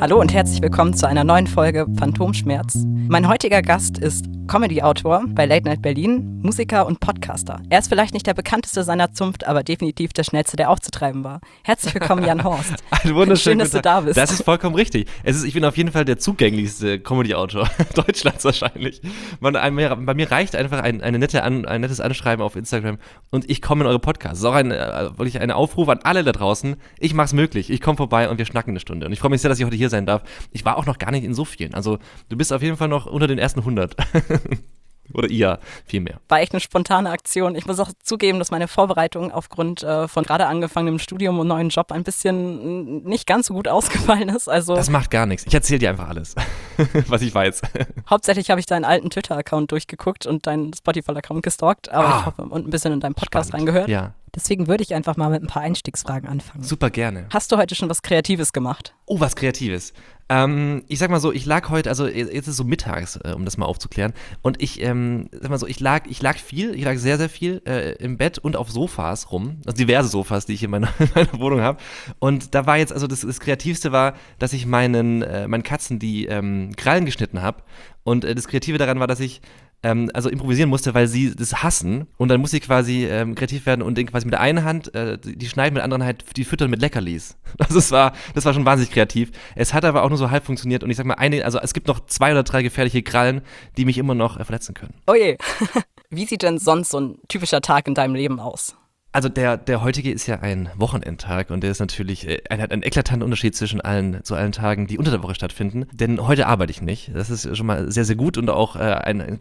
Hallo und herzlich willkommen zu einer neuen Folge Phantomschmerz. Mein heutiger Gast ist Comedy-Autor bei Late Night Berlin, Musiker und Podcaster. Er ist vielleicht nicht der bekannteste seiner Zunft, aber definitiv der schnellste, der aufzutreiben war. Herzlich willkommen, Jan Horst. Ein wunderschön, schön, dass du da bist. Das ist vollkommen richtig. Ich bin auf jeden Fall der zugänglichste Comedy-Autor Deutschlands wahrscheinlich. Bei mir reicht einfach ein nettes Anschreiben auf Instagram und ich komme in eure Podcasts. Das ist auch wirklich ein Aufruf an alle da draußen. Ich mach's möglich. Ich komme vorbei und wir schnacken eine Stunde. Und ich freue mich sehr, dass ich heute hier sein darf. Ich war auch noch gar nicht in so vielen. Also du bist auf jeden Fall noch unter den ersten 100. Oder ihr, viel mehr. War echt eine spontane Aktion. Ich muss auch zugeben, dass meine Vorbereitung aufgrund von gerade angefangenem Studium und neuen Job ein bisschen nicht ganz so gut ausgefallen ist. Also das macht gar nichts. Ich erzähle dir einfach alles, was ich weiß. Hauptsächlich habe ich deinen alten Twitter-Account durchgeguckt und deinen Spotify-Account gestalkt, aber ich hoffe, und ein bisschen in deinem Podcast spannend. reingehört. Ja. Deswegen würde ich einfach mal mit ein paar Einstiegsfragen anfangen. Super gerne. Hast du heute schon was Kreatives gemacht? Oh, was Kreatives. Ich sag mal so, ich lag heute, also jetzt ist es so mittags, um das mal aufzuklären, und ich sag mal so, ich lag sehr, sehr viel im Bett und auf Sofas rum, also diverse Sofas, die ich in meiner Wohnung habe, und da war jetzt, also das Kreativste war, dass ich meinen Katzen die Krallen geschnitten habe, und das Kreative daran war, dass ich also improvisieren musste, weil sie das hassen, und dann musste ich quasi kreativ werden und den quasi mit der einen Hand die schneiden, mit der anderen Hand die füttern mit Leckerlis. Also das war schon wahnsinnig kreativ. Es hat aber auch nur so halb funktioniert, und ich sag mal, also es gibt noch 2 oder 3 gefährliche Krallen, die mich immer noch verletzen können. Oh je. Wie sieht denn sonst so ein typischer Tag in deinem Leben aus? Also der heutige ist ja ein Wochenendtag, und der ist natürlich hat einen eklatanten Unterschied zwischen allen Tagen, die unter der Woche stattfinden. Denn heute arbeite ich nicht. Das ist schon mal sehr, sehr gut und auch eine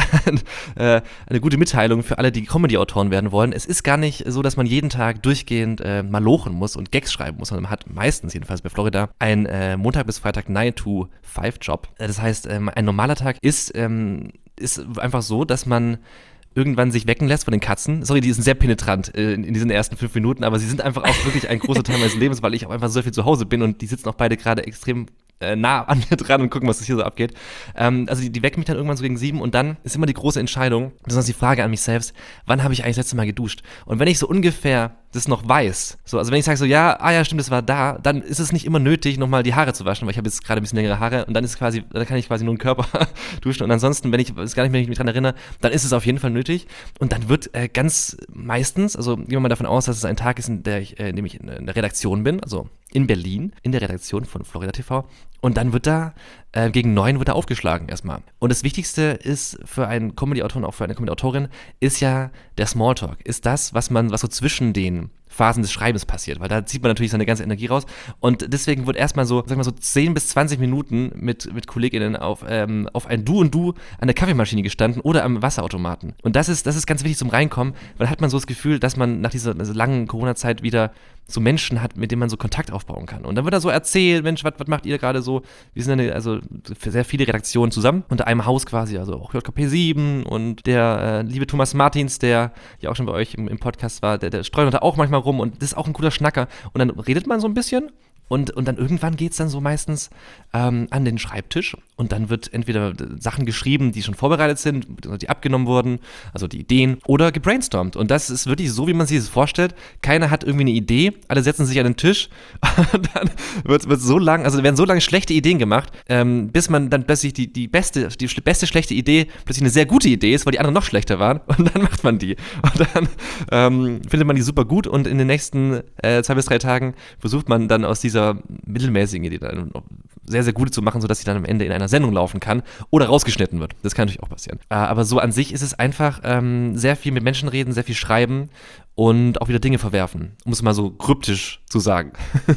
gute Mitteilung für alle, die Comedy-Autoren werden wollen. Es ist gar nicht so, dass man jeden Tag durchgehend malochen muss und Gags schreiben muss, sondern man hat meistens, jedenfalls bei Florida, einen Montag bis Freitag 9-to-5-Job. Das heißt, ein normaler Tag ist einfach so, dass man irgendwann sich wecken lässt von den Katzen. Sorry, die sind sehr penetrant in diesen ersten 5 Minuten, aber sie sind einfach auch wirklich ein großer Teil meines Lebens, weil ich auch einfach so viel zu Hause bin, und die sitzen auch beide gerade extrem nah an mir dran und gucken, was hier so abgeht. Also die wecken mich dann irgendwann so gegen 7, und dann ist immer die große Entscheidung, besonders die Frage an mich selbst, wann habe ich eigentlich das letzte Mal geduscht? Und wenn ich so ungefähr das noch weiß, also wenn ich sage so, ja, stimmt, das war da, dann ist es nicht immer nötig, nochmal die Haare zu waschen, weil ich habe jetzt gerade ein bisschen längere Haare, und dann kann ich quasi nur den Körper duschen, und ansonsten, wenn ich es gar nicht mehr mich dran erinnere, dann ist es auf jeden Fall nötig, und dann wird ganz meistens, also gehen wir mal davon aus, dass es ein Tag ist, in dem ich in der Redaktion bin, also in Berlin, in der Redaktion von Florida TV, und dann wird da gegen 9 wird da aufgeschlagen erstmal. Und das Wichtigste ist für einen Comedy-Autor und auch für eine Comedy-Autorin ist ja der Smalltalk. Ist das, was so zwischen den Phasen des Schreibens passiert, weil da zieht man natürlich seine ganze Energie raus, und deswegen wird erstmal so, sag mal so 10 bis 20 Minuten mit KollegInnen auf ein Du und Du an der Kaffeemaschine gestanden oder am Wasserautomaten. Und das ist ganz wichtig zum Reinkommen, weil hat man so das Gefühl, dass man nach dieser langen Corona-Zeit wieder so Menschen hat, mit denen man so Kontakt aufbauen kann. Und dann wird er so erzählt, Mensch, was macht ihr gerade so? Wir sind also für sehr viele Redaktionen zusammen, unter einem Haus quasi, also auch JKP 7 und der liebe Thomas Martins, der ja auch schon bei euch im Podcast war, der streut da auch manchmal rum, und das ist auch ein cooler Schnacker. Und dann redet man so ein bisschen, und dann irgendwann geht es dann so meistens an den Schreibtisch, und dann wird entweder Sachen geschrieben, die schon vorbereitet sind, die abgenommen wurden, also die Ideen, oder gebrainstormt. Und das ist wirklich so, wie man sich das vorstellt. Keiner hat irgendwie eine Idee, alle setzen sich an den Tisch, und dann wird so lang, also werden so lange schlechte Ideen gemacht, bis man dann plötzlich die beste schlechte Idee plötzlich eine sehr gute Idee ist, weil die anderen noch schlechter waren, und dann macht man die. Und dann findet man die super gut, und in den nächsten 2 bis 3 Tagen versucht man dann aus dieser mittelmäßigen Idee dann sehr, sehr gute zu machen, sodass sie dann am Ende in einer Sendung laufen kann oder rausgeschnitten wird. Das kann natürlich auch passieren. Aber so an sich ist es einfach sehr viel mit Menschen reden, sehr viel schreiben und auch wieder Dinge verwerfen, um es mal so kryptisch zu sagen.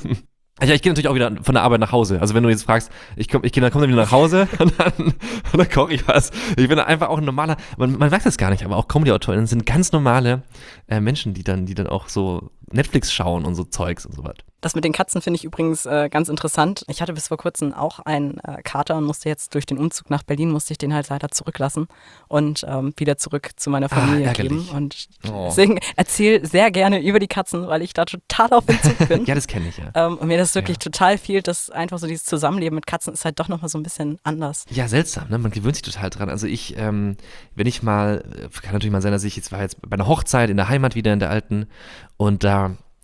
Ja, ich gehe natürlich auch wieder von der Arbeit nach Hause. Also wenn du jetzt fragst, ich komme dann wieder nach Hause und dann koche ich was. Ich bin einfach auch ein normaler, man sagt das gar nicht, aber auch Comedy-Autorinnen sind ganz normale Menschen, die dann auch so Netflix schauen und so Zeugs und so was. Das mit den Katzen finde ich übrigens ganz interessant. Ich hatte bis vor kurzem auch einen Kater und musste jetzt durch den Umzug nach Berlin, musste ich den halt leider zurücklassen und wieder zurück zu meiner Familie geben. Und deswegen erzähle sehr gerne über die Katzen, weil ich da total auf Entzug bin. Ja, das kenne ich, ja. Und mir das wirklich total fehlt, dass einfach so dieses Zusammenleben mit Katzen ist halt doch nochmal so ein bisschen anders. Ja, seltsam, ne? Man gewöhnt sich total dran. Also kann natürlich mal sein, dass ich war jetzt bei einer Hochzeit in der Heimat wieder, in der alten, und da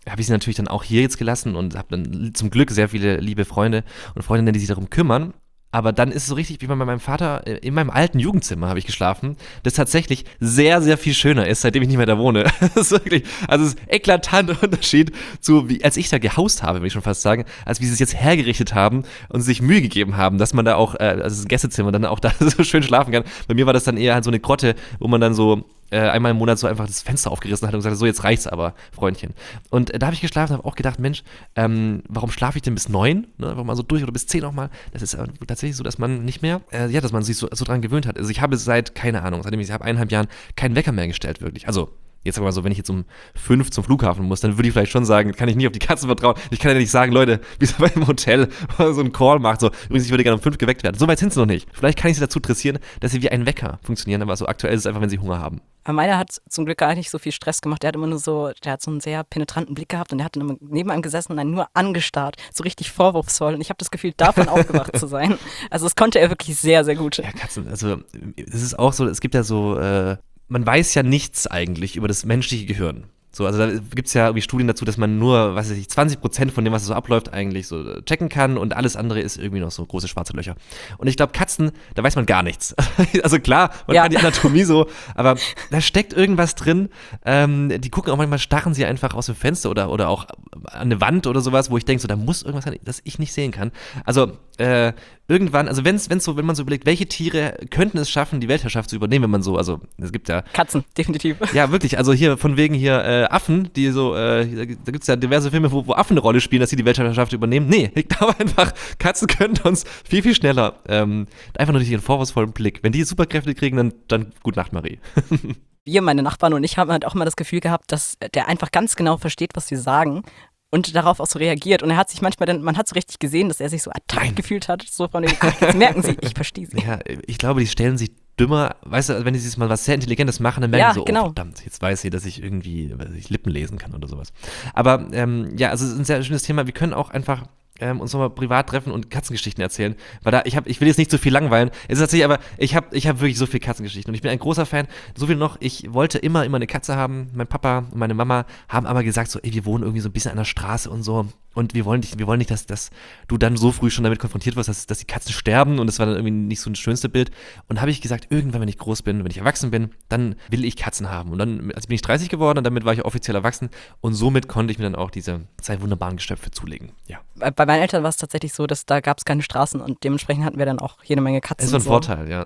habe ich sie natürlich dann auch hier jetzt gelassen und habe dann zum Glück sehr viele liebe Freunde und Freundinnen, die sich darum kümmern. Aber dann ist es so richtig, wie bei meinem Vater in meinem alten Jugendzimmer habe ich geschlafen, das tatsächlich sehr, sehr viel schöner ist, seitdem ich nicht mehr da wohne. Das ist wirklich, also es ist ein eklatanter Unterschied zu, wie als ich da gehaust habe, will ich schon fast sagen, als wie sie es jetzt hergerichtet haben und sich Mühe gegeben haben, dass man da auch, also das Gästezimmer, dann auch da so schön schlafen kann. Bei mir war das dann eher halt so eine Grotte, wo man dann so einmal im Monat so einfach das Fenster aufgerissen hat und gesagt, so jetzt reicht's aber, Freundchen. Und da habe ich geschlafen und habe auch gedacht, Mensch, warum schlafe ich denn bis 9? Ne, warum mal so durch oder bis 10 nochmal? Das ist tatsächlich so, dass man nicht mehr, dass man sich so dran gewöhnt hat. Also ich habe seit, keine Ahnung, seitdem ich habe 1,5 Jahren keinen Wecker mehr gestellt, wirklich. Also jetzt aber mal so, wenn ich jetzt um 5 zum Flughafen muss, dann würde ich vielleicht schon sagen, kann ich nicht auf die Katzen vertrauen. Ich kann ja nicht sagen, Leute, wie es bei einem Hotel so einen Call macht, so, übrigens, ich würde gerne um 5 geweckt werden. So weit sind sie noch nicht. Vielleicht kann ich sie dazu dressieren, dass sie wie ein Wecker funktionieren, aber so aktuell ist es einfach, wenn sie Hunger haben. Aber meiner hat zum Glück gar nicht so viel Stress gemacht. Der hat immer nur so, der hat so einen sehr penetranten Blick gehabt und der hat dann immer neben einem gesessen und einen nur angestarrt, so richtig vorwurfsvoll. Und ich habe das Gefühl, davon aufgewacht zu sein. Also das konnte er wirklich sehr, sehr gut. Ja, Katzen, also es ist auch so, es gibt ja so, man weiß ja nichts eigentlich über das menschliche Gehirn. So, also da gibt es ja irgendwie Studien dazu, dass man nur, 20% von dem, was so abläuft, eigentlich so checken kann und alles andere ist irgendwie noch so große schwarze Löcher. Und ich glaube, Katzen, da weiß man gar nichts. Also klar, man kann die Anatomie so, aber da steckt irgendwas drin. Die gucken auch manchmal, starren sie einfach aus dem Fenster oder auch an eine Wand oder sowas, wo ich denke, so, da muss irgendwas sein, das ich nicht sehen kann. Also irgendwann, also wenn man so überlegt, welche Tiere könnten es schaffen, die Weltherrschaft zu übernehmen, wenn man so, also es gibt ja Katzen, definitiv. Ja, wirklich, also hier von wegen hier Affen, die so, da gibt es ja diverse Filme, wo Affen eine Rolle spielen, dass sie die Weltherrschaft übernehmen. Nee, ich glaube einfach, Katzen können uns viel, viel schneller, einfach nur durch ihren vorwurfsvollen Blick. Wenn die Superkräfte kriegen, dann Gute Nacht, Marie. Wir, meine Nachbarn und ich, haben halt auch mal das Gefühl gehabt, dass der einfach ganz genau versteht, was wir sagen. Und darauf auch so reagiert. Und er hat sich manchmal dann, man hat so richtig gesehen, dass er sich so attack gefühlt hat. So von dem, jetzt merken Sie, ich verstehe Sie. Ja, ich glaube, die stellen sich dümmer, weißt du, wenn sie mal was sehr Intelligentes machen, dann merken sie so, genau. Oh verdammt, jetzt weiß sie, dass ich irgendwie Lippen lesen kann oder sowas. Aber ja, also es ist ein sehr schönes Thema. Wir können auch einfach uns nochmal privat treffen und Katzengeschichten erzählen, weil ich will jetzt nicht so viel langweilen. Es ist tatsächlich, aber ich hab wirklich so viel Katzengeschichten und ich bin ein großer Fan. So viel noch, ich wollte immer eine Katze haben. Mein Papa und meine Mama haben aber gesagt so, ey, wir wohnen irgendwie so ein bisschen an der Straße und so und wir wollen nicht, dass du dann so früh schon damit konfrontiert wirst, dass die Katzen sterben und das war dann irgendwie nicht so das schönste Bild. Und habe ich gesagt, irgendwann, wenn ich groß bin, wenn ich erwachsen bin, dann will ich Katzen haben. Und dann bin ich 30 geworden und damit war ich offiziell erwachsen und somit konnte ich mir dann auch diese 2 wunderbaren Geschöpfe zulegen. Ja. Bei meinen Eltern war es tatsächlich so, dass da gab es keine Straßen und dementsprechend hatten wir dann auch jede Menge Katzen. Das ist ein Vorteil, ja.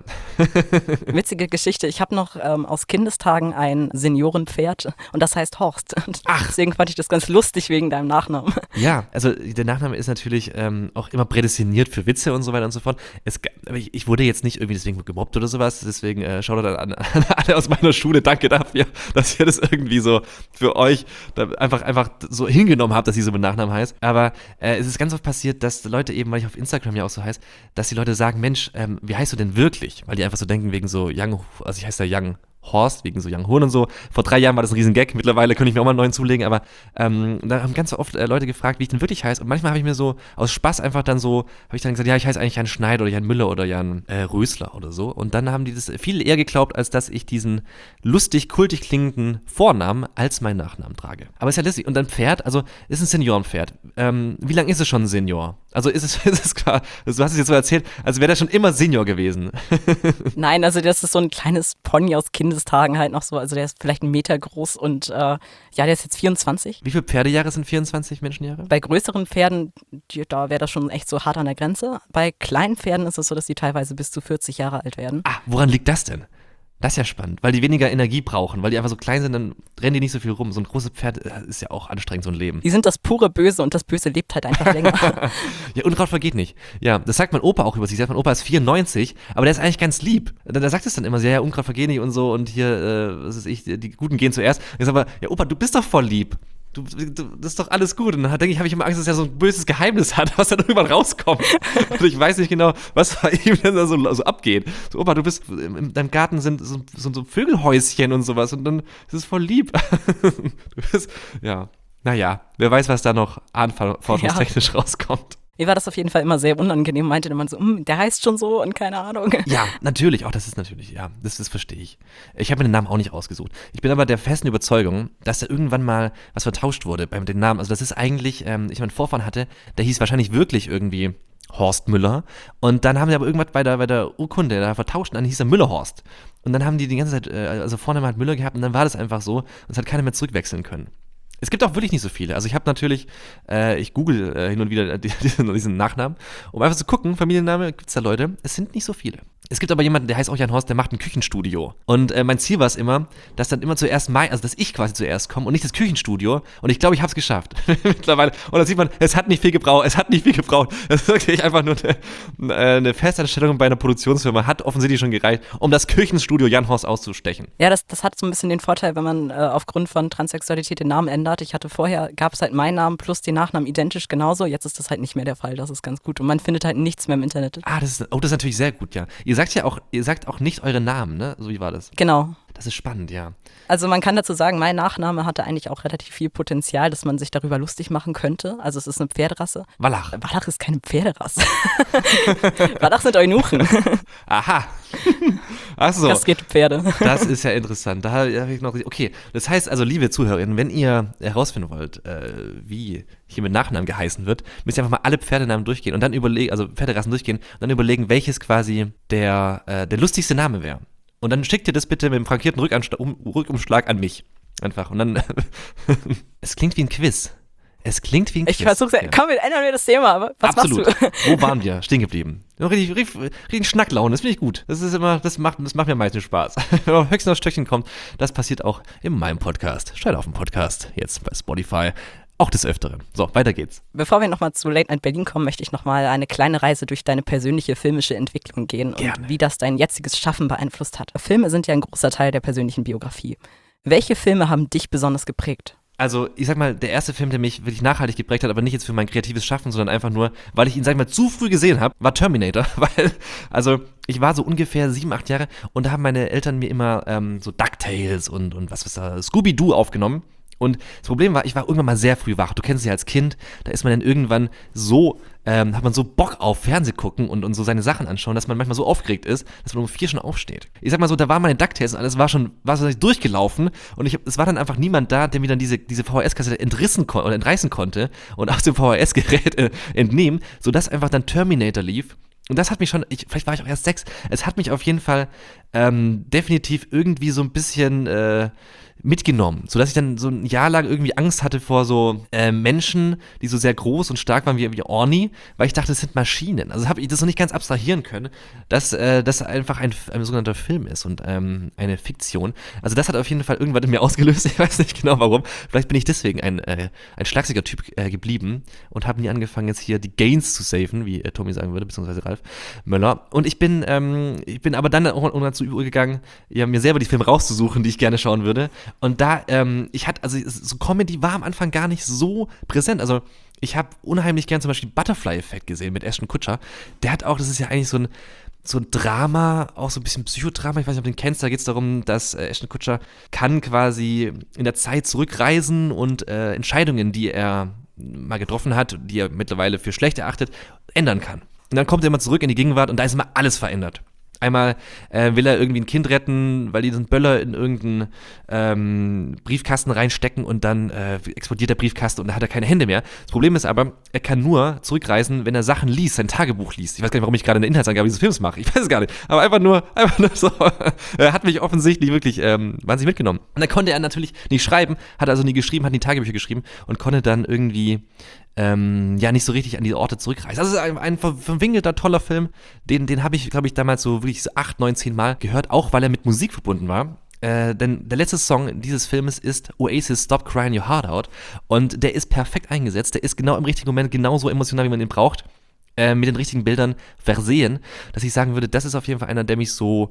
Witzige Geschichte, ich habe noch aus Kindestagen ein Seniorenpferd und das heißt Horst. Ach. Deswegen fand ich das ganz lustig wegen deinem Nachnamen. Ja, also der Nachname ist natürlich auch immer prädestiniert für Witze und so weiter und so fort. Ich wurde jetzt nicht irgendwie deswegen gemobbt oder sowas, deswegen schaut an alle aus meiner Schule, danke dafür, dass ihr das irgendwie so für euch einfach so hingenommen habt, dass sie so mit Nachnamen heißt. Aber es ist ganz oft passiert, dass Leute eben, weil ich auf Instagram ja auch so heiße, dass die Leute sagen, Mensch, wie heißt du denn wirklich? Weil die einfach so denken wegen so also ich heiße ja Young Horst, wegen so Young Horn und so. Vor 3 Jahren war das ein Riesengag, mittlerweile könnte ich mir auch mal einen neuen zulegen, aber da haben ganz oft Leute gefragt, wie ich denn wirklich heiße und manchmal habe ich mir so aus Spaß einfach dann so, habe ich dann gesagt, ja, ich heiße eigentlich Jan Schneider oder Jan Müller oder Jan Rösler oder so und dann haben die das viel eher geglaubt, als dass ich diesen lustig, kultig klingenden Vornamen als meinen Nachnamen trage. Aber ist ja lustig und ein Pferd, also ist ein Seniorenpferd. Wie lange ist es schon ein Senior? Also ist es klar, also du hast es jetzt so erzählt, als wäre der schon immer Senior gewesen. Nein, also das ist so ein kleines Pony aus Kindestagen halt noch so, also der ist vielleicht 1 Meter groß und ja, der ist jetzt 24. Wie viele Pferdejahre sind 24 Menschenjahre? Bei größeren Pferden, da wäre das schon echt so hart an der Grenze. Bei kleinen Pferden ist es so, dass die teilweise bis zu 40 Jahre alt werden. Ah, woran liegt das denn? Das ist ja spannend, weil die weniger Energie brauchen, weil die einfach so klein sind, dann rennen die nicht so viel rum. So ein großes Pferd ist ja auch anstrengend, so ein Leben. Die sind das pure Böse und das Böse lebt halt einfach länger. Ja, Unkraut vergeht nicht. Ja, das sagt mein Opa auch über sich. Mein Opa ist 94, aber der ist eigentlich ganz lieb. Der sagt es dann immer so, ja, Unkraut vergeht nicht und so und hier, was weiß ich, die Guten gehen zuerst. Ich sage aber, ja Opa, du bist doch voll lieb. Das ist doch alles gut. Und dann denke ich, habe ich immer Angst, dass er so ein böses Geheimnis hat, was dann irgendwann rauskommt. Und ich weiß nicht genau, was bei ihm dann so abgeht. So, Opa, in deinem Garten sind so Vögelhäuschen und sowas und dann ist es voll lieb. Ja, naja, wer weiß, was da noch forschungstechnisch rauskommt. Mir war das auf jeden Fall immer sehr unangenehm, meinte man so, der heißt schon so und keine Ahnung. Ja, natürlich, das verstehe ich. Ich habe mir den Namen auch nicht ausgesucht. Ich bin aber der festen Überzeugung, dass da irgendwann mal was vertauscht wurde bei den Namen. Also das ist eigentlich, ich meinen Vorfahren hatte, der hieß wahrscheinlich wirklich irgendwie Horst Müller. Und dann haben sie aber irgendwas bei der Urkunde da vertauscht und dann hieß er Müller-Horst. Und dann haben die ganze Zeit, also Vorname hat Müller gehabt und dann war das einfach so und es hat keiner mehr zurückwechseln können. Es gibt auch wirklich nicht so viele. Also ich habe natürlich, ich google hin und wieder diesen Nachnamen, um einfach zu gucken, Familienname, gibt es da Leute? Es sind nicht so viele. Es gibt aber jemanden, der heißt auch Jan Horst, der macht ein Küchenstudio. Und mein Ziel war es immer, dass dann immer zuerst dass ich quasi zuerst komme und nicht das Küchenstudio. Und ich glaube, ich habe es geschafft. Mittlerweile. Und da sieht man, es hat nicht viel gebraucht. Das ist wirklich einfach nur eine Festanstellung bei einer Produktionsfirma. Hat offensichtlich schon gereicht, um das Küchenstudio Jan Horst auszustechen. Ja, das hat so ein bisschen den Vorteil, wenn man aufgrund von Transsexualität den Namen ändert. Ich hatte vorher, gab es halt meinen Namen plus den Nachnamen identisch genauso. Jetzt ist das halt nicht mehr der Fall. Das ist ganz gut. Und man findet halt nichts mehr im Internet. Das ist natürlich sehr gut, ja. Ihr sagt auch nicht eure Namen, ne? So wie war das? Genau. Das ist spannend, ja. Also man kann dazu sagen, mein Nachname hatte eigentlich auch relativ viel Potenzial, dass man sich darüber lustig machen könnte. Also es ist eine Pferderasse. Wallach. Wallach ist keine Pferderasse. Wallach sind Eunuchen. Aha. Ach so. Das geht Pferde. Das ist ja interessant. Da habe ich noch. Okay, das heißt also, liebe Zuhörerinnen, wenn ihr herausfinden wollt, wie hier mit Nachnamen geheißen wird, müsst ihr einfach mal alle Pferdenamen durchgehen und dann überlegen, also Pferderassen durchgehen und dann überlegen, welches quasi der lustigste Name wäre. Und dann schickt ihr das bitte mit dem frankierten Rückumschlag an mich. Einfach. Und dann. Es klingt wie ein Quiz. Ich versuche es. Komm, ändern wir das Thema. Aber was Absolut. machst du? Wo waren wir? Stehen geblieben. Richtig Schnacklaune. Das finde ich gut. Das macht mir am meisten Spaß. Wenn man höchstens aufs Stöckchen kommt, das passiert auch in meinem Podcast. Schalt auf den Podcast. Jetzt bei Spotify. Auch des Öfteren. So, weiter geht's. Bevor wir nochmal zu Late Night Berlin kommen, möchte ich nochmal eine kleine Reise durch deine persönliche filmische Entwicklung gehen und wie das dein jetziges Schaffen beeinflusst hat. Filme sind ja ein großer Teil der persönlichen Biografie. Welche Filme haben dich besonders geprägt? Also, ich sag mal, der erste Film, der mich wirklich nachhaltig geprägt hat, aber nicht jetzt für mein kreatives Schaffen, sondern einfach nur, weil ich ihn, sag ich mal, zu früh gesehen habe, war Terminator. Weil, also, ich war so ungefähr 7, 8 Jahre und da haben meine Eltern mir immer so DuckTales und Scooby-Doo aufgenommen. Und das Problem war, ich war irgendwann mal sehr früh wach. Du kennst es ja als Kind, da ist man dann irgendwann so, hat man so Bock auf Fernseh gucken und so seine Sachen anschauen, dass man manchmal so aufgeregt ist, dass man um 4 schon aufsteht. Ich sag mal so, da waren meine DuckTales und alles war so durchgelaufen und es war dann einfach niemand da, der mir dann diese VHS-Kassette entreißen konnte und aus dem VHS-Gerät entnehmen, sodass einfach dann Terminator lief. Und das hat mich schon, vielleicht war ich auch erst 6, es hat mich auf jeden Fall definitiv irgendwie so ein bisschen mitgenommen, sodass ich dann so ein Jahr lang irgendwie Angst hatte vor so Menschen, die so sehr groß und stark waren wie Orny, weil ich dachte, das sind Maschinen. Also habe ich das noch nicht ganz abstrahieren können, dass das einfach ein sogenannter Film ist und eine Fiktion. Also das hat auf jeden Fall irgendwann in mir ausgelöst, ich weiß nicht genau warum. Vielleicht bin ich deswegen ein schlagsiger Typ geblieben und habe nie angefangen, jetzt hier die Gains zu saven, wie Tommy sagen würde, beziehungsweise Ralf Möller. Und ich bin aber dann auch dazu übergegangen, mir selber die Filme rauszusuchen, die ich gerne schauen würde. Und da, so Comedy war am Anfang gar nicht so präsent. Also ich habe unheimlich gern zum Beispiel Butterfly-Effekt gesehen mit Ashton Kutcher. Der hat auch, das ist ja eigentlich so ein Drama, auch so ein bisschen Psychodrama, ich weiß nicht, ob du den kennst, da geht es darum, dass Ashton Kutcher kann quasi in der Zeit zurückreisen und Entscheidungen, die er mal getroffen hat, die er mittlerweile für schlecht erachtet, ändern kann. Und dann kommt er immer zurück in die Gegenwart und da ist immer alles verändert. Einmal will er irgendwie ein Kind retten, weil die so einen Böller in irgendeinen Briefkasten reinstecken und dann explodiert der Briefkasten und dann hat er keine Hände mehr. Das Problem ist aber, er kann nur zurückreisen, wenn er Sachen liest, sein Tagebuch liest. Ich weiß gar nicht, warum ich gerade eine Inhaltsangabe dieses Films mache. Ich weiß es gar nicht. Aber einfach nur so. Er hat mich offensichtlich wirklich wahnsinnig mitgenommen. Und dann konnte er natürlich nicht schreiben, hat also nie geschrieben, hat nie Tagebücher geschrieben und konnte dann irgendwie nicht so richtig an diese Orte zurückreisen. Also es ist ein verwinkelter, toller Film. Den habe ich, glaube ich, damals so wirklich so 8, 9, 10 Mal gehört, auch weil er mit Musik verbunden war. Denn der letzte Song dieses Filmes ist Oasis Stop Crying Your Heart Out und der ist perfekt eingesetzt. Der ist genau im richtigen Moment genauso emotional, wie man ihn braucht. Mit den richtigen Bildern versehen, dass ich sagen würde, das ist auf jeden Fall einer, der mich so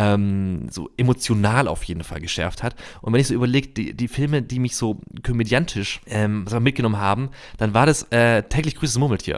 emotional auf jeden Fall geschärft hat. Und wenn ich so überlege, die Filme, die mich so komödiantisch mitgenommen haben, dann war das täglich grüßt das Murmeltier.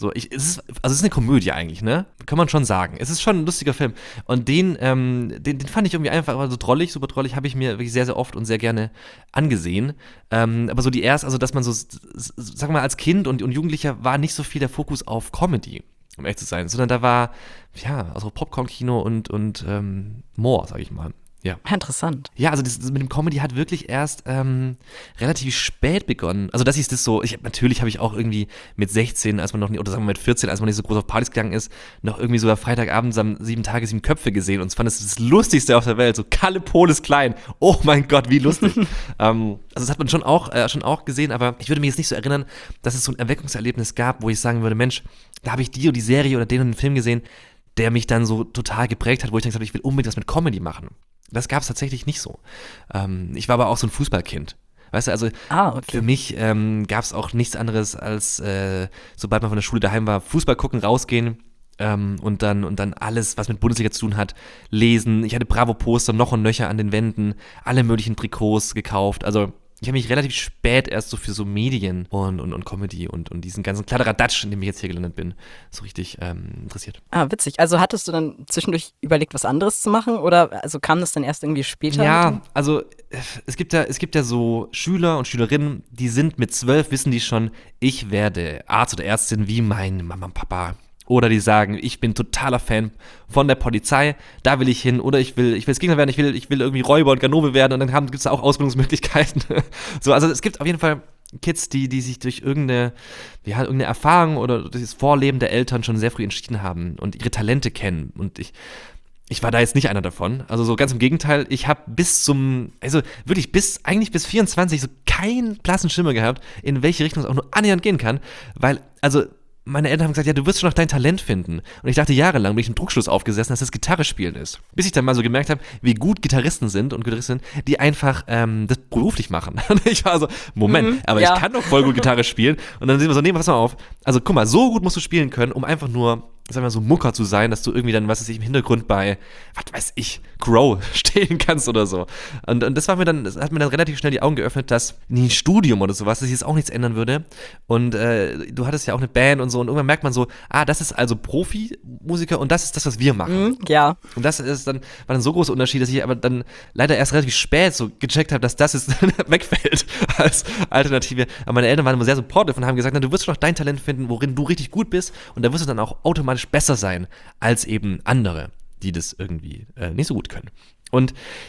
So, es ist eine Komödie eigentlich, ne? Kann man schon sagen. Es ist schon ein lustiger Film. Und den fand ich irgendwie einfach so drollig, super drollig, habe ich mir wirklich sehr, sehr oft und sehr gerne angesehen. Aber so also dass man so, sag mal, als Kind und Jugendlicher war nicht so viel der Fokus auf Comedy, um ehrlich zu sein, sondern da war, ja, also Popcorn-Kino und more, sag ich mal. Ja. Interessant. Ja, also das mit dem Comedy hat wirklich erst relativ spät begonnen. Also dass ich das so, natürlich habe ich auch irgendwie mit 16, als man noch nicht, oder sagen wir mit 14, als man nicht so groß auf Partys gegangen ist, noch irgendwie sogar Freitagabends am 7 Tage 7 Köpfe gesehen und fand das Lustigste auf der Welt. So Kalle Pohl ist klein. Oh mein Gott, wie lustig. Also das hat man schon auch gesehen, aber ich würde mich jetzt nicht so erinnern, dass es so ein Erweckungserlebnis gab, wo ich sagen würde, Mensch, da habe ich die oder die Serie oder den und den Film gesehen, der mich dann so total geprägt hat, wo ich dann gesagt habe, ich will unbedingt was mit Comedy machen. Das gab es tatsächlich nicht so. Ich war aber auch so ein Fußballkind. Weißt du, also okay. Für mich gab es auch nichts anderes als, sobald man von der Schule daheim war, Fußball gucken, rausgehen und dann alles, was mit Bundesliga zu tun hat, lesen. Ich hatte Bravo-Poster noch und nöcher an den Wänden, alle möglichen Trikots gekauft. Also ich habe mich relativ spät erst so für so Medien und Comedy und diesen ganzen Kladderadatsch, in dem ich jetzt hier gelandet bin, so richtig interessiert. Witzig. Also hattest du dann zwischendurch überlegt, was anderes zu machen oder also kam das dann erst irgendwie später? Ja, also es gibt ja so Schüler und Schülerinnen, die sind mit 12, wissen die schon, ich werde Arzt oder Ärztin wie mein Mama und Papa. Oder die sagen, ich bin totaler Fan von der Polizei, da will ich hin. Oder ich will das Gegenteil werden, ich will irgendwie Räuber und Ganove werden. Und dann gibt es da auch Ausbildungsmöglichkeiten. So, also es gibt auf jeden Fall Kids, die sich durch irgendeine Erfahrung oder durch das Vorleben der Eltern schon sehr früh entschieden haben und ihre Talente kennen. Und ich war da jetzt nicht einer davon. Also so ganz im Gegenteil, ich habe bis 24 so keinen blassen Schimmer gehabt, in welche Richtung es auch nur annähernd gehen kann. Weil, also meine Eltern haben gesagt, ja, du wirst schon noch dein Talent finden. Und ich dachte jahrelang, bin ich im Druckschluss aufgesessen, dass das Gitarre spielen ist. Bis ich dann mal so gemerkt habe, wie gut Gitarristen sind und Gitarristinnen, die einfach das beruflich machen. Und ich war so, Moment, aber ich kann doch voll gut Gitarre spielen. Und dann sehen wir so, nee, pass mal auf. Also guck mal, so gut musst du spielen können, um einfach nur, sagen wir mal, so Mucker zu sein, dass du irgendwie dann, was weiß ich, im Hintergrund bei, was weiß ich, Crow stehen kannst oder so. Und das hat mir dann relativ schnell die Augen geöffnet, dass ein Studium oder sowas, dass sich jetzt auch nichts ändern würde. Und du hattest ja auch eine Band und so und irgendwann merkt man so, das ist also Profimusiker und das ist das, was wir machen. Ja. Und das war dann so großer Unterschied, dass ich aber dann leider erst relativ spät so gecheckt habe, dass das jetzt wegfällt als Alternative. Aber meine Eltern waren immer sehr supportive und haben gesagt, du wirst schon noch dein Talent finden, worin du richtig gut bist und da wirst du dann auch automatisch besser sein als eben andere, die das irgendwie nicht so gut können. Und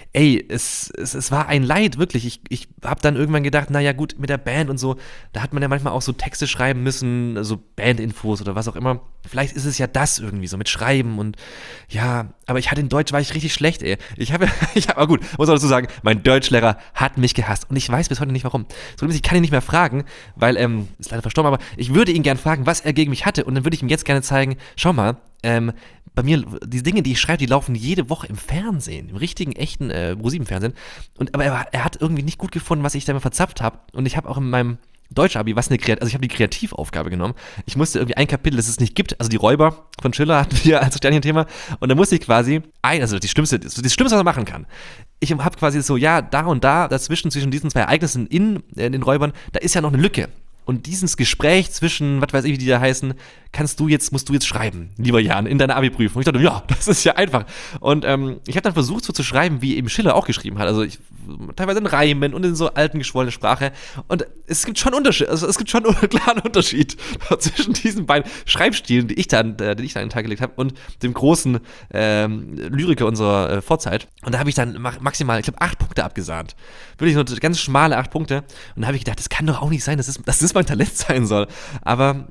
es war ein Leid, wirklich. Ich habe dann irgendwann gedacht, naja gut, mit der Band und so, da hat man ja manchmal auch so Texte schreiben müssen, so Bandinfos oder was auch immer. Vielleicht ist es ja das irgendwie, so mit Schreiben und ja, aber in Deutsch war ich richtig schlecht, ey. Aber gut, muss auch dazu sagen, mein Deutschlehrer hat mich gehasst und ich weiß bis heute nicht warum. So, ich kann ihn nicht mehr fragen, weil, ist leider verstorben, aber ich würde ihn gern fragen, was er gegen mich hatte und dann würde ich ihm jetzt gerne zeigen, schau mal, bei mir, die Dinge, die ich schreibe, die laufen jede Woche im Fernsehen, im richtigen, echten Pro7-Fernsehen. Aber er hat irgendwie nicht gut gefunden, was ich da mal verzapft habe. Und ich habe auch in meinem Deutsch-Abi, ich habe die Kreativaufgabe genommen. Ich musste irgendwie ein Kapitel, das es nicht gibt, also die Räuber von Schiller hatten wir als Sternchen-Thema. Und da musste ich quasi das Schlimmste, was man machen kann. Ich habe quasi so, ja, da und da, zwischen diesen zwei Ereignissen in den Räubern, da ist ja noch eine Lücke. Und dieses Gespräch zwischen, was weiß ich, wie die da heißen, musst du jetzt schreiben, lieber Jan, in deiner Abi-Prüfung. Ich dachte, ja, das ist ja einfach. Und ich habe dann versucht, so zu schreiben, wie eben Schiller auch geschrieben hat. Also teilweise in Reimen und in so alten, geschwollenen Sprache. Und es gibt schon Unterschied, also es gibt schon einen klaren Unterschied zwischen diesen beiden Schreibstilen, den ich da an den Tag gelegt habe, und dem großen Lyriker unserer Vorzeit. Und da habe ich dann maximal, ich glaube, 8 Punkte abgesahnt. Wirklich nur ganz schmale 8 Punkte. Und da habe ich gedacht, das kann doch auch nicht sein, dass das mein Talent sein soll. Aber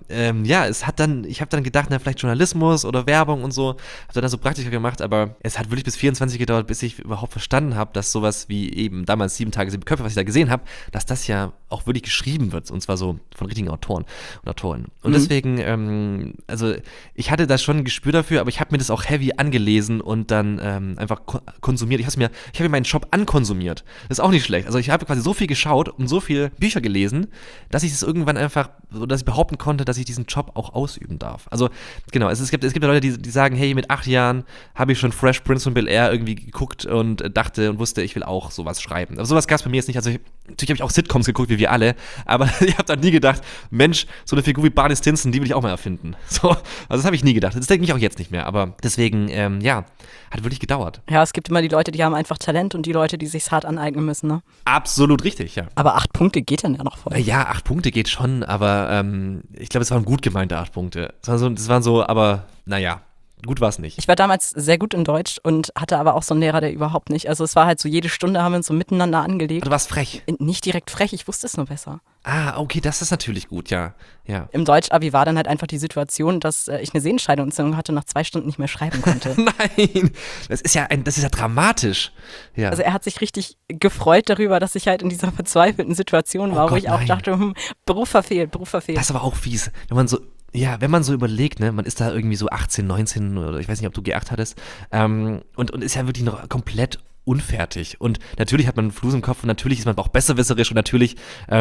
ich habe dann gedacht, vielleicht Journalismus oder Werbung und so, habe dann so Praktika gemacht, aber es hat wirklich bis 24 gedauert, bis ich überhaupt verstanden habe, dass sowas wie eben damals 7 Tage 7 Köpfe, was ich da gesehen habe, dass das ja auch wirklich geschrieben wird, und zwar so von richtigen Autoren und Autorinnen. Und deswegen, also ich hatte da schon ein Gespür dafür, aber ich habe mir das auch heavy angelesen und dann einfach konsumiert. Ich habe mir meinen Job ankonsumiert. Das ist auch nicht schlecht. Also ich habe quasi so viel geschaut und so viele Bücher gelesen, dass ich es irgendwann einfach, so dass ich behaupten konnte, dass ich diesen Job auch ausübe. ausüben darf. Also genau, es gibt ja Leute, die sagen, hey, mit 8 Jahren habe ich schon Fresh Prince von Bel-Air irgendwie geguckt und dachte und wusste, ich will auch sowas schreiben. Aber sowas gab es bei mir jetzt nicht. Also natürlich habe ich auch Sitcoms geguckt, wie wir alle, aber ich habe dann nie gedacht, Mensch, so eine Figur wie Barney Stinson, die will ich auch mal erfinden. So, also das habe ich nie gedacht. Das denke ich auch jetzt nicht mehr, aber deswegen, hat wirklich gedauert. Ja, es gibt immer die Leute, die haben einfach Talent und die Leute, die sich's hart aneignen müssen, ne? Absolut richtig, ja. Aber 8 Punkte geht dann ja noch voll. Ja, 8 Punkte geht schon, aber ich glaube, es waren gut gemeinte 8 Punkte. Das waren so, aber naja. Gut war es nicht. Ich war damals sehr gut in Deutsch und hatte aber auch so einen Lehrer, der überhaupt nicht. Also es war halt so, jede Stunde haben wir uns so miteinander angelegt. Du warst frech. Nicht direkt frech, ich wusste es nur besser. Ah, okay, das ist natürlich gut, ja. Im Deutsch-Abi war dann halt einfach die Situation, dass ich eine Sehenscheidenentzündung hatte und nach 2 Stunden nicht mehr schreiben konnte. Nein, das ist ja dramatisch. Ja. Also er hat sich richtig gefreut darüber, dass ich halt in dieser verzweifelten Situation war, wo ich auch dachte, Beruf verfehlt. Das ist aber auch fies, wenn man so überlegt, ne, man ist da irgendwie so 18, 19 oder ich weiß nicht, ob du G8 hattest und ist ja wirklich noch komplett unfertig und natürlich hat man einen Fluss im Kopf und natürlich ist man auch besserwisserisch und natürlich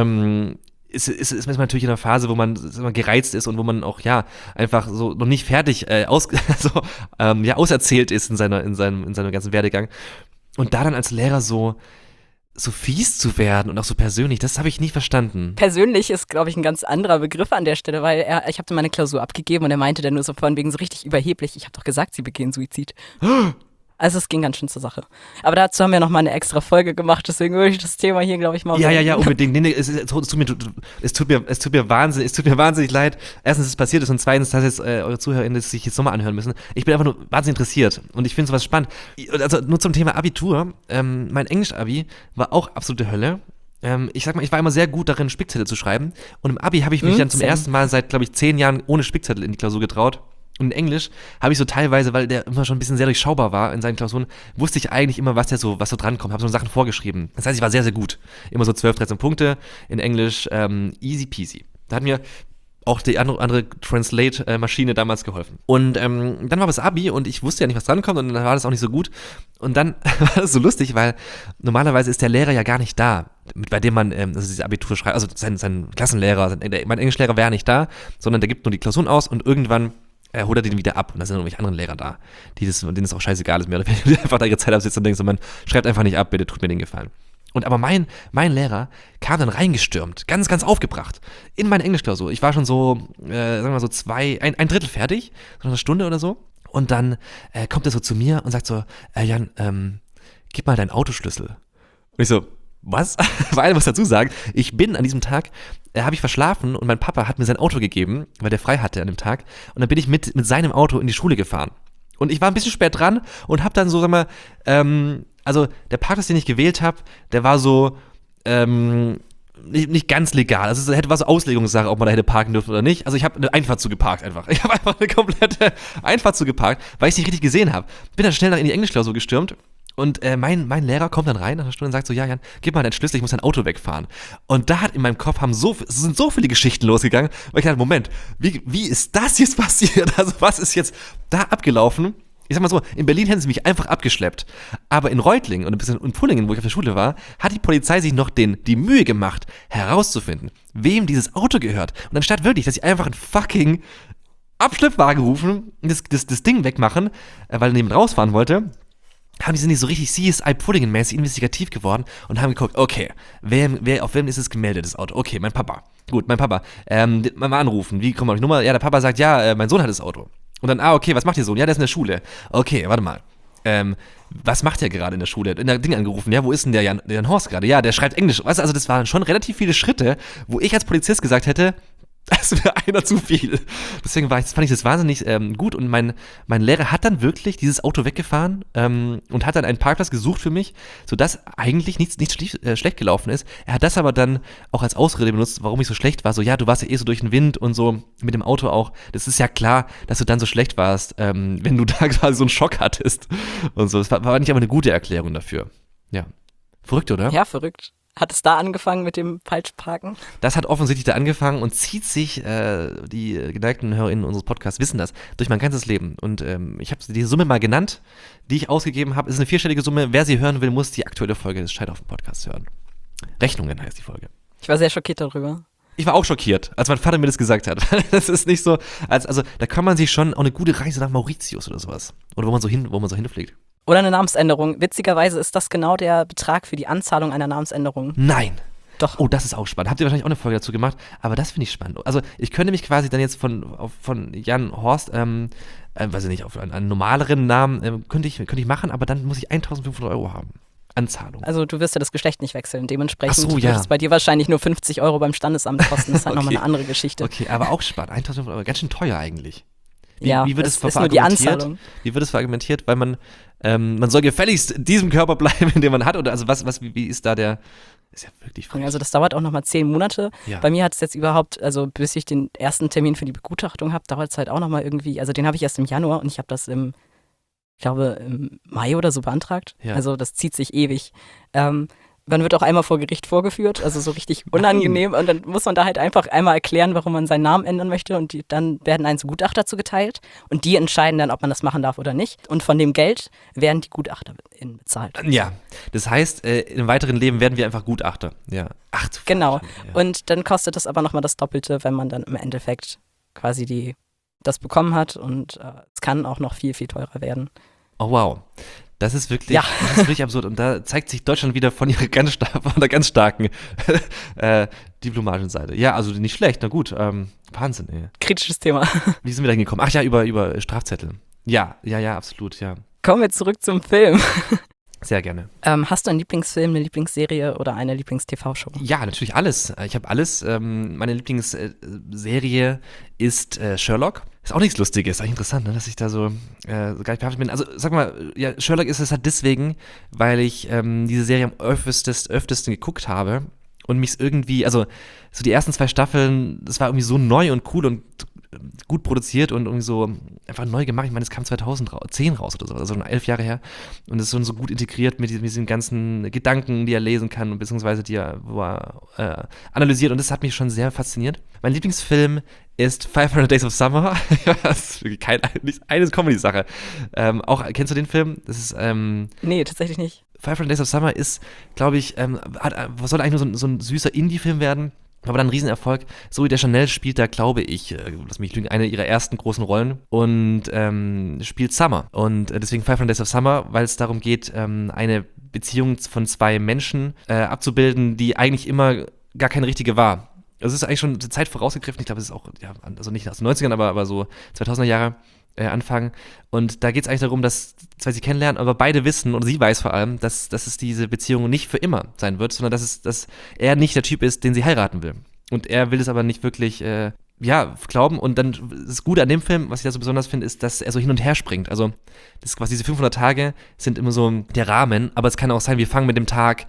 ist man natürlich in einer Phase, wo man gereizt ist und wo man auch einfach so noch nicht fertig auserzählt ist in seinem ganzen Werdegang und da dann als Lehrer so fies zu werden und auch so persönlich, das habe ich nie verstanden. Persönlich ist, glaube ich, ein ganz anderer Begriff an der Stelle, weil ich habe meine Klausur abgegeben und er meinte dann nur so von wegen so richtig überheblich, ich habe doch gesagt, sie begehen Suizid. Also es ging ganz schön zur Sache. Aber dazu haben wir nochmal eine extra Folge gemacht, deswegen würde ich das Thema hier, glaube ich, mal Ja, unbedingt. Nee, es tut mir wahnsinnig leid. Erstens, es passiert ist und zweitens, dass jetzt eure ZuhörerInnen sich jetzt nochmal anhören müssen. Ich bin einfach nur wahnsinnig interessiert und ich finde sowas spannend. Also nur zum Thema Abitur. Mein Englisch-Abi war auch absolute Hölle. Ich sag mal, ich war immer sehr gut darin, Spickzettel zu schreiben und im Abi habe ich mich dann zum ersten Mal seit, glaube ich, 10 Jahren ohne Spickzettel in die Klausur getraut. Und in Englisch habe ich so teilweise, weil der immer schon ein bisschen sehr durchschaubar war in seinen Klausuren, wusste ich eigentlich immer, was so drankommt, habe so Sachen vorgeschrieben. Das heißt, ich war sehr, sehr gut. Immer so 12, 13 Punkte in Englisch, easy peasy. Da hat mir auch die andere Translate-Maschine damals geholfen. Und dann war das Abi und ich wusste ja nicht, was drankommt und dann war das auch nicht so gut. Und dann war das so lustig, weil normalerweise ist der Lehrer ja gar nicht da, bei dem man dieses Abitur schreibt, also sein Klassenlehrer, mein Englischlehrer wäre nicht da, sondern der gibt nur die Klausuren aus und irgendwann holt er den wieder ab und da sind irgendwelche anderen Lehrer da, denen es auch scheißegal ist, mehr oder weniger, die einfach da ihre Zeit absitzen und denken so, man schreibt einfach nicht ab, bitte tut mir den Gefallen. Und aber mein Lehrer kam dann reingestürmt, ganz, ganz aufgebracht, in meine Englischklausur. Ich war schon so, sagen wir mal so ein Drittel fertig, so eine Stunde oder so. Und dann kommt er so zu mir und sagt so, Jan, gib mal deinen Autoschlüssel. Und ich so, was? Weil ich muss dazu sagen, ich bin an diesem Tag, habe ich verschlafen und mein Papa hat mir sein Auto gegeben, weil der frei hatte an dem Tag. Und dann bin ich mit seinem Auto in die Schule gefahren. Und ich war ein bisschen spät dran und habe dann so, sag mal, also der Parkplatz, den ich gewählt habe, der war so nicht ganz legal. Also es war so Auslegungssache, ob man da hätte parken dürfen oder nicht. Also ich habe eine Einfahrt zugeparkt einfach. Ich habe einfach eine komplette Einfahrt zugeparkt, weil ich es nicht richtig gesehen habe. Bin dann schnell nach in die Englischklausur gestürmt. Und mein Lehrer kommt dann rein nach einer Stunde und sagt so, ja Jan, gib mal deinen Schlüssel, ich muss dein Auto wegfahren. Und da hat in meinem Kopf sind so viele Geschichten losgegangen, weil ich dachte, Moment, wie ist das jetzt passiert? Also was ist jetzt da abgelaufen? Ich sag mal so, in Berlin hätten sie mich einfach abgeschleppt. Aber in Reutlingen und ein bisschen in Pullingen, wo ich auf der Schule war, hat die Polizei sich noch die Mühe gemacht, herauszufinden, wem dieses Auto gehört. Und anstatt wirklich, dass sie einfach einen fucking Abschleppwagen rufen und das Ding wegmachen, weil er neben rausfahren wollte, sind die so richtig CSI-Puddingen-mäßig investigativ geworden und haben geguckt, okay, auf wem ist es gemeldet, das Auto? Okay, mein Papa. Gut, mein Papa. Mal anrufen, wie kommt man auf die Nummer? Ja, der Papa sagt, ja, mein Sohn hat das Auto. Und dann, okay, was macht Ihr Sohn? Ja, der ist in der Schule. Okay, warte mal. Was macht der gerade in der Schule? In der Ding angerufen, ja, wo ist denn der Jan Horst gerade? Ja, der schreibt Englisch. Weißt du, also das waren schon relativ viele Schritte, wo ich als Polizist gesagt hätte, das wäre einer zu viel. Deswegen fand ich das wahnsinnig gut und mein Lehrer hat dann wirklich dieses Auto weggefahren und hat dann einen Parkplatz gesucht für mich, sodass eigentlich nichts schlecht gelaufen ist. Er hat das aber dann auch als Ausrede benutzt, warum ich so schlecht war. So, ja, du warst ja eh so durch den Wind und so mit dem Auto auch. Das ist ja klar, dass du dann so schlecht warst, wenn du da quasi so einen Schock hattest und so. Das war nicht aber eine gute Erklärung dafür. Ja. Verrückt, oder? Ja, verrückt. Hat es da angefangen mit dem Falschparken? Das hat offensichtlich da angefangen und zieht sich, die geneigten HörerInnen unseres Podcasts wissen das, durch mein ganzes Leben. Und ich habe die Summe mal genannt, die ich ausgegeben habe. Es ist eine 4-stellige Summe. Wer sie hören will, muss die aktuelle Folge des Scheiterhaufen Podcasts hören. Rechnungen heißt die Folge. Ich war sehr schockiert darüber. Ich war auch schockiert, als mein Vater mir das gesagt hat. Das ist nicht so, also da kann man sich schon auch eine gute Reise nach Mauritius oder sowas. Oder wo man so hinfliegt. Oder eine Namensänderung. Witzigerweise ist das genau der Betrag für die Anzahlung einer Namensänderung. Nein. Doch. Oh, das ist auch spannend. Habt ihr wahrscheinlich auch eine Folge dazu gemacht, aber das finde ich spannend. Also ich könnte mich quasi dann jetzt von Jan Horst, weiß ich nicht, auf einen normaleren Namen könnte ich machen, aber dann muss ich 1.500 Euro haben. Anzahlung. Also du wirst ja das Geschlecht nicht wechseln. Dementsprechend wird es bei dir wahrscheinlich nur 50 Euro beim Standesamt kosten. Das ist halt nochmal eine andere Geschichte. Okay, aber auch spannend. 1.500 Euro, ganz schön teuer eigentlich. Wie wird es ist nur die Anzahlung. Wie wird es verargumentiert? Weil man soll gefälligst in diesem Körper bleiben, den man hat? Oder also wie ist da der... Ist ja wirklich frech. Also das dauert auch nochmal 10 Monate. Ja. Bei mir hat es jetzt überhaupt, also bis ich den ersten Termin für die Begutachtung habe, dauert es halt auch nochmal irgendwie, also den habe ich erst im Januar und ich habe das im Mai oder so beantragt. Ja. Also das zieht sich ewig. Man wird auch einmal vor Gericht vorgeführt, also so richtig unangenehm. Nein. Und dann muss man da halt einfach einmal erklären, warum man seinen Namen ändern möchte. Und dann werden einem Gutachter zugeteilt. Und die entscheiden dann, ob man das machen darf oder nicht. Und von dem Geld werden die GutachterInnen bezahlt. Ja, das heißt, im weiteren Leben werden wir einfach Gutachter. Ja. Ach, genau. Ja. Und dann kostet das aber nochmal das Doppelte, wenn man dann im Endeffekt quasi das bekommen hat. Und es kann auch noch viel, viel teurer werden. Oh, wow. Das ist wirklich absurd. Und da zeigt sich Deutschland wieder von ihrer ganz starken diplomatischen Seite. Ja, also nicht schlecht, na gut. Wahnsinn, ey. Kritisches Thema. Wie sind wir da hingekommen? Ach ja, über Strafzettel. Ja, absolut, ja. Kommen wir zurück zum Film. Sehr gerne. Hast du einen Lieblingsfilm, eine Lieblingsserie oder eine Lieblings-TV-Show? Ja, natürlich alles. Ich habe alles. Meine Lieblingsserie ist Sherlock. Ist auch nichts Lustiges, eigentlich interessant, ne, dass ich da so gar nicht behaftet bin. Also sag mal, ja, Sherlock ist es halt deswegen, weil ich diese Serie am öftesten geguckt habe und mich irgendwie, also so die ersten 2 Staffeln, das war irgendwie so neu und cool und gut produziert und irgendwie so einfach neu gemacht. Ich meine, es kam 2010 raus oder so, also schon 11 Jahre her. Und es ist schon so gut integriert mit diesen ganzen Gedanken, die er lesen kann, beziehungsweise wo er analysiert. Und das hat mich schon sehr fasziniert. Mein Lieblingsfilm ist 500 Days of Summer. Das ist wirklich nicht eine Comedy-Sache. Kennst du den Film? Das ist, nee, tatsächlich nicht. 500 Days of Summer ist, glaube ich, soll eigentlich nur so ein süßer Indie-Film werden. Aber dann ein Riesenerfolg. Zoe Deschanel spielt da, glaube ich, lass mich lügen, eine ihrer ersten großen Rollen und spielt Summer. Und deswegen 500 Days of Summer, weil es darum geht, eine Beziehung von 2 Menschen abzubilden, die eigentlich immer gar keine richtige war. Also es ist eigentlich schon eine Zeit vorausgegriffen. Ich glaube, es ist auch, ja, also nicht aus den 90ern, aber so 2000er Jahre. Anfangen. Und da geht es eigentlich darum, dass 2 sich kennenlernen, aber beide wissen, und sie weiß vor allem, dass es diese Beziehung nicht für immer sein wird, sondern dass er nicht der Typ ist, den sie heiraten will. Und er will es aber nicht wirklich glauben. Und dann das Gute an dem Film, was ich da so besonders finde, ist, dass er so hin und her springt. Also diese 500 Tage sind immer so der Rahmen, aber es kann auch sein, wir fangen mit dem Tag,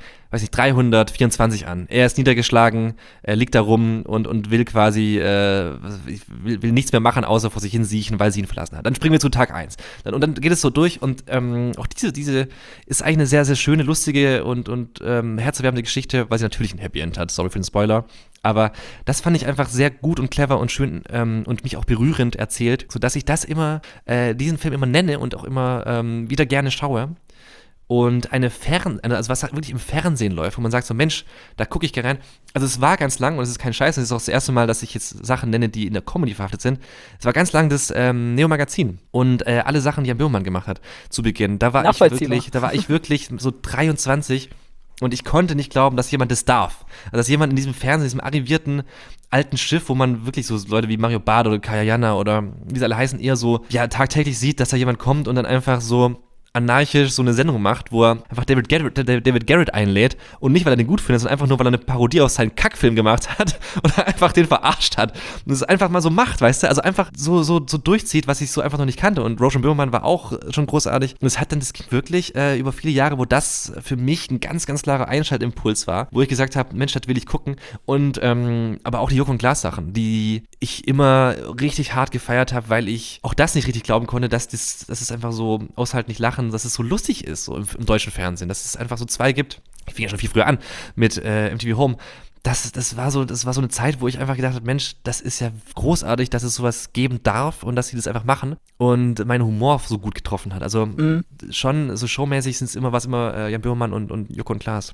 324 an. Er ist niedergeschlagen, er liegt da rum und will quasi, will nichts mehr machen, außer vor sich hin siechen, weil sie ihn verlassen hat. Dann springen wir zu Tag 1. Und dann geht es so durch und auch diese ist eigentlich eine sehr, sehr schöne, lustige und herzerwärmende Geschichte, weil sie natürlich ein Happy End hat. Sorry für den Spoiler. Aber das fand ich einfach sehr gut und clever und schön und mich auch berührend erzählt, sodass ich das immer, diesen Film immer nenne und auch immer wieder gerne schaue. Und also was wirklich im Fernsehen läuft, wo man sagt so, Mensch, da gucke ich gerne rein. Also es war ganz lang, und es ist kein Scheiß, es ist auch das erste Mal, dass ich jetzt Sachen nenne, die in der Comedy verhaftet sind. Es war ganz lang das Neo-Magazin und alle Sachen, die Jan Böhmermann gemacht hat zu Beginn. Da war ich wirklich so 23 und ich konnte nicht glauben, dass jemand das darf. Also dass jemand in diesem Fernsehen, diesem arrivierten alten Schiff, wo man wirklich so Leute wie Mario Barth oder Kaya Jana oder wie sie alle heißen, eher so tagtäglich sieht, dass da jemand kommt und dann einfach so anarchisch so eine Sendung macht, wo er einfach David Garrett einlädt und nicht, weil er den gut findet, sondern einfach nur, weil er eine Parodie auf seinen Kackfilm gemacht hat oder einfach den verarscht hat und es einfach mal so macht, weißt du, also einfach so durchzieht, was ich so einfach noch nicht kannte und Roshan Böhmermann war auch schon großartig und das ging wirklich über viele Jahre, wo das für mich ein ganz, ganz klarer Einschaltimpuls war, wo ich gesagt habe, Mensch, das will ich gucken und aber auch die Joko und Klaas Sachen, die ich immer richtig hart gefeiert habe, weil ich auch das nicht richtig glauben konnte, dass es einfach so aushalten, nicht lachen, dass es so lustig ist, so im deutschen Fernsehen, dass es einfach so 2 gibt. Ich fing ja schon viel früher an mit MTV Home. Das war so eine Zeit, wo ich einfach gedacht habe, Mensch, das ist ja großartig, dass es sowas geben darf und dass sie das einfach machen und meinen Humor so gut getroffen hat. Also schon so showmäßig sind es immer Jan Böhmermann und Joko und Klaas.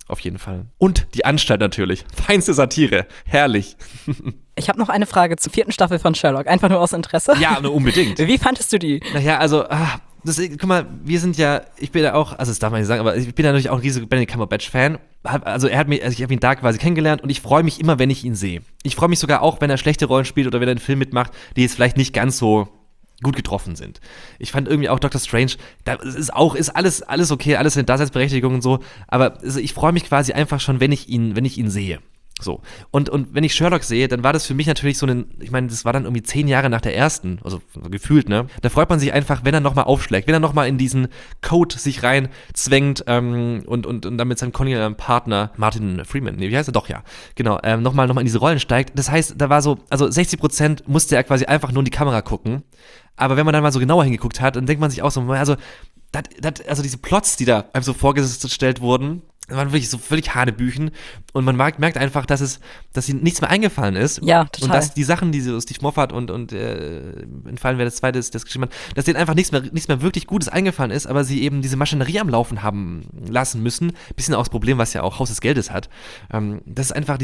auf jeden Fall. Und die Anstalt natürlich. Feinste Satire. Herrlich. Ich habe noch eine Frage zur 4. Staffel von Sherlock, einfach nur aus Interesse. Ja, unbedingt. Wie fandest du die? Naja, also, guck mal, ich bin ja auch, also das darf man nicht sagen, aber ich bin ja natürlich auch ein riesiger Benedict Cumberbatch-Fan. Also ich habe ihn da quasi kennengelernt und ich freue mich immer, wenn ich ihn sehe. Ich freue mich sogar auch, wenn er schlechte Rollen spielt oder wenn er einen Film mitmacht, die jetzt vielleicht nicht ganz so gut getroffen sind. Ich fand irgendwie auch Doctor Strange, da ist alles okay, alles eine Daseinsberechtigung und so, aber also ich freue mich quasi einfach schon, wenn ich ihn sehe. So. Und wenn ich Sherlock sehe, dann war das für mich natürlich ich meine, das war dann irgendwie 10 Jahre nach der ersten, also gefühlt, ne? Da freut man sich einfach, wenn er nochmal aufschlägt, wenn er nochmal in diesen Code sich reinzwängt und dann mit seinem kongenialen Partner Martin Freeman, nee, wie heißt er? Doch, ja, genau, nochmal in diese Rollen steigt. Das heißt, da war so, also 60% musste er quasi einfach nur in die Kamera gucken, aber wenn man dann mal so genauer hingeguckt hat, dann denkt man sich auch so, also diese Plots, die da einem so vorgestellt wurden, waren wirklich so völlig Hanebüchen und man merkt einfach, dass ihnen nichts mehr eingefallen ist. Ja, total. Und dass die Sachen, die so Steve Moffat und entfallen, wer das zweite ist, das geschrieben hat, dass denen einfach nichts mehr wirklich Gutes eingefallen ist, aber sie eben diese Maschinerie am Laufen haben lassen müssen. Bisschen auch das Problem, was ja auch Haus des Geldes hat. Das ist einfach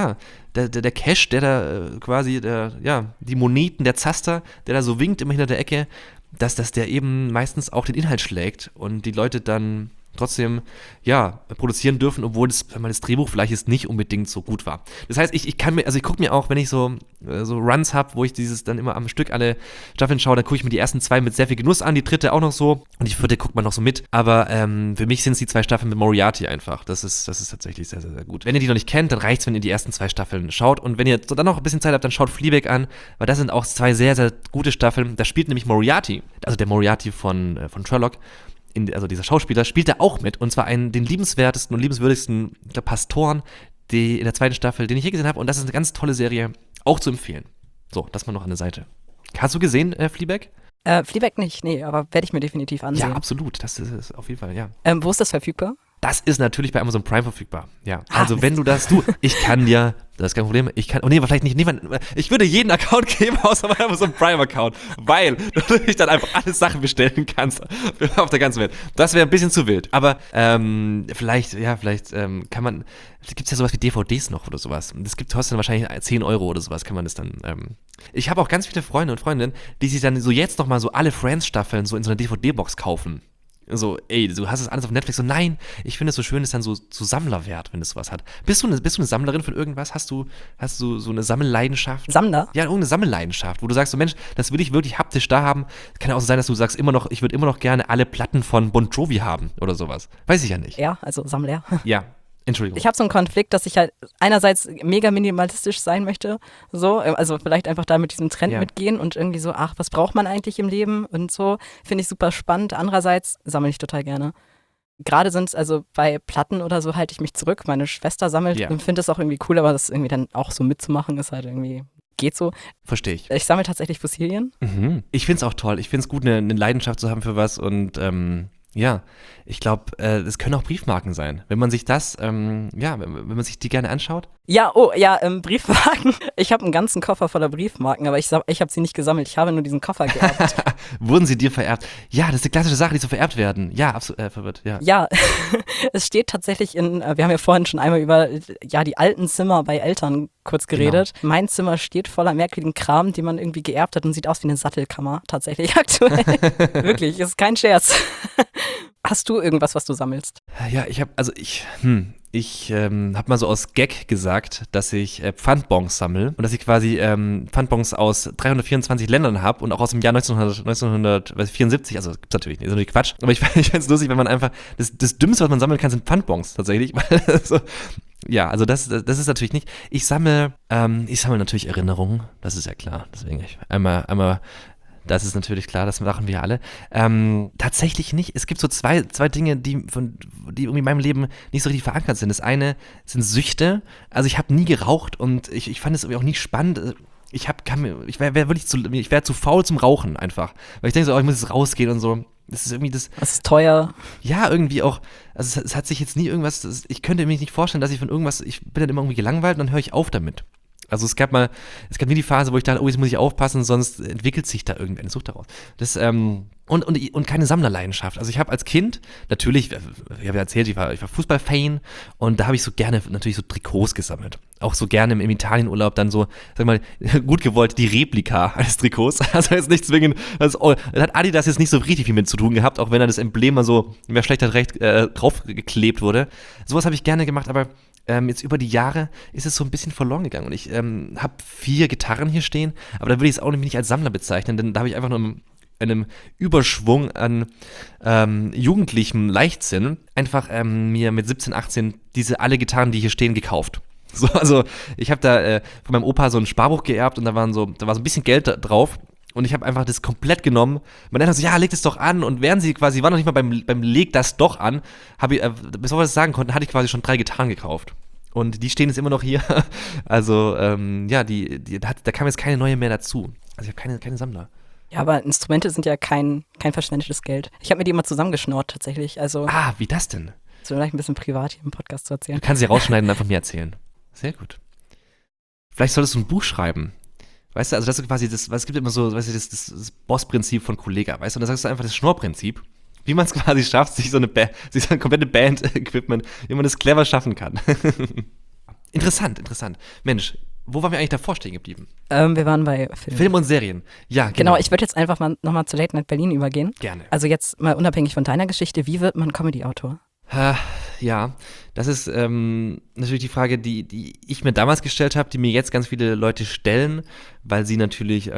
der Cash, der da quasi, die Moneten, der Zaster, der da so winkt immer hinter der Ecke, dass der eben meistens auch den Inhalt schlägt und die Leute dann trotzdem, produzieren dürfen, obwohl das Drehbuch vielleicht jetzt nicht unbedingt so gut war. Das heißt, ich gucke mir auch, wenn ich so Runs habe, wo ich dieses dann immer am Stück alle Staffeln schaue, dann gucke ich mir die ersten 2 mit sehr viel Genuss an, die 3. auch noch so und die 4. guckt man noch so mit, aber für mich sind es die 2 Staffeln mit Moriarty einfach. Das ist tatsächlich sehr, sehr, sehr gut. Wenn ihr die noch nicht kennt, dann reicht es, wenn ihr die ersten 2 Staffeln schaut und wenn ihr dann noch ein bisschen Zeit habt, dann schaut Fleabag an, weil das sind auch 2 sehr, sehr gute Staffeln. Da spielt nämlich Moriarty, also der Moriarty von Sherlock, also dieser Schauspieler, spielt da auch mit und zwar den liebenswertesten und liebenswürdigsten Pastoren in der 2. Staffel, den ich je gesehen habe und das ist eine ganz tolle Serie, auch zu empfehlen. So, das mal noch an der Seite. Hast du gesehen, Fleabag? Fleabag nicht, nee, aber werde ich mir definitiv ansehen. Ja, absolut, das ist auf jeden Fall, ja. Wo ist das verfügbar? Das ist natürlich bei Amazon Prime verfügbar. Ja, also wenn du ich kann dir, das ist kein Problem, vielleicht nicht, ich würde jeden Account geben, außer meinem Amazon Prime Account, weil du natürlich dann einfach alle Sachen bestellen kannst auf der ganzen Welt. Das wäre ein bisschen zu wild, aber vielleicht kann man, gibt es ja sowas wie DVDs noch oder sowas. Das kostet dann wahrscheinlich 10 Euro oder sowas, kann man das dann, ich habe auch ganz viele Freunde und Freundinnen, die sich dann so jetzt nochmal so alle Friends-Staffeln so in so einer DVD-Box kaufen. So, ey, du hast das alles auf Netflix. So, nein, ich finde es so schön, ist dann so Sammlerwert, wenn es sowas hat. Bist du eine Sammlerin von irgendwas? Hast du so eine Sammelleidenschaft? Sammler? Ja, irgendeine Sammelleidenschaft, wo du sagst, so Mensch, das will ich wirklich haptisch da haben. Kann ja auch so sein, dass du sagst, ich würde immer noch gerne alle Platten von Bon Jovi haben oder sowas. Weiß ich ja nicht. Ja, also Sammler. Ja. Entschuldigung. Ich habe so einen Konflikt, dass ich halt einerseits mega minimalistisch sein möchte, so, also vielleicht einfach da mit diesem Trend mitgehen und irgendwie so, was braucht man eigentlich im Leben und so, finde ich super spannend. Andererseits sammle ich total gerne. Gerade sind es also bei Platten oder so halte ich mich zurück. Meine Schwester sammelt und finde es auch irgendwie cool, aber das irgendwie dann auch so mitzumachen ist halt irgendwie, geht so. Verstehe ich. Ich sammle tatsächlich Fossilien. Mhm. Ich finde es auch toll. Ich finde es gut, eine Leidenschaft zu haben für was und ja, ich glaube, es können auch Briefmarken sein. Wenn man sich wenn man sich die gerne anschaut. Ja, Briefmarken. Ich habe einen ganzen Koffer voller Briefmarken, aber ich habe sie nicht gesammelt. Ich habe nur diesen Koffer geerbt. Wurden sie dir vererbt? Ja, das ist eine klassische Sache, die so vererbt werden. Ja, absolut verwirrt, ja. Ja, es steht tatsächlich wir haben ja vorhin schon einmal über die alten Zimmer bei Eltern kurz geredet. Genau. Mein Zimmer steht voller merkwürdigen Kram, den man irgendwie geerbt hat und sieht aus wie eine Sattelkammer tatsächlich aktuell. Wirklich, ist kein Scherz. Hast du irgendwas, was du sammelst? Ja, ich habe mal so aus Gag gesagt, dass ich Pfandbons sammle und dass ich quasi Pfandbons aus 324 Ländern habe und auch aus dem Jahr 1974, also gibt's natürlich nicht, ist natürlich Quatsch, aber ich fände es lustig, wenn man einfach, das Dümmste, was man sammeln kann, sind Pfandbons tatsächlich, weil so, ja, also das ist natürlich nicht, ich sammle natürlich Erinnerungen, das ist ja klar, deswegen einmal das ist natürlich klar, das machen wir alle. Tatsächlich nicht. Es gibt so zwei Dinge, die irgendwie in meinem Leben nicht so richtig verankert sind. Das eine sind Süchte. Also ich habe nie geraucht und ich fand es irgendwie auch nie spannend. Ich wäre zu faul zum Rauchen einfach. Weil ich denke so, ich muss jetzt rausgehen und so. Das ist irgendwie das. Das ist teuer. Ja, irgendwie auch. Also es hat sich jetzt nie irgendwas. Ich könnte mir nicht vorstellen, dass ich von irgendwas. Ich bin dann immer irgendwie gelangweilt und dann höre ich auf damit. Also es gab nie die Phase, wo ich dachte, oh, jetzt muss ich aufpassen, sonst entwickelt sich da irgendeine Sucht daraus. Das, und keine Sammlerleidenschaft. Also ich habe als Kind natürlich, ich habe ja erzählt, ich war Fußballfan und da habe ich so gerne natürlich so Trikots gesammelt. Auch so gerne im Italienurlaub dann so, sag mal, gut gewollt, die Replika eines Trikots. Also jetzt nicht zwingend, da hat Adidas jetzt nicht so richtig viel mit zu tun gehabt, auch wenn da das Emblem mal so, wer schlecht hat recht, draufgeklebt wurde. Sowas habe ich gerne gemacht, aber jetzt über die Jahre ist es so ein bisschen verloren gegangen. Und ich habe 4 Gitarren hier stehen, aber da würde ich es auch nicht als Sammler bezeichnen, denn da habe ich einfach nur einem Überschwung an jugendlichem Leichtsinn einfach mir mit 17, 18 alle Gitarren, die hier stehen, gekauft. So, also ich habe da von meinem Opa so ein Sparbuch geerbt und da war so ein bisschen Geld drauf. Und ich habe einfach das komplett genommen. Mein Eltern so, ja, leg das doch an. Und während sie quasi, waren noch nicht mal beim Leg das doch an, habe ich, bevor wir das sagen konnten, hatte ich quasi schon 3 Gitarren gekauft. Und die stehen jetzt immer noch hier. Also, da kam jetzt keine neue mehr dazu. Also ich habe keine Sammler. Ja, aber Instrumente sind ja kein verschwendetes Geld. Ich habe mir die immer zusammengeschnort tatsächlich. Also, wie das denn? So vielleicht ein bisschen privat hier im Podcast zu erzählen. Du kannst sie rausschneiden und einfach mir erzählen. Sehr gut. Vielleicht solltest du ein Buch schreiben. Weißt du, also das ist quasi es gibt immer so, weißt du, das Boss-Prinzip von Kollega, weißt du, und da sagst du einfach das Schnorr-Prinzip, wie man es quasi schafft, sich so eine komplette Band-Equipment, wie man das clever schaffen kann. Interessant. Mensch, wo waren wir eigentlich davor stehen geblieben? Wir waren bei Film und Serien, ja, genau. Ich würde jetzt einfach mal nochmal zu Late Night Berlin übergehen. Gerne. Also jetzt mal unabhängig von deiner Geschichte, wie wird man Comedy-Autor? Ja, das ist natürlich die Frage, die ich mir damals gestellt habe, die mir jetzt ganz viele Leute stellen, weil sie natürlich,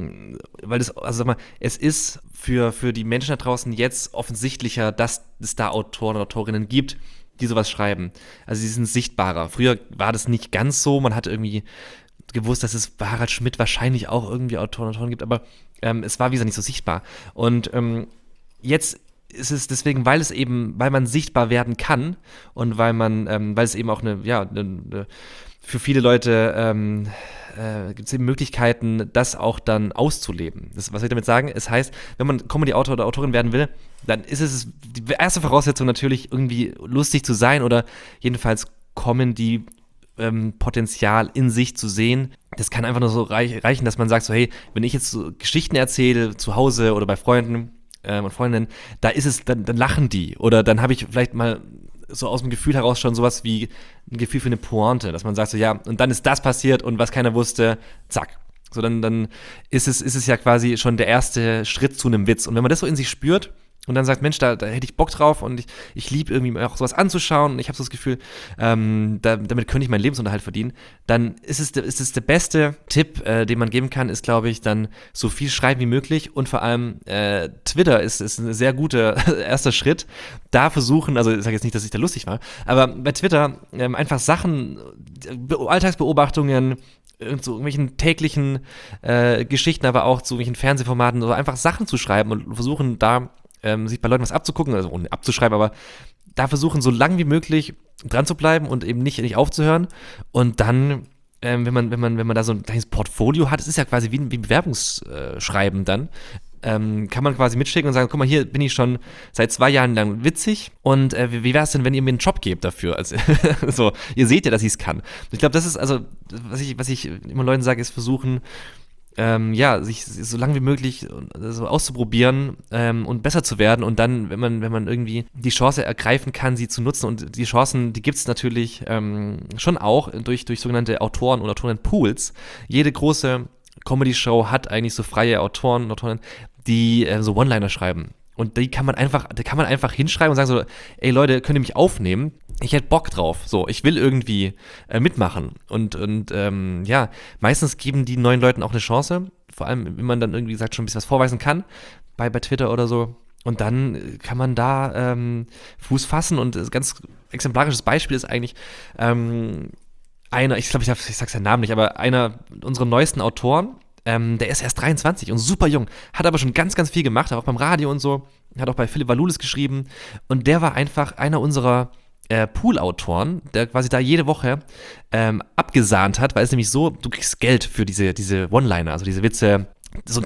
es ist für die Menschen da draußen jetzt offensichtlicher, dass es da Autoren und Autorinnen gibt, die sowas schreiben. Also sie sind sichtbarer. Früher war das nicht ganz so, man hat irgendwie gewusst, dass es bei Harald Schmidt wahrscheinlich auch irgendwie Autoren und Autorinnen gibt, aber es war, wie gesagt, nicht so sichtbar. Und jetzt ist es deswegen, weil man sichtbar werden kann und weil es eben auch für viele Leute gibt es eben Möglichkeiten, das auch dann auszuleben. Was will ich damit sagen? Es heißt, wenn man Comedy-Autor oder Autorin werden will, dann ist es die erste Voraussetzung natürlich irgendwie lustig zu sein oder jedenfalls Comedy-Potenzial in sich zu sehen. Das kann einfach nur so reichen, dass man sagt so, hey, wenn ich jetzt so Geschichten erzähle zu Hause oder bei Freunden und Freundinnen, dann lachen die. Oder dann habe ich vielleicht mal so aus dem Gefühl heraus schon sowas wie ein Gefühl für eine Pointe, dass man sagt so, ja, und dann ist das passiert und was keiner wusste, zack. So, dann ist es ja quasi schon der erste Schritt zu einem Witz. Und wenn man das so in sich spürt und dann sagt, Mensch, da hätte ich Bock drauf und ich liebe irgendwie auch sowas anzuschauen und ich habe so das Gefühl, damit könnte ich meinen Lebensunterhalt verdienen, dann ist es der beste Tipp, den man geben kann, ist, glaube ich, dann so viel schreiben wie möglich und vor allem Twitter ist ein sehr guter erster Schritt. Da versuchen, also ich sage jetzt nicht, dass ich da lustig war, aber bei Twitter einfach Sachen, Alltagsbeobachtungen, so irgendwelchen täglichen Geschichten, aber auch zu irgendwelchen Fernsehformaten, so einfach Sachen zu schreiben und versuchen da sich bei Leuten was abzugucken, also ohne abzuschreiben, aber da versuchen, so lang wie möglich dran zu bleiben und eben nicht aufzuhören. Und dann, wenn man da so ein kleines Portfolio hat, es ist ja quasi wie ein Bewerbungsschreiben dann, kann man quasi mitschicken und sagen, guck mal, hier bin ich schon seit 2 Jahren lang witzig und wie wäre es denn, wenn ihr mir einen Job gebt dafür? Also, so, ihr seht ja, dass ich es kann. Ich glaube, das ist also, was ich immer Leuten sage, ist versuchen, sich so lange wie möglich so auszuprobieren und besser zu werden und dann, wenn man irgendwie die Chance ergreifen kann, sie zu nutzen und die Chancen, die gibt es natürlich schon auch durch sogenannte Autoren und Autorinnen-Pools. Jede große Comedy-Show hat eigentlich so freie Autoren und Autorinnen, die so One-Liner schreiben. Und da kann man einfach hinschreiben und sagen so, ey Leute, könnt ihr mich aufnehmen? Ich hätte Bock drauf. So, ich will irgendwie mitmachen. Und meistens geben die neuen Leuten auch eine Chance. Vor allem, wenn man dann irgendwie sagt, schon ein bisschen was vorweisen kann, bei Twitter oder so. Und dann kann man da Fuß fassen. Und ein ganz exemplarisches Beispiel ist eigentlich ich glaube, ich sag's den Namen nicht, aber einer unserer neuesten Autoren, der ist erst 23 und super jung, hat aber schon ganz, ganz viel gemacht, auch beim Radio und so, hat auch bei Philipp Valulis geschrieben und der war einfach einer unserer Pool-Autoren, der quasi da jede Woche abgesahnt hat, weil es nämlich so, du kriegst Geld für diese One-Liner, also diese Witze, so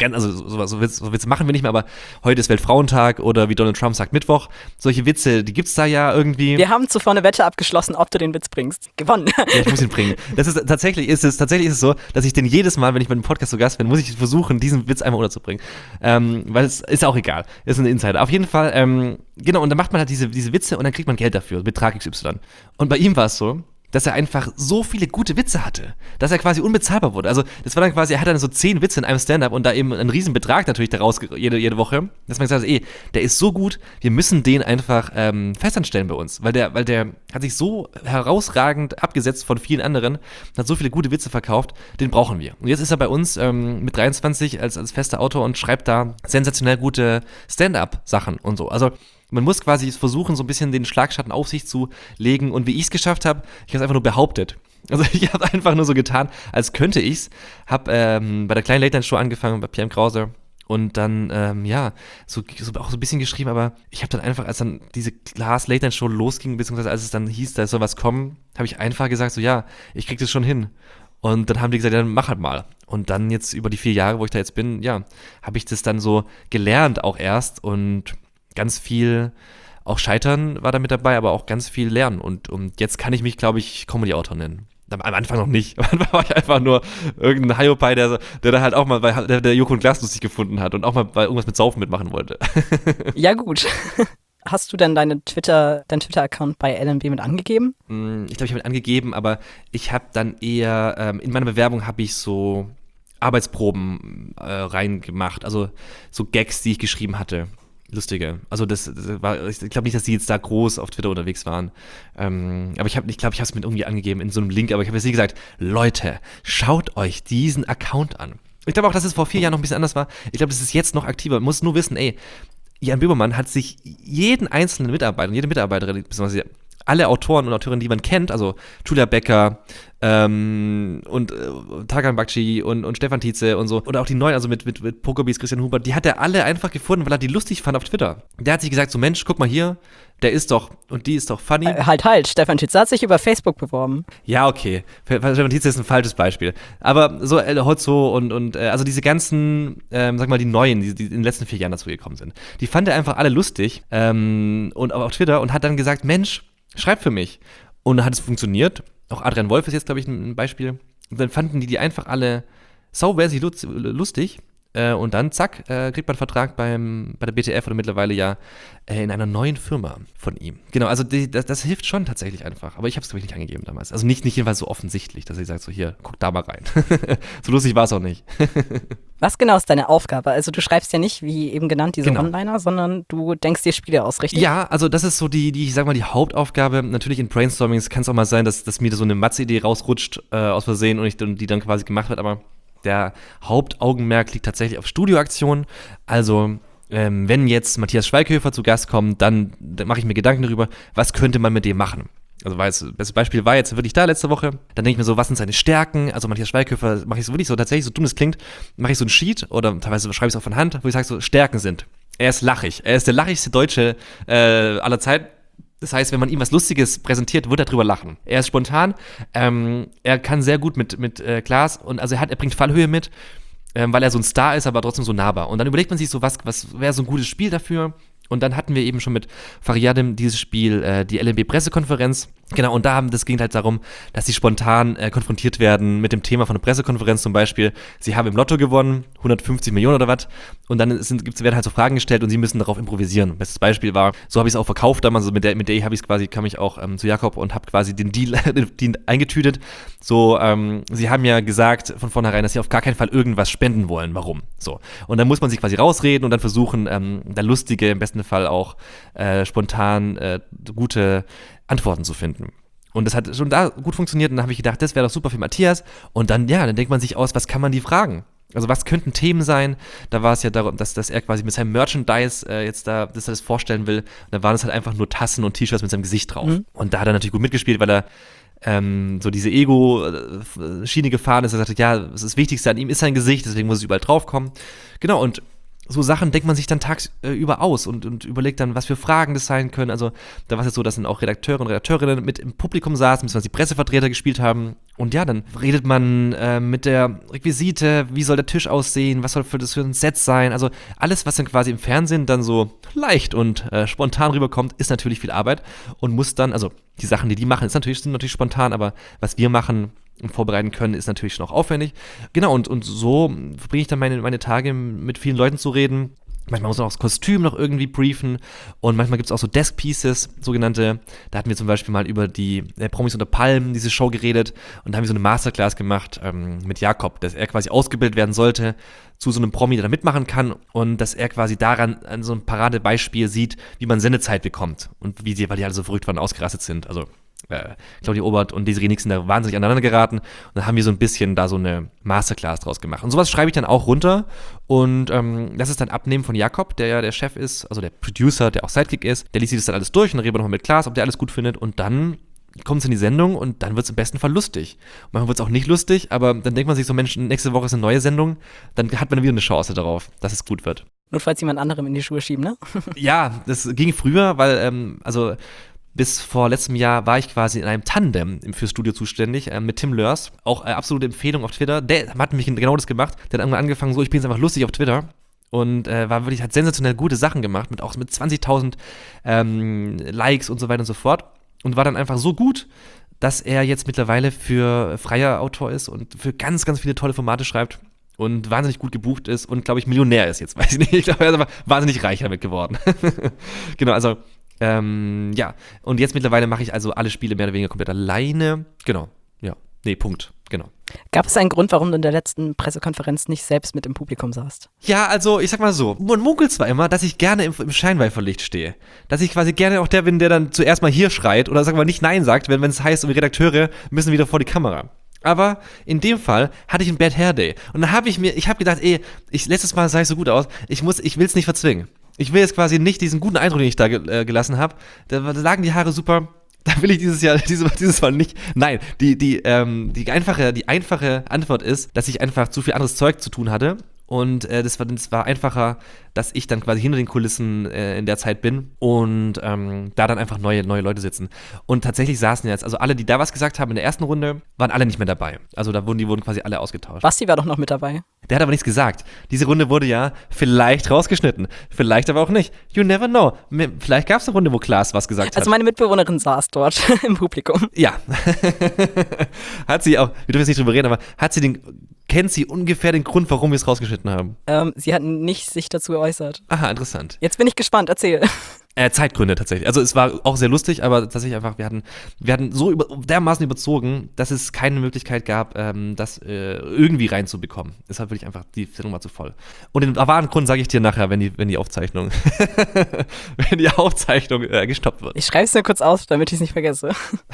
Witze machen wir nicht mehr, aber heute ist Weltfrauentag oder wie Donald Trump sagt, Mittwoch. Solche Witze, die gibt's da ja irgendwie. Wir haben zuvor eine Wette abgeschlossen, ob du den Witz bringst. Gewonnen. Ja, ich muss ihn bringen. Tatsächlich ist es so, dass ich den jedes Mal, wenn ich bei einem Podcast zu Gast bin, muss ich versuchen, diesen Witz einmal unterzubringen. Weil es ist auch egal. Ist ein Insider. Auf jeden Fall, genau, und dann macht man halt diese Witze und dann kriegt man Geld dafür, Betrag XY. Und bei ihm war es so, dass er einfach so viele gute Witze hatte, dass er quasi unbezahlbar wurde. Also das war dann quasi, er hat dann so 10 Witze in einem Stand-up und da eben einen riesen Betrag natürlich daraus jede Woche, dass man gesagt hat, der ist so gut, wir müssen den einfach festanstellen bei uns, weil der hat sich so herausragend abgesetzt von vielen anderen, hat so viele gute Witze verkauft, den brauchen wir. Und jetzt ist er bei uns mit 23 als fester Autor und schreibt da sensationell gute Stand-up-Sachen und so. Also man muss quasi versuchen, so ein bisschen den Schlagschatten auf sich zu legen. Und wie ich es geschafft habe, ich habe es einfach nur behauptet. Also ich habe einfach nur so getan, als könnte ich's. Habe bei der kleinen Late-Night-Show angefangen, bei Pierre Krause. Und dann, so auch so ein bisschen geschrieben. Aber ich habe dann einfach, als dann diese Late-Night-Show losging, beziehungsweise als es dann hieß, da soll was kommen, habe ich einfach gesagt, so ja, ich krieg das schon hin. Und dann haben die gesagt, ja, dann mach halt mal. Und dann jetzt über die 4 Jahre, wo ich da jetzt bin, ja, habe ich das dann so gelernt auch erst und ganz viel, auch Scheitern war da mit dabei, aber auch ganz viel Lernen. Und jetzt kann ich mich, glaube ich, Comedy-Autor nennen. Am Anfang noch nicht. Am Anfang war ich einfach nur irgendein Hiopai, der da halt auch mal der Joko und Klaas lustig gefunden hat und auch mal bei irgendwas mit Saufen mitmachen wollte. Ja, gut. Hast du denn deinen Twitter-Account bei LNB mit angegeben? Ich glaube, ich habe mit angegeben, aber ich habe dann eher, in meiner Bewerbung habe ich so Arbeitsproben reingemacht, also so Gags, die ich geschrieben hatte. Lustige. Also das war, ich glaube nicht, dass die jetzt da groß auf Twitter unterwegs waren. Aber ich habe es mit irgendwie angegeben in so einem Link, aber ich habe jetzt nicht gesagt, Leute, schaut euch diesen Account an. Ich glaube auch, dass es vor 4 Jahren noch ein bisschen anders war. Ich glaube, das ist jetzt noch aktiver. Man muss nur wissen, Jan Böhmermann hat sich jeden einzelnen Mitarbeiter und jede Mitarbeiterin, beziehungsweise alle Autoren und Autorinnen, die man kennt, also Julia Becker und Tarkan Bakci und Stefan Tietze und so, oder auch die neuen, also mit Pokobis, Christian Huber, die hat er alle einfach gefunden, weil er die lustig fand auf Twitter. Der hat sich gesagt, so Mensch, guck mal hier, der ist doch, und die ist doch funny. Halt, Stefan Tietze hat sich über Facebook beworben. Ja, okay, Stefan Tietze ist ein falsches Beispiel. Aber so El Hotzo und also diese ganzen, sag mal, die neuen, die in den letzten 4 Jahren dazu gekommen sind, die fand er einfach alle lustig und auf Twitter und hat dann gesagt, Mensch, schreib für mich. Und dann hat es funktioniert. Auch Adrian Wolf ist jetzt, glaube ich, ein Beispiel. Und dann fanden die einfach alle saumäßig lustig. Und dann, zack, kriegt man einen Vertrag bei der BTF oder mittlerweile ja in einer neuen Firma von ihm. Genau, also das hilft schon tatsächlich einfach. Aber ich habe es, glaube ich, nicht angegeben damals. Also nicht jedenfalls so offensichtlich, dass ich sage, so hier, guck da mal rein. So lustig war es auch nicht. Was genau ist deine Aufgabe? Also du schreibst ja nicht, wie eben genannt, diese One-Liner, sondern du denkst dir Spiele aus, richtig? Ja, also das ist so ich sag mal, die Hauptaufgabe. Natürlich in Brainstormings kann es auch mal sein, dass mir so eine Matze-Idee rausrutscht aus Versehen und die dann quasi gemacht wird, aber der Hauptaugenmerk liegt tatsächlich auf Studioaktionen. Also wenn jetzt Matthias Schweighöfer zu Gast kommt, dann mache ich mir Gedanken darüber, was könnte man mit dem machen. Also das beste Beispiel war jetzt wirklich da letzte Woche. Dann denke ich mir so, was sind seine Stärken? Also Matthias Schweighöfer mache ich so wirklich so tatsächlich, so dumm es klingt, mache ich so ein Sheet oder teilweise schreibe ich es auch von Hand, wo ich sage so, Stärken sind. Er ist lachig. Er ist der lachigste Deutsche aller Zeit. Das heißt, wenn man ihm was Lustiges präsentiert, wird er drüber lachen. Er ist spontan, er kann sehr gut mit Klaas und also er bringt Fallhöhe mit, weil er so ein Star ist, aber trotzdem so nahbar. Und dann überlegt man sich so, was wäre so ein gutes Spiel dafür? Und dann hatten wir eben schon mit Fariadim dieses Spiel, die LNB-Pressekonferenz. Genau, und das ging halt darum, dass sie spontan konfrontiert werden mit dem Thema von der Pressekonferenz zum Beispiel. Sie haben im Lotto gewonnen, 150 Millionen oder was. Und dann werden halt so Fragen gestellt und sie müssen darauf improvisieren. Bestes Beispiel war, so habe ich es auch verkauft damals, also mit der habe ich es quasi, kam ich auch zu Jakob und habe quasi den Deal eingetütet. So, sie haben ja gesagt von vornherein, dass sie auf gar keinen Fall irgendwas spenden wollen. Warum? So. Und dann muss man sich quasi rausreden und dann versuchen, da lustige, im besten Fall auch spontan gute Antworten zu finden. Und das hat schon da gut funktioniert und dann habe ich gedacht, das wäre doch super für Matthias. Und dann denkt man sich aus, was kann man die fragen? Also was könnten Themen sein? Da war es ja darum, dass er quasi mit seinem Merchandise dass er das vorstellen will. Und da waren es halt einfach nur Tassen und T-Shirts mit seinem Gesicht drauf. Mhm. Und da hat er natürlich gut mitgespielt, weil er so diese Ego-Schiene gefahren ist. Er sagte, ja, das Wichtigste an ihm ist sein Gesicht, deswegen muss es überall draufkommen. Genau, und so Sachen denkt man sich dann tagsüber aus und überlegt dann, was für Fragen das sein können. Also da war es jetzt so, dass dann auch Redakteure und Redakteurinnen mit im Publikum saßen, beziehungsweise die Pressevertreter gespielt haben Und ja, dann redet man mit der Requisite, wie soll der Tisch aussehen, was soll das für ein Set sein. Also alles, was dann quasi im Fernsehen dann so leicht und spontan rüberkommt, ist natürlich viel Arbeit und muss dann, also die Sachen, die machen, sind natürlich spontan, aber was wir machen und vorbereiten können, ist natürlich schon auch aufwendig. Genau, und so verbringe ich dann meine Tage mit vielen Leuten zu reden. Manchmal muss man auch das Kostüm noch irgendwie briefen und manchmal gibt es auch so Desk-Pieces, sogenannte. Da hatten wir zum Beispiel mal über die Promis unter Palmen, diese Show geredet und da haben wir so eine Masterclass gemacht mit Jakob, dass er quasi ausgebildet werden sollte zu so einem Promi, der da mitmachen kann und dass er quasi daran an so einem Paradebeispiel sieht, wie man Sendezeit bekommt und weil die alle so verrückt waren, ausgerastet sind. Also Claudia Obert und Desiree Nix sind da wahnsinnig aneinander geraten und dann haben wir so ein bisschen da so eine Masterclass draus gemacht. Und sowas schreibe ich dann auch runter und das ist dann Abnehmen von Jakob, der ja der Chef ist, also der Producer, der auch Sidekick ist. Der liest sich das dann alles durch und dann reden wir nochmal mit Klaas, ob der alles gut findet und dann kommt es in die Sendung und dann wird es im besten Fall lustig. Und manchmal wird es auch nicht lustig, aber dann denkt man sich so, Mensch, nächste Woche ist eine neue Sendung, dann hat man wieder eine Chance darauf, dass es gut wird. Notfalls jemand anderem in die Schuhe schieben, ne? Ja, das ging früher, weil, bis vor letztem Jahr war ich quasi in einem Tandem fürs Studio zuständig mit Tim Lörs. Auch absolute Empfehlung auf Twitter. Der hat nämlich genau das gemacht. Der hat irgendwann angefangen, so, ich bin jetzt einfach lustig auf Twitter. Und hat sensationell gute Sachen gemacht, mit 20.000 Likes und so weiter und so fort. Und war dann einfach so gut, dass er jetzt mittlerweile für freier Autor ist und für ganz, ganz viele tolle Formate schreibt. Und wahnsinnig gut gebucht ist und, glaube ich, Millionär ist jetzt. Weiß ich nicht. Ich glaube, er ist aber wahnsinnig reich damit geworden. Genau, also ja, und jetzt mittlerweile mache ich also alle Spiele mehr oder weniger komplett alleine. Genau, ja. Nee, Punkt, genau. Gab es einen Grund, warum du in der letzten Pressekonferenz nicht selbst mit im Publikum saßt? Ja, also ich sag mal so, man munkelt zwar immer, dass ich gerne im Scheinwerferlicht stehe. Dass ich quasi gerne auch der bin, der dann zuerst mal hier schreit oder sagen wir nicht Nein sagt, wenn es heißt, die Redakteure müssen wieder vor die Kamera. Aber in dem Fall hatte ich einen Bad Hair Day. Und dann habe ich gedacht, letztes Mal sah ich so gut aus, ich will es nicht verzwingen. Ich will jetzt quasi nicht diesen guten Eindruck, den ich da gelassen habe. Da lagen die Haare super. Da will ich dieses Mal nicht. Nein, die einfache Antwort ist, dass ich einfach zu viel anderes Zeug zu tun hatte. Und das war einfacher, dass ich dann quasi hinter den Kulissen in der Zeit bin und da dann einfach neue Leute sitzen. Und tatsächlich saßen jetzt, also alle, die da was gesagt haben in der ersten Runde, waren alle nicht mehr dabei. Also die wurden quasi alle ausgetauscht. Basti war doch noch mit dabei. Der hat aber nichts gesagt. Diese Runde wurde ja vielleicht rausgeschnitten. Vielleicht aber auch nicht. You never know. Vielleicht gab es eine Runde, wo Klaas was gesagt hat. Also meine Mitbewohnerin saß dort im Publikum. Ja. Hat sie auch, wir dürfen jetzt nicht drüber reden, aber kennt sie ungefähr den Grund, warum wir es rausgeschnitten haben? Sie hat nicht sich dazu geäußert. Aha, interessant. Jetzt bin ich gespannt, erzähl. Zeitgründe tatsächlich. Also es war auch sehr lustig, aber tatsächlich einfach, wir hatten so dermaßen überzogen, dass es keine Möglichkeit gab, das irgendwie reinzubekommen. Deshalb will ich einfach, die Sendung war zu voll. Und den wahren Grund sage ich dir nachher, wenn die Aufzeichnung gestoppt wird. Ich schreibe es nur kurz aus, damit ich es nicht vergesse.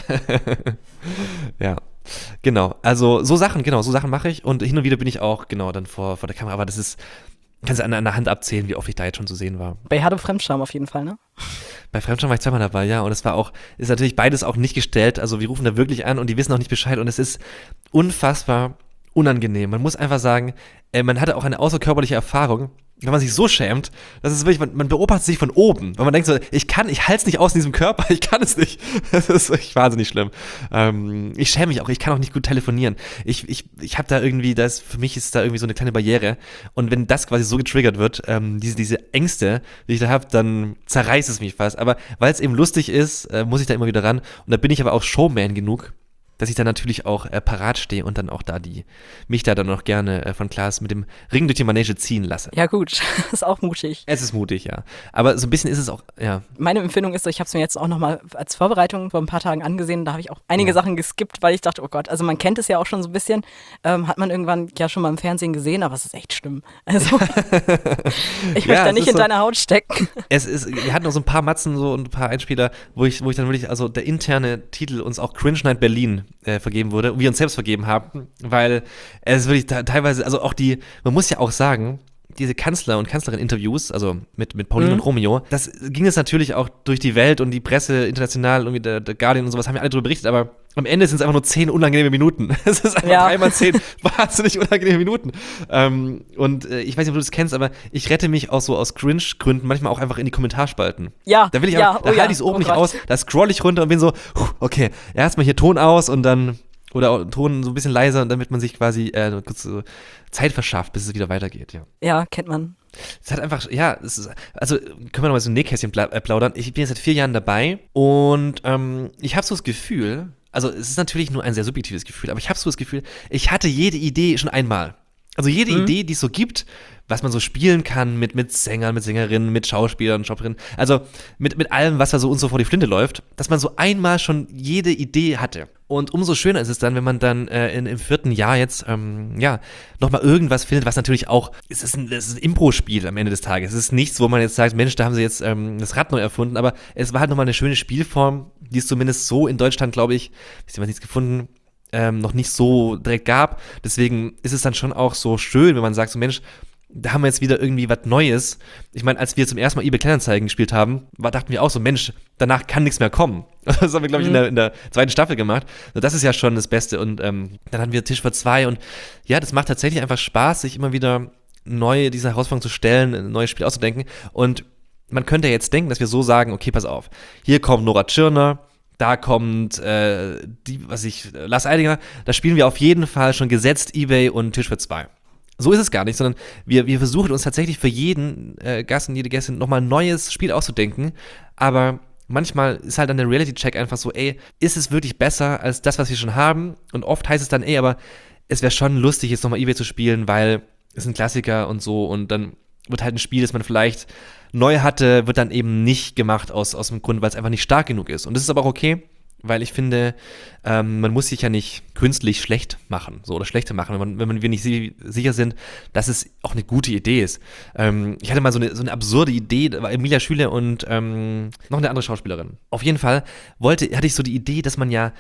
Ja. Genau, also so Sachen mache ich und hin und wieder bin ich auch, genau, dann vor der Kamera, aber kannst du an der Hand abzählen, wie oft ich da jetzt schon zu sehen war. Bei Hard Fremdscham auf jeden Fall, ne? Bei Fremdscham war ich zweimal dabei, ja, und es ist natürlich beides auch nicht gestellt, also wir rufen da wirklich an und die wissen auch nicht Bescheid und es ist unfassbar unangenehm. Man muss einfach sagen, man hatte auch eine außerkörperliche Erfahrung, wenn man sich so schämt, das ist wirklich, man beobachtet sich von oben, weil man denkt so, ich halte es nicht aus in diesem Körper, ich kann es nicht. Das ist wirklich wahnsinnig schlimm. Ich schäme mich auch, ich kann auch nicht gut telefonieren. Ich habe da irgendwie, für mich ist da irgendwie so eine kleine Barriere und wenn das quasi so getriggert wird, diese Ängste, die ich da habe, dann zerreißt es mich fast. Aber weil es eben lustig ist, muss ich da immer wieder ran und da bin ich aber auch Showman genug, dass ich dann natürlich auch parat stehe und dann auch mich da dann noch gerne von Klaas mit dem Ring durch die Manege ziehen lasse. Ja gut, ist auch mutig. Es ist mutig, ja. Aber so ein bisschen ist es auch, ja. Meine Empfindung ist so, ich habe es mir jetzt auch nochmal als Vorbereitung vor ein paar Tagen angesehen, da habe ich auch einige Sachen geskippt, weil ich dachte, oh Gott, also man kennt es ja auch schon so ein bisschen, hat man irgendwann ja schon mal im Fernsehen gesehen, aber es ist echt schlimm. Also ich möchte da nicht in deiner Haut stecken. Wir hatten noch so ein paar Matzen so und ein paar Einspieler, wo ich dann wirklich, also der interne Titel uns auch Cringe Night Berlin vergeben wurde und wir uns selbst vergeben haben, weil es wirklich teilweise, also auch man muss ja auch sagen, diese Kanzler- und Kanzlerin-Interviews, also mit Pauline und Romeo, das ging es natürlich auch durch die Welt und die Presse international, irgendwie der Guardian und sowas, haben ja alle darüber berichtet, aber am Ende sind es einfach nur 10 unangenehme Minuten. Es ist einfach 3x10 wahnsinnig unangenehme Minuten. Und ich weiß nicht, ob du das kennst, aber ich rette mich auch so aus Cringe-Gründen manchmal auch einfach in die Kommentarspalten. Ja. Da will ich halte ich es oben nicht aus, da scroll ich runter und bin so, okay, erstmal hier Ton aus und dann Oder auch Ton so ein bisschen leiser, damit man sich quasi kurz so Zeit verschafft, bis es wieder weitergeht, ja. Ja, kennt man. Es hat einfach, ja, also können wir nochmal so ein Nähkästchen plaudern. Ich bin jetzt seit 4 Jahren dabei und ich habe so das Gefühl, also es ist natürlich nur ein sehr subjektives Gefühl, aber ich habe so das Gefühl, ich hatte jede Idee schon einmal. Also jede Idee, die es so gibt, was man so spielen kann mit Sängern, mit Sängerinnen, mit Schauspielern, Shopperinnen, also mit allem, was da so uns so vor die Flinte läuft, dass man so einmal schon jede Idee hatte. Und umso schöner ist es dann, wenn man dann im 4. Jahr jetzt, nochmal irgendwas findet, was natürlich auch, es ist ein Impro-Spiel am Ende des Tages. Es ist nichts, wo man jetzt sagt, Mensch, da haben sie jetzt das Rad neu erfunden, aber es war halt nochmal eine schöne Spielform, die es zumindest so in Deutschland, glaube ich, ich habe nichts gefunden, noch nicht so direkt gab. Deswegen ist es dann schon auch so schön, wenn man sagt, so Mensch, da haben wir jetzt wieder irgendwie was Neues. Ich meine, als wir zum ersten Mal eBay Kleinanzeigen gespielt haben, dachten wir auch so, Mensch, danach kann nichts mehr kommen. Das haben wir, glaube ich, in der 2. Staffel gemacht. Also das ist ja schon das Beste. Und dann hatten wir Tisch für 2 und ja, das macht tatsächlich einfach Spaß, sich immer wieder neu diese Herausforderung zu stellen, ein neues Spiel auszudenken. Und man könnte ja jetzt denken, dass wir so sagen, okay, pass auf, hier kommt Nora Tschirner, da kommt Lars Eidinger, da spielen wir auf jeden Fall schon gesetzt eBay und Tisch für 2. So ist es gar nicht, sondern wir versuchen uns tatsächlich für jeden Gast und jede Gästin nochmal ein neues Spiel auszudenken, aber manchmal ist halt dann der Reality-Check einfach so, ist es wirklich besser als das, was wir schon haben? Und oft heißt es dann, aber es wäre schon lustig, jetzt nochmal eBay zu spielen, weil es ein Klassiker und so und dann wird halt ein Spiel, das man vielleicht neu hatte, wird dann eben nicht gemacht aus dem Grund, weil es einfach nicht stark genug ist. Und das ist aber auch okay, weil ich finde, man muss sich ja nicht künstlich schlecht machen, so oder schlechter machen, wenn wir nicht sicher sind, dass es auch eine gute Idee ist. Ich hatte mal so eine absurde Idee, da war Emilia Schüle und noch eine andere Schauspielerin. Auf jeden Fall hatte ich so die Idee, dass man ja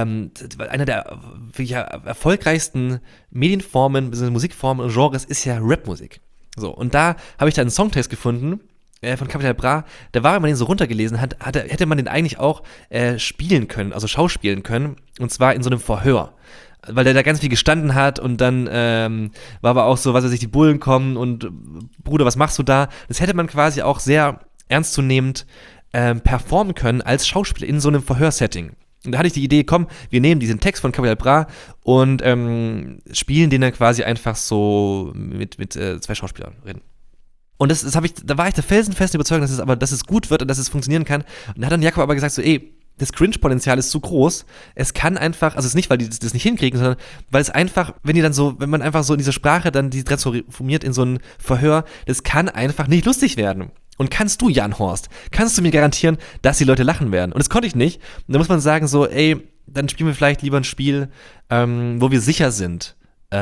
einer der erfolgreichsten Medienformen, Musikformen und Genres ist ja Rapmusik. So, und da habe ich dann einen Songtext gefunden von Capital Bra, da war, wenn man den so runtergelesen hat, hätte man den eigentlich auch spielen können, also schauspielen können, und zwar in so einem Verhör. Weil der da ganz viel gestanden hat und dann war aber auch so, was weiß ich, die Bullen kommen und Bruder, was machst du da? Das hätte man quasi auch sehr ernstzunehmend performen können als Schauspieler in so einem Verhörsetting. Und da hatte ich die Idee, komm, wir nehmen diesen Text von Capital Bra und spielen den dann quasi einfach so mit 2 Schauspielerinnen. Und da war ich der felsenfesten Überzeugung, dass es gut wird und dass es funktionieren kann. Und da hat dann Jakob aber gesagt so, das Cringe-Potenzial ist zu groß. Es kann einfach, also es ist nicht, weil die das nicht hinkriegen, sondern weil es einfach, wenn man einfach so in dieser Sprache dann die transformiert in so ein Verhör, das kann einfach nicht lustig werden. Und kannst du, Jan Horst, kannst du mir garantieren, dass die Leute lachen werden? Und das konnte ich nicht. Und da muss man sagen so, dann spielen wir vielleicht lieber ein Spiel, wo wir sicher sind,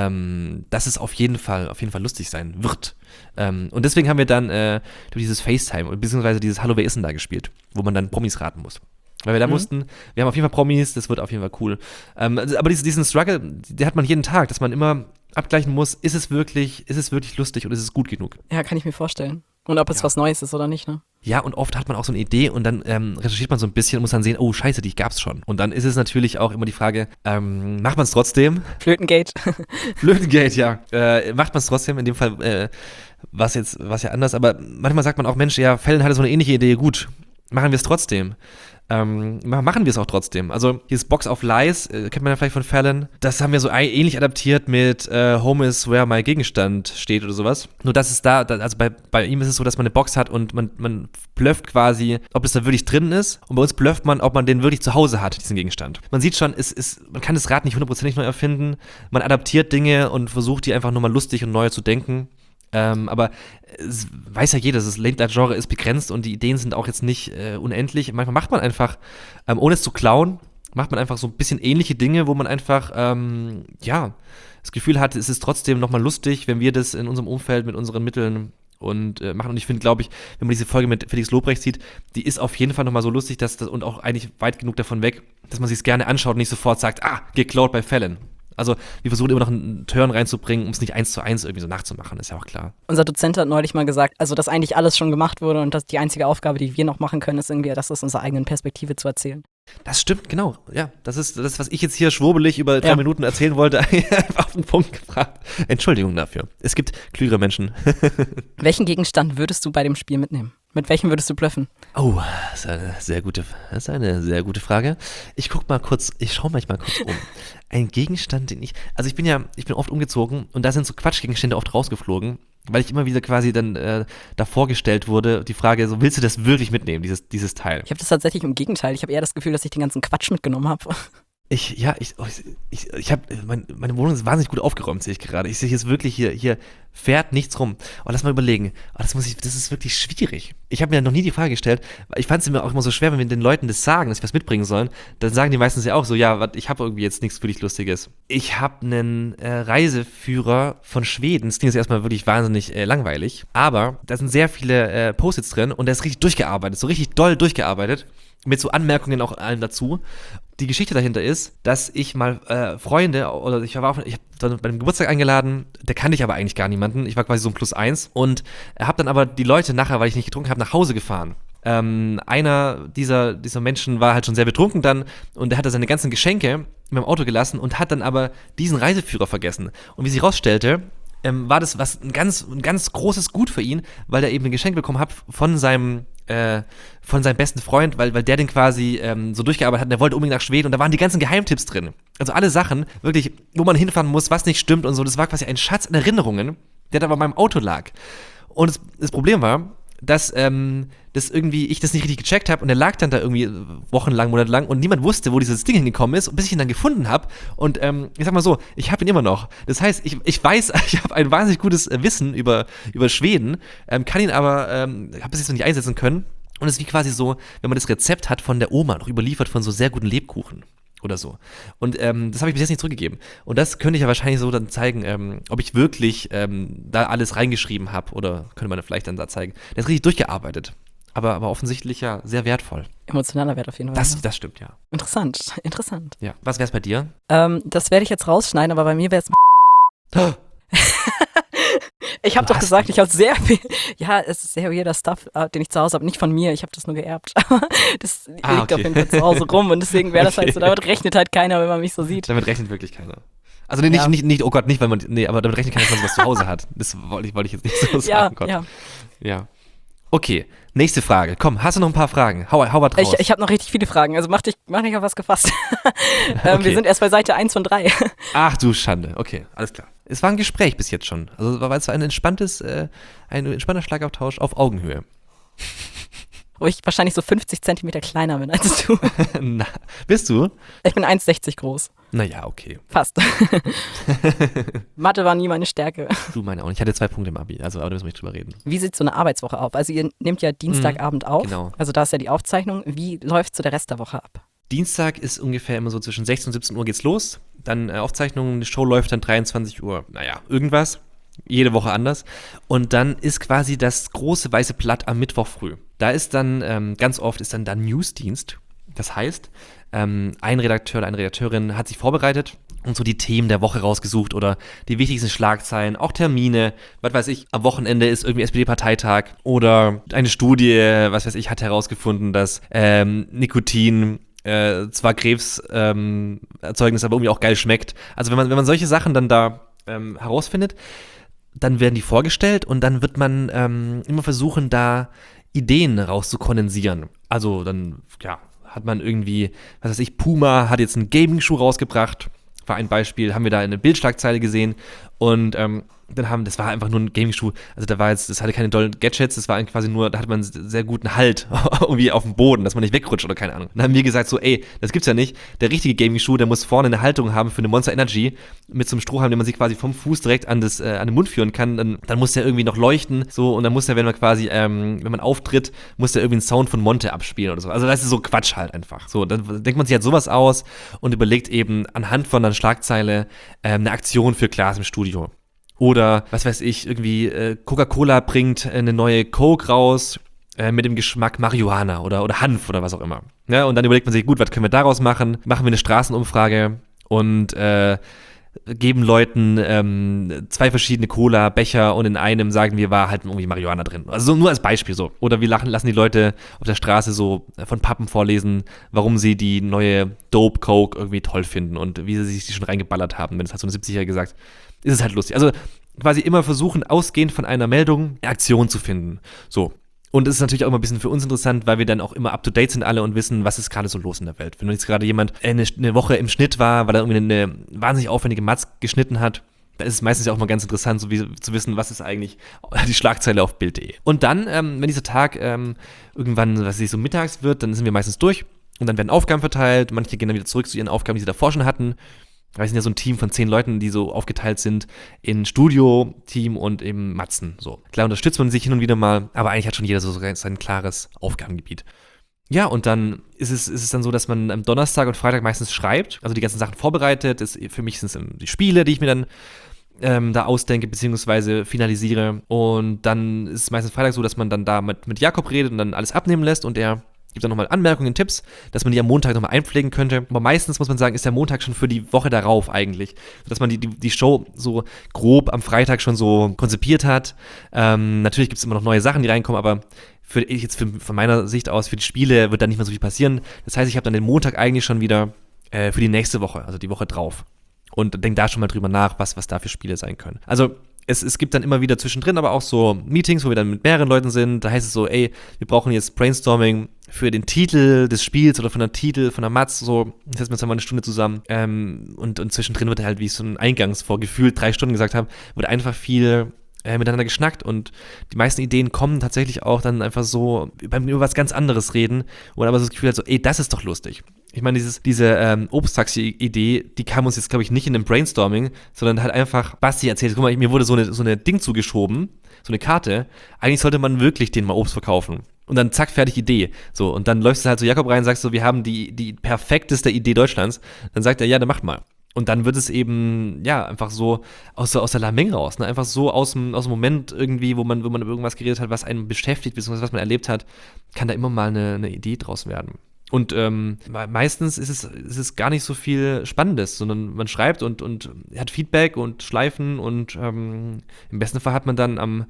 dass es auf jeden Fall lustig sein wird. Und deswegen haben wir dann dieses FaceTime, beziehungsweise dieses Hallo, wer ist denn da gespielt, wo man dann Promis raten muss. Weil wir da wussten, wir haben auf jeden Fall Promis, das wird auf jeden Fall cool. Aber diesen Struggle, den hat man jeden Tag, dass man immer abgleichen muss, ist es wirklich lustig und ist es gut genug? Ja, kann ich mir vorstellen. Und ob es was Neues ist oder nicht, ne? Ja, und oft hat man auch so eine Idee und dann recherchiert man so ein bisschen und muss dann sehen, oh scheiße, die gab's schon. Und dann ist es natürlich auch immer die Frage, macht man es trotzdem? Flötengate. Flötengate, ja. Macht man es trotzdem, in dem Fall was ja anders, aber manchmal sagt man auch, Mensch, ja, Fallon hatte so eine ähnliche Idee, gut, machen wir es trotzdem. Machen wir es auch trotzdem. Also dieses Box of Lies, kennt man ja vielleicht von Fallon, das haben wir so ähnlich adaptiert mit Home is where my Gegenstand steht oder sowas. Nur dass es also bei ihm ist es so, dass man eine Box hat und man blufft quasi, ob es da wirklich drin ist, und bei uns blufft man, ob man den wirklich zu Hause hat, diesen Gegenstand. Man sieht schon, man kann das Rad nicht 100% neu erfinden, man adaptiert Dinge und versucht die einfach nochmal lustig und neu zu denken. Aber es weiß ja jeder, das Late-Night-Genre ist begrenzt und die Ideen sind auch jetzt nicht unendlich. Manchmal macht man einfach, ohne es zu klauen, macht man einfach so ein bisschen ähnliche Dinge, wo man einfach, das Gefühl hat, es ist trotzdem nochmal lustig, wenn wir das in unserem Umfeld mit unseren Mitteln und machen. Und ich finde, glaube ich, wenn man diese Folge mit Felix Lobrecht sieht, die ist auf jeden Fall nochmal so lustig, und auch eigentlich weit genug davon weg, dass man sich es gerne anschaut und nicht sofort sagt, geklaut bei Fallon. Also wir versuchen immer noch einen Turn reinzubringen, um es nicht 1:1 irgendwie so nachzumachen, ist ja auch klar. Unser Dozent hat neulich mal gesagt, also dass eigentlich alles schon gemacht wurde und dass die einzige Aufgabe, die wir noch machen können, ist irgendwie, das aus unserer eigenen Perspektive zu erzählen. Das stimmt, genau. Ja, das ist das, was ich jetzt hier schwurbelig über 3 Minuten erzählen wollte, einfach auf den Punkt gebracht. Entschuldigung dafür. Es gibt klügere Menschen. Welchen Gegenstand würdest du bei dem Spiel mitnehmen? Mit welchem würdest du blöffen? Oh, das ist eine sehr gute Frage. Ich schaue mich mal kurz um. Ein Gegenstand, also ich bin oft umgezogen und da sind so Quatschgegenstände oft rausgeflogen, weil ich immer wieder quasi dann davor gestellt wurde, die Frage so, willst du das wirklich mitnehmen, dieses Teil? Ich habe das tatsächlich im Gegenteil. Ich habe eher das Gefühl, dass ich den ganzen Quatsch mitgenommen habe. Meine Wohnung ist wahnsinnig gut aufgeräumt, sehe ich gerade. Ich sehe jetzt wirklich, hier fährt nichts rum. Oh, lass mal überlegen. Oh, das ist wirklich schwierig. Ich habe mir noch nie die Frage gestellt, weil ich fand es mir auch immer so schwer, wenn wir den Leuten das sagen, dass sie was mitbringen sollen, dann sagen die meistens ja auch so, ja, ich habe irgendwie jetzt nichts für dich Lustiges. Ich habe einen Reiseführer von Schweden. Das klingt jetzt erstmal wirklich wahnsinnig langweilig, aber da sind sehr viele Post-its drin und der ist richtig durchgearbeitet, so richtig doll durchgearbeitet, mit so Anmerkungen auch allem dazu. Die Geschichte dahinter ist, dass ich mal Freunde, oder ich habe dann bei einem Geburtstag eingeladen, der kannte ich aber eigentlich gar niemanden. Ich war quasi so ein +1 und habe dann aber die Leute nachher, weil ich nicht getrunken habe, nach Hause gefahren. Einer dieser Menschen war halt schon sehr betrunken dann und der hatte seine ganzen Geschenke in meinem Auto gelassen und hat dann aber diesen Reiseführer vergessen. Und wie sich rausstellte, war das ein ganz großes Gut für ihn, weil er eben ein Geschenk bekommen hat von seinem besten Freund, weil der den quasi so durchgearbeitet hat und der wollte unbedingt nach Schweden und da waren die ganzen Geheimtipps drin. Also alle Sachen, wirklich, wo man hinfahren muss, was nicht stimmt und so. Das war quasi ein Schatz an Erinnerungen, der da bei meinem Auto lag. Und das Problem war, dass ich das nicht richtig gecheckt habe und der lag dann da irgendwie wochenlang, monatelang und niemand wusste, wo dieses Ding hingekommen ist, bis ich ihn dann gefunden habe und ich sag mal so, ich habe ihn immer noch. Das heißt, ich weiß, ich habe ein wahnsinnig gutes Wissen über Schweden, kann ihn aber, habe es jetzt noch nicht einsetzen können und es ist wie quasi so, wenn man das Rezept hat von der Oma, noch überliefert von so sehr guten Lebkuchen oder so. Und das habe ich bis jetzt nicht zurückgegeben. Und das könnte ich ja wahrscheinlich so dann zeigen, ob ich wirklich da alles reingeschrieben habe oder könnte man vielleicht dann da zeigen. Der ist richtig durchgearbeitet. Aber offensichtlich ja sehr wertvoll. Emotionaler Wert auf jeden Fall. Das stimmt, ja. Interessant. Ja. Was wär's bei dir? Das werde ich jetzt rausschneiden, aber bei mir wäre es Ich habe doch gesagt, ich habe sehr viel, ja, es ist sehr weirder Stuff, den ich zu Hause habe, nicht von mir, ich habe das nur geerbt, aber das liegt auf jeden Fall zu Hause rum und deswegen wäre das halt so, damit rechnet halt keiner, wenn man mich so sieht. Damit rechnet wirklich keiner. Also nicht, oh Gott, nicht, weil aber damit rechnet keiner, dass man was zu Hause hat. Das wollte ich jetzt nicht so sagen. Ja. Okay, nächste Frage. Komm, hast du noch ein paar Fragen? Hau was raus. Ich habe noch richtig viele Fragen, also mach dich auf was gefasst. Okay. Wir sind erst bei Seite 1 von 3. Ach du Schande, okay, alles klar. Es war ein Gespräch bis jetzt schon. Also war es ein entspannter Schlagabtausch auf Augenhöhe. Wo ich wahrscheinlich so 50 Zentimeter kleiner bin als du. Na, bist du? Ich bin 1,60 groß. Naja, okay. Fast. Mathe war nie meine Stärke. Du, meine auch nicht. Ich hatte 2 Punkte im Abi, aber da müssen wir nicht drüber reden. Wie sieht so eine Arbeitswoche auf? Also ihr nehmt ja Dienstagabend auf. Genau. Also da ist ja die Aufzeichnung. Wie läuft so der Rest der Woche ab? Dienstag ist ungefähr immer so zwischen 16 und 17 Uhr geht's los. Dann Aufzeichnung, die Show läuft dann 23 Uhr. Naja, irgendwas. Jede Woche anders. Und dann ist quasi das große weiße Blatt am Mittwoch früh. Da ist dann, ganz oft ist dann da Newsdienst. Das heißt, ein Redakteur oder eine Redakteurin hat sich vorbereitet und so die Themen der Woche rausgesucht oder die wichtigsten Schlagzeilen, auch Termine, was weiß ich, am Wochenende ist irgendwie SPD-Parteitag oder eine Studie, was weiß ich, hat herausgefunden, dass Nikotin zwar Krebserzeugnis, aber irgendwie auch geil schmeckt. Also wenn man solche Sachen dann da herausfindet, dann werden die vorgestellt und dann wird man immer versuchen, da Ideen rauszukondensieren. Also dann, ja, hat man irgendwie, was weiß ich, Puma hat jetzt einen Gaming-Schuh rausgebracht, war ein Beispiel, haben wir da eine Bildschlagzeile gesehen und das war einfach nur ein Gaming-Schuh, also das hatte keine dollen Gadgets, das war quasi nur, da hatte man einen sehr guten Halt irgendwie auf dem Boden, dass man nicht wegrutscht oder keine Ahnung. Dann haben wir gesagt so, ey, das gibt's ja nicht, der richtige Gaming-Schuh, der muss vorne eine Haltung haben für eine Monster Energy, mit so einem Strohhalm, den man sich quasi vom Fuß direkt an den Mund führen kann, dann muss der irgendwie noch leuchten, so, und dann muss der, wenn man quasi, wenn man auftritt, muss der irgendwie einen Sound von Monte abspielen oder so. Also das ist so Quatsch halt einfach. So, dann denkt man sich halt sowas aus und überlegt eben anhand von einer Schlagzeile eine Aktion für Klaas im Studio. Oder, was weiß ich, irgendwie Coca-Cola bringt eine neue Coke raus mit dem Geschmack Marihuana oder Hanf oder was auch immer. Ja, und dann überlegt man sich, gut, was können wir daraus machen? Machen wir eine Straßenumfrage und geben Leuten 2 verschiedene Cola-Becher und in einem sagen wir, war halt irgendwie Marihuana drin. Also so, nur als Beispiel so. Oder wir lassen die Leute auf der Straße so von Pappen vorlesen, warum sie die neue Dope Coke irgendwie toll finden und wie sie sich die schon reingeballert haben. Wenn es halt so eine 70er gesagt, ist es halt lustig. Also quasi immer versuchen, ausgehend von einer Meldung eine Aktion zu finden. So. Und es ist natürlich auch immer ein bisschen für uns interessant, weil wir dann auch immer up-to-date sind alle und wissen, was ist gerade so los in der Welt. Wenn jetzt gerade jemand eine Woche im Schnitt war, weil er irgendwie eine wahnsinnig aufwendige Matz geschnitten hat, da ist es meistens ja auch mal ganz interessant, so wie zu wissen, was ist eigentlich die Schlagzeile auf Bild.de. Und dann, wenn dieser Tag irgendwann, so mittags wird, dann sind wir meistens durch und dann werden Aufgaben verteilt. Manche gehen dann wieder zurück zu ihren Aufgaben, die sie davor schon hatten. Wir sind ja so ein Team von 10 Leuten, die so aufgeteilt sind in Studio, Team und eben Matzen. So. Klar unterstützt man sich hin und wieder mal, aber eigentlich hat schon jeder so sein klares Aufgabengebiet. Ja, und dann ist es dann so, dass man am Donnerstag und Freitag meistens schreibt, also die ganzen Sachen vorbereitet. Für mich sind es die Spiele, die ich mir dann da ausdenke bzw. finalisiere. Und dann ist es meistens Freitag so, dass man dann da mit Jakob redet und dann alles abnehmen lässt und er gibt dann nochmal Anmerkungen, Tipps, dass man die am Montag nochmal einpflegen könnte. Aber meistens, muss man sagen, ist der Montag schon für die Woche darauf eigentlich. Dass man die Show so grob am Freitag schon so konzipiert hat. Natürlich gibt es immer noch neue Sachen, die reinkommen, aber von meiner Sicht aus, für die Spiele wird da nicht mehr so viel passieren. Das heißt, ich habe dann den Montag eigentlich schon wieder für die nächste Woche, also die Woche drauf. Und denke da schon mal drüber nach, was da für Spiele sein können. Also es gibt dann immer wieder zwischendrin aber auch so Meetings, wo wir dann mit mehreren Leuten sind. Da heißt es so, ey, wir brauchen jetzt Brainstorming für den Titel des Spiels oder von der Matz, so, das setzen wir uns dann mal eine Stunde zusammen. Und zwischendrin wird halt, wie ich so eingangs vor gefühlt 3 Stunden gesagt habe, wird einfach viel miteinander geschnackt und die meisten Ideen kommen tatsächlich auch dann einfach so über was ganz anderes reden, wo man aber so das Gefühl hat, so, ey, das ist doch lustig. Ich meine, diese Obsttaxi-Idee, die kam uns jetzt, glaube ich, nicht in einem Brainstorming, sondern hat einfach Basti erzählt, guck mal, mir wurde so eine Ding zugeschoben, so eine Karte, eigentlich sollte man wirklich denen mal Obst verkaufen. Und dann zack, fertig Idee. So, und dann läufst du halt zu Jakob rein und sagst so, wir haben die perfekteste Idee Deutschlands. Dann sagt er, ja, dann macht mal. Und dann wird es eben, ja, einfach so aus der Lameng raus, ne? Einfach so aus dem Moment irgendwie, wo man über irgendwas geredet hat, was einen beschäftigt, beziehungsweise was man erlebt hat, kann da immer mal eine Idee draus werden. Und meistens ist es gar nicht so viel Spannendes, sondern man schreibt und hat Feedback und Schleifen und im besten Fall hat man dann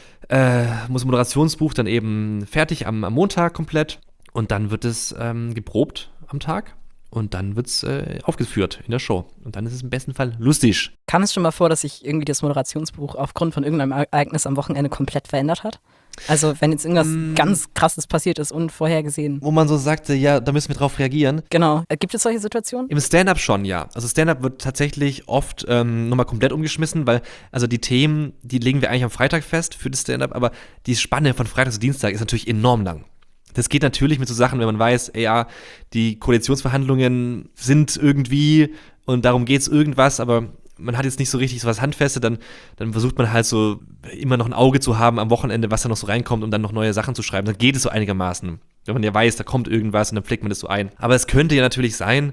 muss Moderationsbuch dann eben fertig am Montag komplett und dann wird es geprobt am Tag. Und dann wird es aufgeführt in der Show. Und dann ist es im besten Fall lustig. Kam es schon mal vor, dass sich irgendwie das Moderationsbuch aufgrund von irgendeinem Ereignis am Wochenende komplett verändert hat? Also wenn jetzt irgendwas ganz Krasses passiert ist, unvorhergesehen. Wo man so sagte, ja, da müssen wir drauf reagieren. Genau. Gibt es solche Situationen? Im Stand-Up schon, ja. Also Stand-Up wird tatsächlich oft nochmal komplett umgeschmissen, weil also die Themen, die legen wir eigentlich am Freitag fest für das Stand-Up, aber die Spanne von Freitag zu Dienstag ist natürlich enorm lang. Das geht natürlich mit so Sachen, wenn man weiß, ey, ja, die Koalitionsverhandlungen sind irgendwie und darum geht's irgendwas, aber man hat jetzt nicht so richtig so was Handfeste, dann versucht man halt so immer noch ein Auge zu haben am Wochenende, was da noch so reinkommt, um dann noch neue Sachen zu schreiben. Dann geht es so einigermaßen. Wenn man ja weiß, da kommt irgendwas und dann pflegt man das so ein. Aber es könnte ja natürlich sein,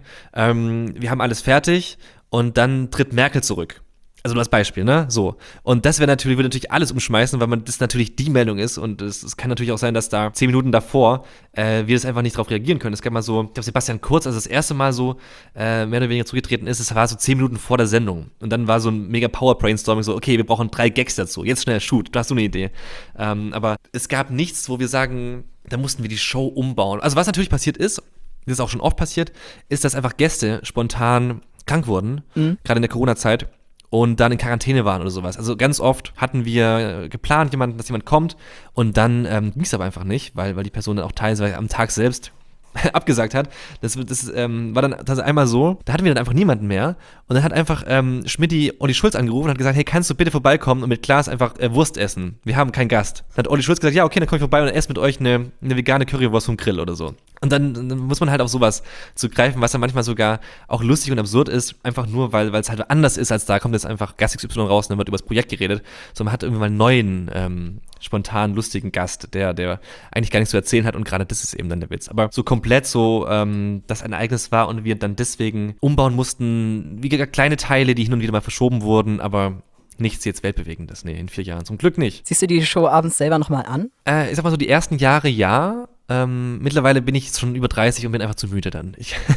wir haben alles fertig und dann tritt Merkel zurück. Also nur als Beispiel, ne? So. Und das würde natürlich alles umschmeißen, weil das natürlich die Meldung ist. Und es kann natürlich auch sein, dass da 10 Minuten davor wir das einfach nicht drauf reagieren können. Es gab mal so, ich glaube, Sebastian Kurz, als das erste Mal so mehr oder weniger zurückgetreten ist, es war so 10 Minuten vor der Sendung. Und dann war so ein mega Power-Brainstorming, so, okay, wir brauchen 3 Gags dazu. Jetzt schnell, shoot, da hast du eine Idee. Aber es gab nichts, wo wir sagen, da mussten wir die Show umbauen. Also was natürlich passiert ist, das ist auch schon oft passiert, ist, dass einfach Gäste spontan krank wurden, gerade in der Corona-Zeit. Und dann in Quarantäne waren oder sowas. Also ganz oft hatten wir geplant, dass jemand kommt und dann ging es aber einfach nicht, weil die Person dann auch teilweise am Tag selbst abgesagt hat. Das war dann tatsächlich einmal so, da hatten wir dann einfach niemanden mehr und dann hat einfach Schmidti Olli Schulz angerufen und hat gesagt, hey, kannst du bitte vorbeikommen und mit Klaas einfach Wurst essen? Wir haben keinen Gast. Dann hat Olli Schulz gesagt, ja, okay, dann komm ich vorbei und esse mit euch eine vegane Currywurst vom Grill oder so. Und dann muss man halt auf sowas zugreifen, was dann manchmal sogar auch lustig und absurd ist, einfach nur, weil es halt anders ist als da, kommt jetzt einfach Gast XY raus und dann wird über das Projekt geredet, sondern man hat irgendwie mal einen neuen, spontan lustigen Gast, der eigentlich gar nichts zu erzählen hat und gerade das ist eben dann der Witz. Aber so komplett so, dass ein Ereignis war und wir dann deswegen umbauen mussten, wie gesagt, kleine Teile, die hin und wieder mal verschoben wurden, aber nichts jetzt Weltbewegendes, nee, in 4 Jahren zum Glück nicht. Siehst du die Show abends selber nochmal an? Ich sag mal so, die ersten Jahre ja. Mittlerweile bin ich schon über 30 und bin einfach zu müde dann.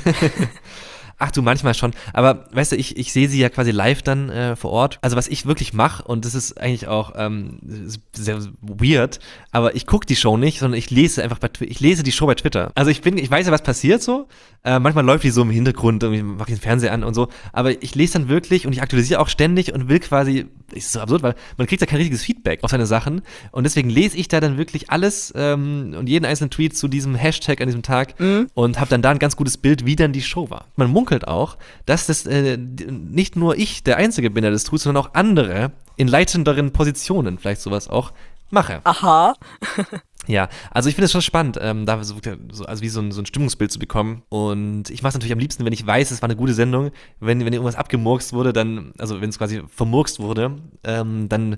Ach du, manchmal schon. Aber weißt du, ich sehe sie ja quasi live dann vor Ort. Also was ich wirklich mache, und das ist eigentlich auch sehr weird, aber ich gucke die Show nicht, sondern ich lese die Show bei Twitter. Also ich weiß ja, was passiert so, Manchmal läuft die so im Hintergrund, irgendwie mache ich den Fernseher an und so. Aber ich lese dann wirklich und ich aktualisiere auch ständig und will quasi, ist so absurd, weil man kriegt ja kein richtiges Feedback auf seine Sachen. Und deswegen lese ich da dann wirklich alles und jeden einzelnen Tweet zu diesem Hashtag an diesem Tag und habe dann da ein ganz gutes Bild, wie dann die Show war. Man munkelt auch, dass das nicht nur ich der Einzige bin, der das tut, sondern auch andere in leitenderen Positionen vielleicht sowas auch mache. Aha. Ja, also ich finde es schon spannend, da also wie so ein Stimmungsbild zu bekommen. Und ich mache es natürlich am liebsten, wenn ich weiß, es war eine gute Sendung. Wenn irgendwas abgemurkst wurde, dann, also wenn es quasi vermurkst wurde, dann,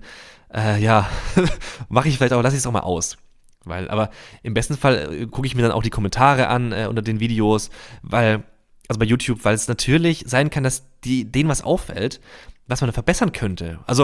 mache ich vielleicht auch, lasse ich es auch mal aus. Aber im besten Fall gucke ich mir dann auch die Kommentare an unter den Videos, also bei YouTube, weil es natürlich sein kann, dass denen was auffällt, was man da verbessern könnte. Also,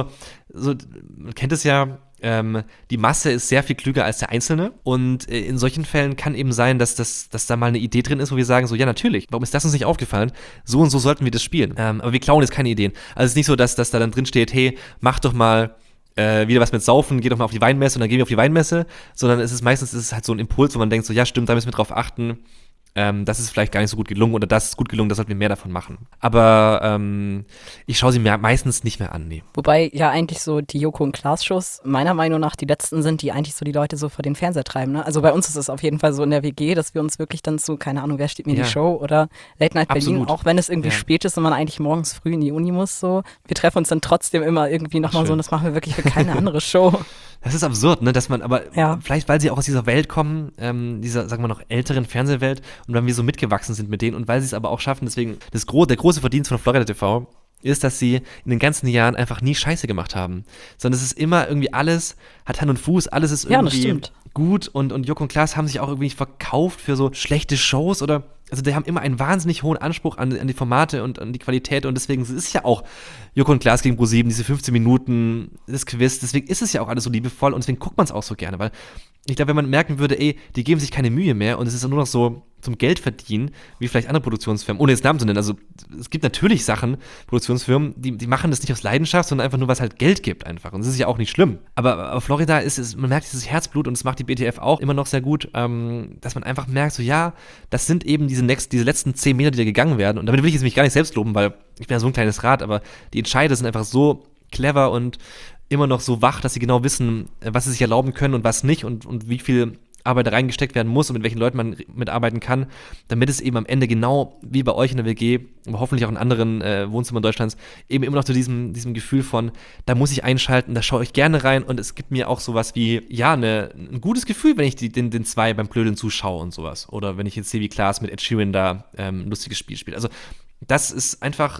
man kennt es ja, die Masse ist sehr viel klüger als der Einzelne und in solchen Fällen kann eben sein, dass da mal eine Idee drin ist, wo wir sagen so, ja natürlich, warum ist das uns nicht aufgefallen? So und so sollten wir das spielen. Aber wir klauen jetzt keine Ideen. Also es ist nicht so, dass da dann drin steht, hey, mach doch mal wieder was mit Saufen, geh doch mal auf die Weinmesse und dann gehen wir auf die Weinmesse, sondern meistens ist es halt so ein Impuls, wo man denkt so, ja stimmt, da müssen wir drauf achten, das ist vielleicht gar nicht so gut gelungen oder das ist gut gelungen, da sollten wir mehr davon machen. Aber ich schaue sie mir meistens nicht mehr an, nee. Wobei ja eigentlich so die Joko und Klaas-Shows meiner Meinung nach die letzten sind, die eigentlich so die Leute so vor den Fernseher treiben. Ne? Also bei uns ist es auf jeden Fall so in der WG, dass wir uns wirklich dann zu, keine Ahnung, wer steht mir die Show oder Late Night Berlin, Absolut. auch wenn es irgendwie spät ist und man eigentlich morgens früh in die Uni muss, so. Wir treffen uns dann trotzdem immer irgendwie nochmal so und das machen wir wirklich für keine andere Show. Das ist absurd, ne, dass man, aber vielleicht, weil sie auch aus dieser Welt kommen, dieser, sagen wir noch, älteren Fernsehwelt und weil wir so mitgewachsen sind mit denen und weil sie es aber auch schaffen, deswegen, der große Verdienst von Florida TV ist, dass sie in den ganzen Jahren einfach nie Scheiße gemacht haben, sondern es ist immer irgendwie alles, hat Hand und Fuß, alles ist irgendwie gut und Joko und Klaas haben sich auch irgendwie verkauft für so schlechte Shows oder, also die haben immer einen wahnsinnig hohen Anspruch an die Formate und an die Qualität und deswegen ist es ja auch Joko und Klaas gegen ProSieben, diese 15 Minuten, das Quiz, deswegen ist es ja auch alles so liebevoll und deswegen guckt man es auch so gerne, weil ich glaube, wenn man merken würde, die geben sich keine Mühe mehr und es ist nur noch so zum Geld verdienen, wie vielleicht andere Produktionsfirmen, ohne jetzt Namen zu nennen, also es gibt natürlich Sachen, Produktionsfirmen, die machen das nicht aus Leidenschaft, sondern einfach nur, was halt Geld gibt einfach und das ist ja auch nicht schlimm. Aber Florida man merkt dieses Herzblut und das macht die BTF auch immer noch sehr gut, dass man einfach merkt, so ja, das sind eben diese letzten 10 Meter, die da gegangen werden und damit will ich jetzt mich gar nicht selbst loben, weil ich bin ja so ein kleines Rad, aber die Entscheider sind einfach so clever und immer noch so wach, dass sie genau wissen, was sie sich erlauben können und was nicht und wie viel Arbeit da reingesteckt werden muss und mit welchen Leuten man mitarbeiten kann, damit es eben am Ende genau wie bei euch in der WG, aber hoffentlich auch in anderen Wohnzimmern Deutschlands, eben immer noch zu diesem Gefühl von, da muss ich einschalten, da schaue ich gerne rein und es gibt mir auch sowas wie, ja, ein gutes Gefühl, wenn ich den zwei beim Blödeln zuschaue und sowas. Oder wenn ich jetzt sehe, wie Klaas mit Ed Sheeran da ein lustiges Spiel spielt. Also das ist einfach,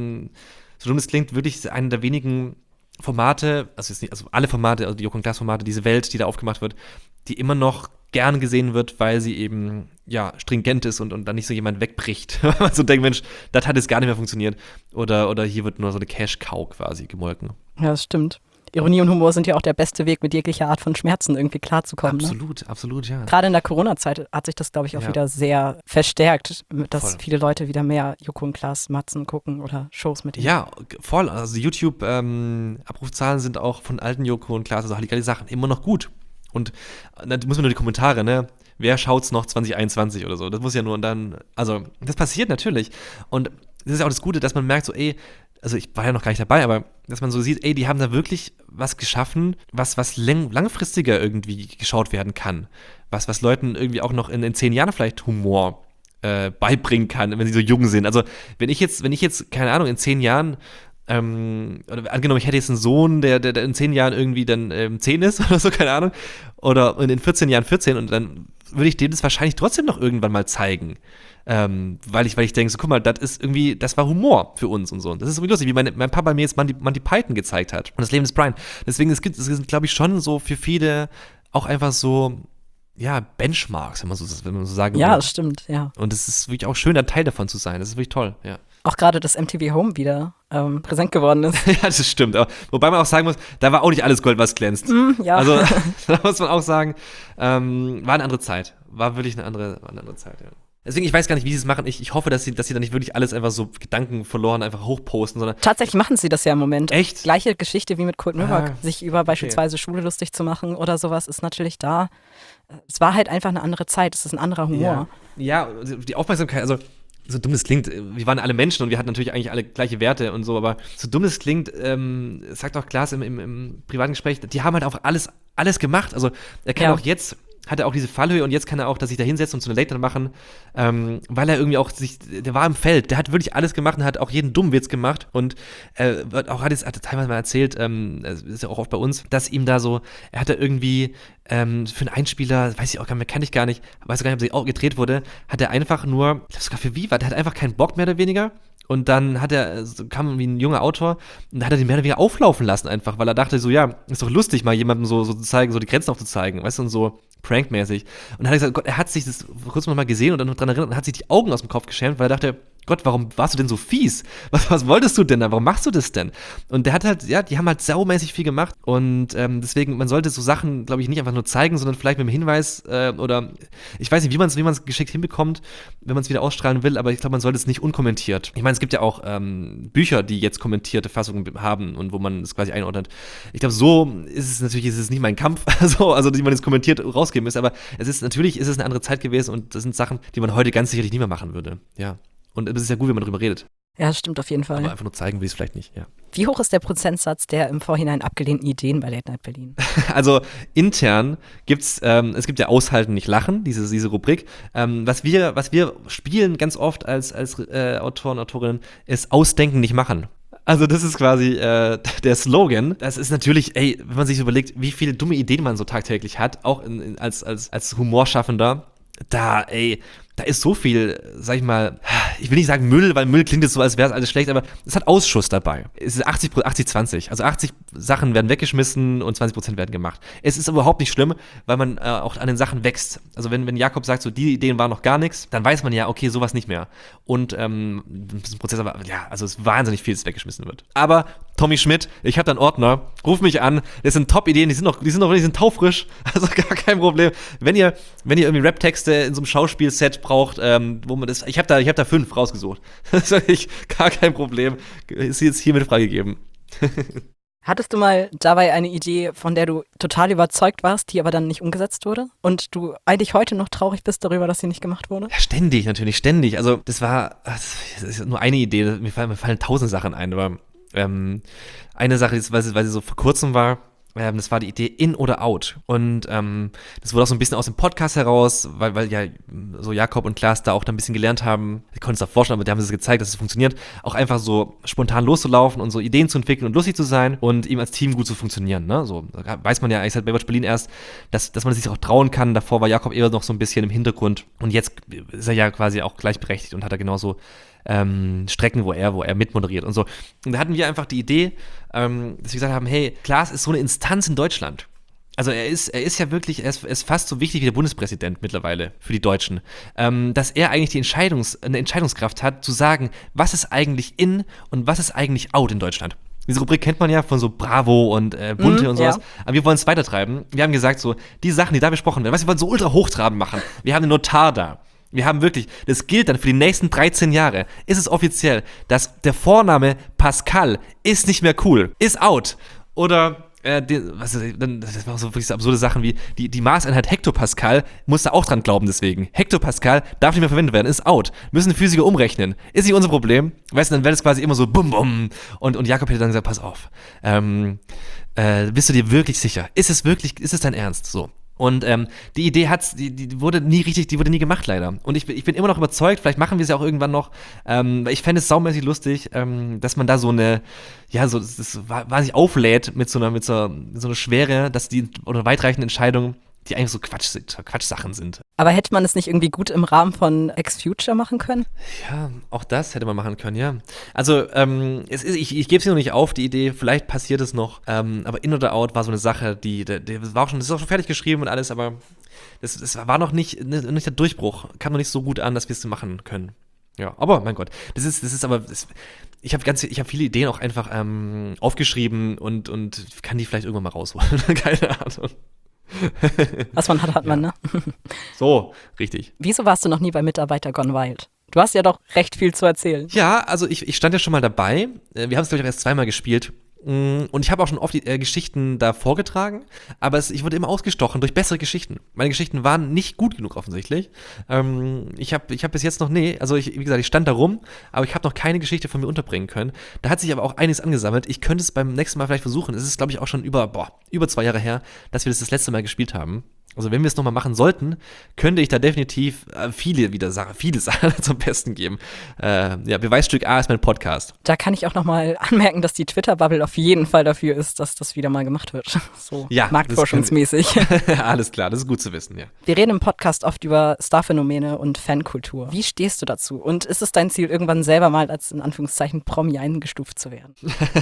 so dumm es klingt, wirklich eine der wenigen Formate, also alle Formate, also die Joko und Klaas Formate, diese Welt, die da aufgemacht wird, die immer noch gern gesehen wird, weil sie eben, ja, stringent ist und dann nicht so jemand wegbricht. Man so denkt, Mensch, das hat jetzt gar nicht mehr funktioniert. Oder hier wird nur so eine Cash-Cow quasi gemolken. Ja, das stimmt. Ironie und Humor sind ja auch der beste Weg, mit jeglicher Art von Schmerzen irgendwie klarzukommen. Absolut, ne? Absolut, ja. Gerade in der Corona-Zeit hat sich das, glaube ich, auch wieder sehr verstärkt, dass viele Leute wieder mehr Joko und Klaas Matzen gucken oder Shows mit ihnen. Ja, voll. Also YouTube-Abrufzahlen sind auch von alten Joko und Klaas, also die Sachen immer noch gut. Und dann muss man nur die Kommentare, ne? Wer schaut's noch 2021 oder so? Das muss ja nur und dann, also das passiert natürlich. Und das ist auch das Gute, dass man merkt so, also ich war ja noch gar nicht dabei, aber dass man so sieht, die haben da wirklich was geschaffen, was langfristiger irgendwie geschaut werden kann. Was Leuten irgendwie auch noch in 10 Jahren vielleicht Humor beibringen kann, wenn sie so jung sind. Also wenn ich jetzt, keine Ahnung, in 10 Jahren oder angenommen, ich hätte jetzt einen Sohn, der in 10 Jahren irgendwie dann 10 ist oder so, keine Ahnung, oder in 14 Jahren 14 und dann würde ich dem das wahrscheinlich trotzdem noch irgendwann mal zeigen. Weil ich denke, so guck mal, das war Humor für uns und so. Und das ist irgendwie lustig, wie mein Papa mir jetzt Monty Python gezeigt hat und das Leben des Brian. Deswegen, es sind, glaube ich, schon so für viele auch einfach so, ja, Benchmarks, wenn man so sagen will. Ja, das stimmt, ja. Und es ist wirklich auch schön, ein Teil davon zu sein. Das ist wirklich toll, ja. Auch gerade, dass MTV Home wieder präsent geworden ist. Ja, das stimmt. Aber, wobei man auch sagen muss, da war auch nicht alles Gold, was glänzt. Ja. Also, da muss man auch sagen, war eine andere Zeit. War wirklich eine andere Zeit, ja. Deswegen, ich weiß gar nicht, wie sie es machen. Ich hoffe, dass sie da nicht wirklich alles einfach so Gedanken verloren einfach hochposten, sondern tatsächlich machen sie das ja im Moment. Echt? Gleiche Geschichte wie mit Kurt Nowak. Sich über beispielsweise Schule lustig zu machen oder sowas ist natürlich da. Es war halt einfach eine andere Zeit. Es ist ein anderer Humor. Ja, die Aufmerksamkeit, also so dumm es klingt, wir waren alle Menschen und wir hatten natürlich eigentlich alle gleiche Werte und so, aber so dumm es klingt, sagt auch Klaas im privaten Gespräch, die haben halt auch alles gemacht. Also er kann auch jetzt, hat er auch diese Fallhöhe und jetzt kann er auch, dass sich da hinsetzen und so eine Late machen, weil er irgendwie auch der war im Feld, der hat wirklich alles gemacht und hat auch jeden dummen Witz gemacht und hat teilweise mal erzählt, das ist ja auch oft bei uns, dass ihm da so, er hat da irgendwie für einen Einspieler, weiß ich auch gar nicht, kann ich gar nicht, weiß gar nicht, ob sie auch gedreht wurde, hat er einfach nur, ich glaube sogar für Viva, der hat einfach keinen Bock mehr oder weniger. Und dann kam irgendwie ein junger Autor und da hat er den mehr oder weniger auflaufen lassen einfach, weil er dachte so, ja, ist doch lustig, mal jemandem so zu zeigen, so die Grenzen aufzuzeigen, weißt du, und so prankmäßig. Und dann hat er gesagt, Gott, er hat sich das kurz noch mal gesehen und dann noch dran erinnert und hat sich die Augen aus dem Kopf geschämt, weil er dachte, Gott, warum warst du denn so fies? Was wolltest du denn da? Warum machst du das denn? Und der hat halt, ja, die haben halt saumäßig viel gemacht und deswegen, man sollte so Sachen, glaube ich, nicht einfach nur zeigen, sondern vielleicht mit einem Hinweis oder ich weiß nicht, wie man es geschickt hinbekommt, wenn man es wieder ausstrahlen will, aber ich glaube, man sollte es nicht unkommentiert. Ich meine, es gibt ja auch Bücher, die jetzt kommentierte Fassungen haben und wo man es quasi einordnet. Ich glaube, so ist es nicht mein Kampf, also die man jetzt kommentiert rausgeben ist, aber natürlich ist es eine andere Zeit gewesen und das sind Sachen, die man heute ganz sicherlich nicht mehr machen würde, ja. Und es ist ja gut, wenn man darüber redet. Ja, das stimmt auf jeden Fall. Aber einfach nur zeigen will ich es vielleicht nicht, ja. Wie hoch ist der Prozentsatz der im Vorhinein abgelehnten Ideen bei Late Night Berlin? Also intern es gibt ja Aushalten, nicht lachen, diese Rubrik. Was wir spielen ganz oft als Autoren, Autorinnen, ist Ausdenken, nicht machen. Also das ist quasi der Slogan. Das ist natürlich, wenn man sich überlegt, wie viele dumme Ideen man so tagtäglich hat, auch als Humorschaffender, da ist so viel, sag ich mal, ich will nicht sagen Müll, weil Müll klingt jetzt so, als wäre es alles schlecht, aber es hat Ausschuss dabei. Es ist 80-20. Also 80 Sachen werden weggeschmissen und 20% werden gemacht. Es ist überhaupt nicht schlimm, weil man auch an den Sachen wächst. Also wenn Jakob sagt, so die Ideen waren noch gar nichts, dann weiß man ja, okay, sowas nicht mehr. Und das ist ein Prozess, aber ja, also es ist wahnsinnig viel, das weggeschmissen wird. Aber Tommy Schmidt, ich habe da einen Ordner, ruf mich an, das sind Top-Ideen, die sind taufrisch, also gar kein Problem. Wenn ihr irgendwie Rap-Texte in so einem Schauspielset braucht, wo man das, ich hab da 5 rausgesucht. Das ist wirklich gar kein Problem. Ist jetzt hiermit freigegeben. Hattest du mal dabei eine Idee, von der du total überzeugt warst, die aber dann nicht umgesetzt wurde? Und du eigentlich heute noch traurig bist darüber, dass sie nicht gemacht wurde? Ja, ständig. Also das ist nur eine Idee, mir fallen 1000 Sachen ein, aber eine Sache ist, weil sie so vor kurzem war, das war die Idee In oder Out. Und das wurde auch so ein bisschen aus dem Podcast heraus, weil ja so Jakob und Klaas da auch da ein bisschen gelernt haben, die konnten es auch vorstellen, aber die haben es gezeigt, dass es funktioniert, auch einfach so spontan loszulaufen und so Ideen zu entwickeln und lustig zu sein und eben als Team gut zu funktionieren. Ne? So da weiß man ja eigentlich seit Baywatch Berlin erst, dass man sich auch trauen kann. Davor war Jakob eher noch so ein bisschen im Hintergrund und jetzt ist er ja quasi auch gleichberechtigt und hat er genauso Strecken, wo er mitmoderiert und so. Und da hatten wir einfach die Idee, dass wir gesagt haben, hey, Klaas ist so eine Instanz in Deutschland. Also er ist ja wirklich, er ist fast so wichtig wie der Bundespräsident mittlerweile für die Deutschen, dass er eigentlich eine Entscheidungskraft hat, zu sagen, was ist eigentlich in und was ist eigentlich out in Deutschland. Diese Rubrik kennt man ja von so Bravo und Bunte und sowas. Ja. Aber wir wollen es weitertreiben. Wir haben gesagt, so, die Sachen, die da besprochen werden, wir wollen so ultra hochtrabend machen. Wir haben den Notar da. Wir haben wirklich, das gilt dann für die nächsten 13 Jahre, ist es offiziell, dass der Vorname Pascal ist nicht mehr cool, ist out. Oder, das waren so wirklich so absurde Sachen wie, die Maßeinheit Hektopascal, muss da auch dran glauben deswegen. Hektopascal darf nicht mehr verwendet werden, ist out. Müssen Physiker umrechnen. Ist nicht unser Problem. Weißt du, dann wäre das quasi immer so bum bum. Und Jakob hätte dann gesagt, pass auf, bist du dir wirklich sicher? Ist es dein Ernst? So. Und die Idee die wurde nie gemacht leider. Und ich bin immer noch überzeugt, vielleicht machen wir es ja auch irgendwann noch, ich fände es saumäßig lustig, dass man da so eine, ja, so das wahnsinnig auflädt mit so einer Schwere, dass die oder weitreichenden Entscheidungen, die eigentlich so Quatschsachen sind. Aber hätte man es nicht irgendwie gut im Rahmen von X-Future machen können? Ja, auch das hätte man machen können, ja. Also, ich gebe es hier noch nicht auf, die Idee, vielleicht passiert es noch, aber In oder Out war so eine Sache, das ist auch schon fertig geschrieben und alles, aber das war noch nicht der Durchbruch, kam noch nicht so gut an, dass wir es machen können. Ja, aber mein Gott, ich habe viele Ideen auch einfach aufgeschrieben und kann die vielleicht irgendwann mal rausholen, keine Ahnung. Was man hat man, ne? So, richtig. Wieso warst du noch nie bei Mitarbeiter Gone Wild? Du hast ja doch recht viel zu erzählen. Ja, also ich stand ja schon mal dabei. Wir haben es, glaube ich, auch erst zweimal gespielt. Und ich habe auch schon oft die Geschichten da vorgetragen, aber ich wurde immer ausgestochen durch bessere Geschichten. Meine Geschichten waren nicht gut genug offensichtlich. Ich hab bis jetzt noch, wie gesagt, ich stand da rum, aber ich habe noch keine Geschichte von mir unterbringen können. Da hat sich aber auch einiges angesammelt. Ich könnte es beim nächsten Mal vielleicht versuchen. Es ist, glaube ich, auch schon über 2 Jahre her, dass wir das letzte Mal gespielt haben. Also wenn wir es nochmal machen sollten, könnte ich da definitiv viele Sachen zum Besten geben. Beweisstück A ist mein Podcast. Da kann ich auch nochmal anmerken, dass die Twitter-Bubble auf jeden Fall dafür ist, dass das wieder mal gemacht wird. So marktforschungsmäßig. Alles klar, das ist gut zu wissen, ja. Wir reden im Podcast oft über Starphänomene und Fankultur. Wie stehst du dazu? Und ist es dein Ziel, irgendwann selber mal als, in Anführungszeichen, Promi eingestuft zu werden?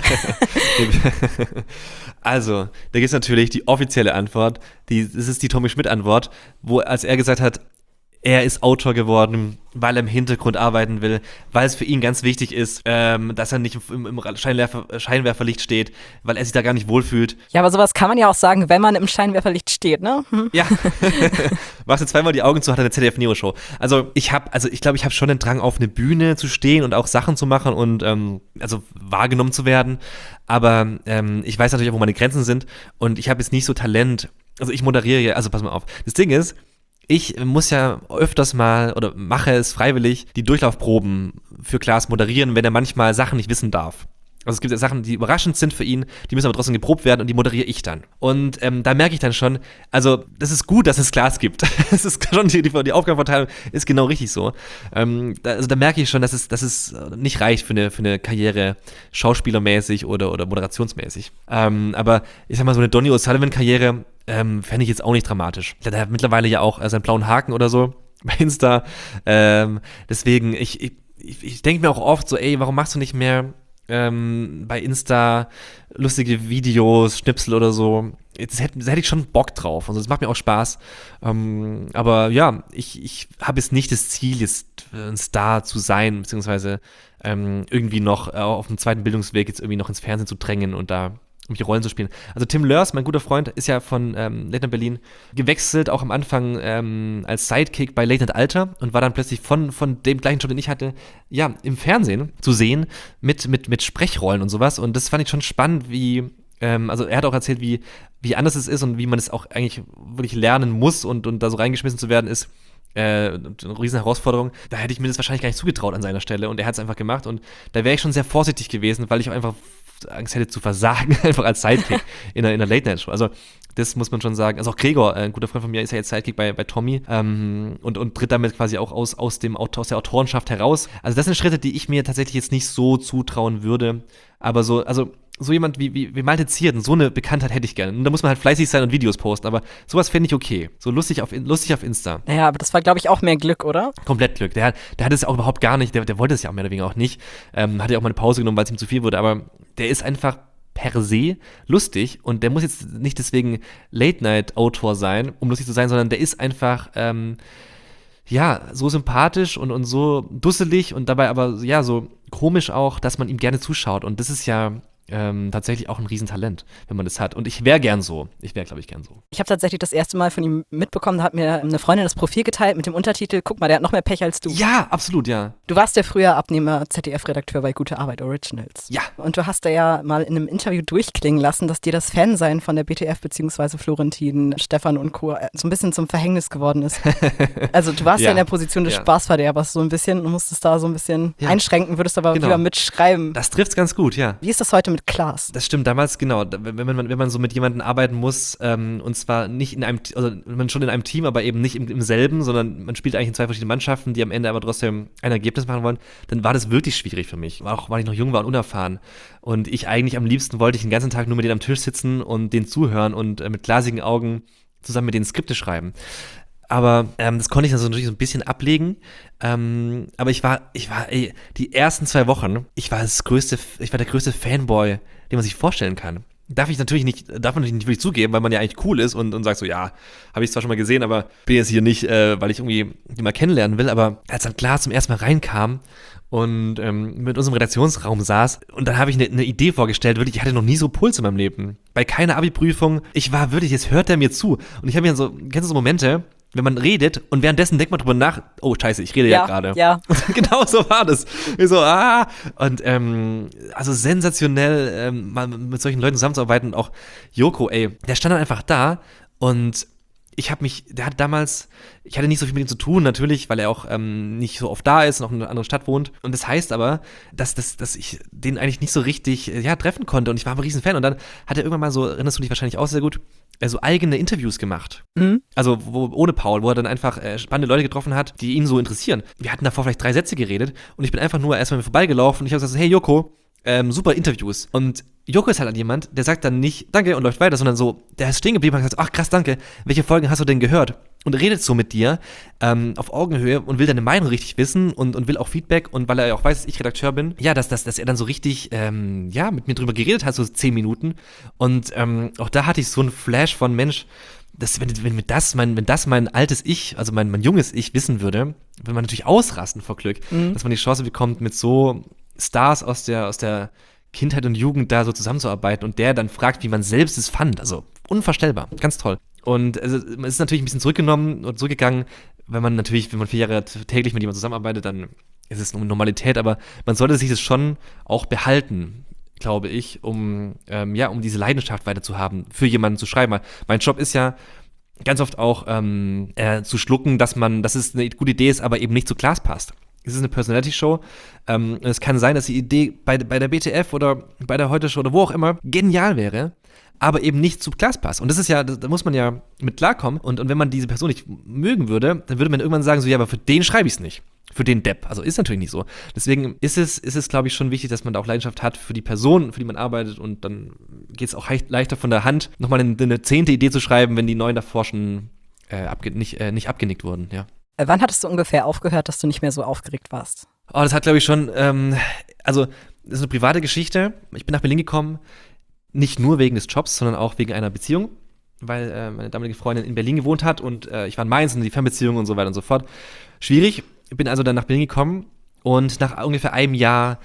Also, da gibt es natürlich die offizielle Antwort. Das ist die Tommy Schmidt-Antwort, als er gesagt hat, er ist Autor geworden, weil er im Hintergrund arbeiten will, weil es für ihn ganz wichtig ist, dass er nicht im Scheinwerferlicht steht, weil er sich da gar nicht wohlfühlt. Ja, aber sowas kann man ja auch sagen, wenn man im Scheinwerferlicht steht, ne? Ja. Machst du zweimal die Augen zu, hat er eine ZDF-Neo-Show. Also ich glaube, ich habe schon den Drang, auf eine Bühne zu stehen und auch Sachen zu machen und wahrgenommen zu werden. Aber ich weiß natürlich auch, wo meine Grenzen sind und ich habe jetzt nicht so Talent. Also ich moderiere, also pass mal auf. Das Ding ist, ich muss ja öfters mal oder mache es freiwillig, die Durchlaufproben für Klaas moderieren, wenn er manchmal Sachen nicht wissen darf. Also es gibt ja Sachen, die überraschend sind für ihn, die müssen aber trotzdem geprobt werden und die moderiere ich dann. Und da merke ich dann schon, also das ist gut, dass es Klaas gibt. Das ist schon die Aufgabenverteilung ist genau richtig so. Da merke ich schon, dass es nicht reicht für eine Karriere schauspielermäßig oder moderationsmäßig. Aber ich sag mal, so eine Donny O'Sullivan-Karriere fände ich jetzt auch nicht dramatisch. Der hat mittlerweile ja auch seinen blauen Haken oder so bei Insta. Deswegen, ich denke mir auch oft so, ey, warum machst du nicht mehr bei Insta lustige Videos, Schnipsel oder so? Da hätte ich schon Bock drauf. Also das macht mir auch Spaß. Aber ja, ich habe jetzt nicht das Ziel, jetzt ein Star zu sein, beziehungsweise irgendwie noch auf dem zweiten Bildungsweg jetzt irgendwie noch ins Fernsehen zu drängen und da um die Rollen zu spielen. Also Tim Lörs, mein guter Freund, ist ja von Late Night Berlin gewechselt, auch am Anfang als Sidekick bei Late Night Alter und war dann plötzlich von dem gleichen Job, den ich hatte, ja, im Fernsehen zu sehen mit Sprechrollen und sowas. Und das fand ich schon spannend, also er hat auch erzählt, wie anders es ist und wie man es auch eigentlich wirklich lernen muss und da so reingeschmissen zu werden ist. Eine riesen Herausforderung. Da hätte ich mir das wahrscheinlich gar nicht zugetraut an seiner Stelle und er hat es einfach gemacht und da wäre ich schon sehr vorsichtig gewesen, weil ich auch einfach Angst hätte zu versagen, einfach als Sidekick in einer Late-Night-Show. Also das muss man schon sagen. Also auch Gregor, ein guter Freund von mir, ist ja jetzt Sidekick bei Tommy und tritt damit quasi auch aus der Autorenschaft heraus. Also das sind Schritte, die ich mir tatsächlich jetzt nicht so zutrauen würde. Aber so jemand wie Malte Zierden, so eine Bekanntheit hätte ich gerne. Und da muss man halt fleißig sein und Videos posten, aber sowas fände ich okay. So lustig auf Insta. Naja, aber das war, glaube ich, auch mehr Glück, oder? Komplett Glück. Der hat es ja auch überhaupt gar nicht, der wollte es ja auch mehr oder weniger auch nicht. Hat ja auch mal eine Pause genommen, weil es ihm zu viel wurde, aber der ist einfach per se lustig und der muss jetzt nicht deswegen Late-Night-Autor sein, um lustig zu sein, sondern der ist einfach so sympathisch und so dusselig und dabei aber ja so komisch auch, dass man ihm gerne zuschaut und das ist ja tatsächlich auch ein Riesentalent, wenn man das hat. Und ich wäre, glaube ich, gern so. Ich habe tatsächlich das erste Mal von ihm mitbekommen, da hat mir eine Freundin das Profil geteilt mit dem Untertitel, guck mal, der hat noch mehr Pech als du. Ja, absolut, ja. Du warst ja früher Abnehmer ZDF-Redakteur bei Gute Arbeit Originals. Ja. Und du hast da ja mal in einem Interview durchklingen lassen, dass dir das Fansein von der BTF bzw. Florentin, Stefan und Co. so ein bisschen zum Verhängnis geworden ist. Also du warst ja in der Position des Spaßverderbers so ein bisschen und musstest da so ein bisschen einschränken, würdest aber lieber mitschreiben. Das trifft's ganz gut, ja. Wie ist das heute mit Klaas? Das stimmt, damals, genau, wenn man so mit jemandem arbeiten muss, und zwar nicht in einem, also man schon in einem Team, aber eben nicht im selben, sondern man spielt eigentlich in zwei verschiedenen Mannschaften, die am Ende aber trotzdem ein Ergebnis machen wollen, dann war das wirklich schwierig für mich, auch weil ich noch jung war und unerfahren. Und ich eigentlich am liebsten wollte ich den ganzen Tag nur mit denen am Tisch sitzen und denen zuhören und mit glasigen Augen zusammen mit denen Skripte schreiben. Aber das konnte ich dann so natürlich so ein bisschen ablegen. Aber ich war die ersten 2 Wochen, ich war der größte Fanboy, den man sich vorstellen kann. Darf man natürlich nicht wirklich zugeben, weil man ja eigentlich cool ist und sagt so, ja, habe ich zwar schon mal gesehen, aber bin jetzt hier nicht, weil ich irgendwie die mal kennenlernen will. Aber als dann Klaas zum ersten Mal reinkam und mit unserem Redaktionsraum saß und dann habe ich eine Idee vorgestellt, wirklich, ich hatte noch nie so Puls in meinem Leben. Bei keiner Abi-Prüfung, ich war wirklich, jetzt hört er mir zu. Und ich habe mir so, kennst du so Momente, wenn man redet und währenddessen denkt man drüber nach, oh scheiße, ich rede ja gerade. Ja. Genau so war das. Ich so, Und also sensationell, mal mit solchen Leuten zusammenzuarbeiten. Und auch Joko, der stand dann einfach da und ich hatte nicht so viel mit ihm zu tun, natürlich, weil er auch nicht so oft da ist und auch in einer anderen Stadt wohnt. Und das heißt aber, dass ich den eigentlich nicht so richtig treffen konnte. Und ich war ein riesen Fan. Und dann hat er irgendwann mal so, erinnerst du dich wahrscheinlich auch sehr gut, so eigene Interviews gemacht. Mhm. Also ohne Paul, wo er dann einfach spannende Leute getroffen hat, die ihn so interessieren. Wir hatten davor vielleicht 3 Sätze geredet und ich bin einfach nur erstmal vorbeigelaufen und ich habe gesagt, hey Joko, super Interviews. Und Joko ist halt jemand, der sagt dann nicht Danke und läuft weiter, sondern so, der ist stehen geblieben und hat gesagt, ach krass, danke, welche Folgen hast du denn gehört? Und redet so mit dir auf Augenhöhe und will deine Meinung richtig wissen und will auch Feedback und weil er ja auch weiß, dass ich Redakteur bin, dass er dann so richtig mit mir drüber geredet hat, so 10 Minuten und auch da hatte ich so einen Flash von Mensch, wenn das mein altes Ich, also mein junges Ich wissen würde, würde man natürlich ausrasten vor Glück, dass man die Chance bekommt, mit so Stars aus der Kindheit und Jugend da so zusammenzuarbeiten und der dann fragt, wie man selbst es fand. Also unvorstellbar, ganz toll. Und also, man ist natürlich ein bisschen zurückgenommen und zurückgegangen, wenn man 4 Jahre täglich mit jemandem zusammenarbeitet, dann ist es eine Normalität, aber man sollte sich das schon auch behalten, glaube ich, um diese Leidenschaft weiter zu haben, für jemanden zu schreiben. Mein Job ist ja ganz oft auch zu schlucken, dass es eine gute Idee ist, aber eben nicht zu Klaas passt. Es ist eine Personality-Show. Es kann sein, dass die Idee bei der BTF oder bei der Heute-Show oder wo auch immer genial wäre, aber eben nicht zu Klaas passt. Und das ist ja, da muss man ja mit klarkommen. Und wenn man diese Person nicht mögen würde, dann würde man irgendwann sagen, so, ja, aber für den schreibe ich es nicht. Für den Depp. Also ist natürlich nicht so. Deswegen ist es, glaube ich, schon wichtig, dass man da auch Leidenschaft hat für die Person, für die man arbeitet. Und dann geht es auch leichter von der Hand, nochmal eine 10. Idee zu schreiben, wenn die 9 davor schon nicht abgenickt wurden, ja. Wann hattest du ungefähr aufgehört, dass du nicht mehr so aufgeregt warst? Oh, das hat, glaube ich, schon, das ist eine private Geschichte. Ich bin nach Berlin gekommen, nicht nur wegen des Jobs, sondern auch wegen einer Beziehung, weil meine damalige Freundin in Berlin gewohnt hat und ich war in Mainz und die Fernbeziehung und so weiter und so fort. Schwierig. Ich bin also dann nach Berlin gekommen und nach ungefähr einem Jahr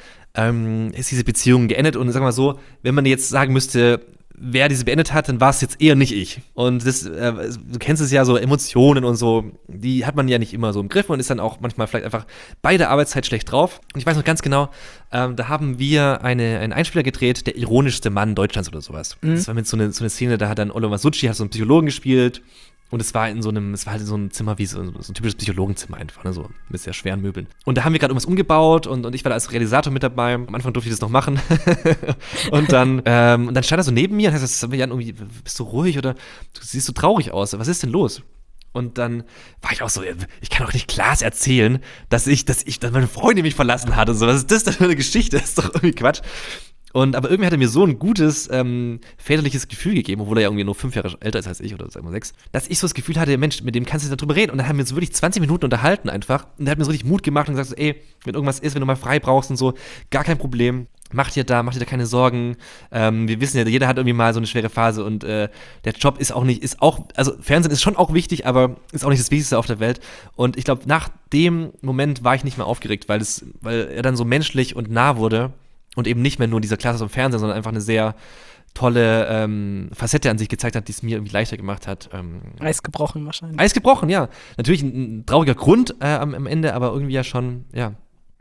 ist diese Beziehung geendet und sagen wir mal so, wenn man jetzt sagen müsste, wer diese beendet hat, dann war es jetzt eher nicht ich. Und das, du kennst es ja, so Emotionen und so, die hat man ja nicht immer so im Griff und ist dann auch manchmal vielleicht einfach bei der Arbeitszeit schlecht drauf. Und ich weiß noch ganz genau, da haben wir einen Einspieler gedreht, der ironischste Mann Deutschlands oder sowas. Das war mit so eine Szene, da hat dann Oliver Masucci hat so einen Psychologen gespielt. Und es war halt in so einem Zimmer wie so ein typisches Psychologenzimmer einfach, ne, so mit sehr schweren Möbeln. Und da haben wir gerade irgendwas umgebaut und ich war da als Realisator mit dabei. Am Anfang durfte ich das noch machen. und dann stand er so neben mir und hat gesagt, Jan, irgendwie, bist du ruhig oder du siehst so traurig aus, was ist denn los? Und dann war ich auch so, ich kann doch nicht Klaas erzählen, dass meine Freundin mich verlassen hat und so. Was ist das denn für eine Geschichte? Das ist doch irgendwie Quatsch. Aber irgendwie hat er mir so ein gutes väterliches Gefühl gegeben, obwohl er ja irgendwie nur 5 Jahre älter ist als ich oder sagen wir 6, dass ich so das Gefühl hatte, Mensch, mit dem kannst du darüber reden. Und dann haben wir uns wirklich 20 Minuten unterhalten einfach. Und er hat mir so richtig Mut gemacht und gesagt, so, ey, wenn irgendwas ist, wenn du mal frei brauchst und so, gar kein Problem. Mach dir da keine Sorgen. Wir wissen ja, jeder hat irgendwie mal so eine schwere Phase und der Job also Fernsehen ist schon auch wichtig, aber ist auch nicht das Wichtigste auf der Welt. Und ich glaube, nach dem Moment war ich nicht mehr aufgeregt, weil er dann so menschlich und nah wurde. Und eben nicht mehr nur dieser Klasse vom Fernsehen, sondern einfach eine sehr tolle Facette an sich gezeigt hat, die es mir irgendwie leichter gemacht hat. Eis gebrochen wahrscheinlich. Eis gebrochen, ja. Natürlich ein trauriger Grund am Ende, aber irgendwie ja schon, ja.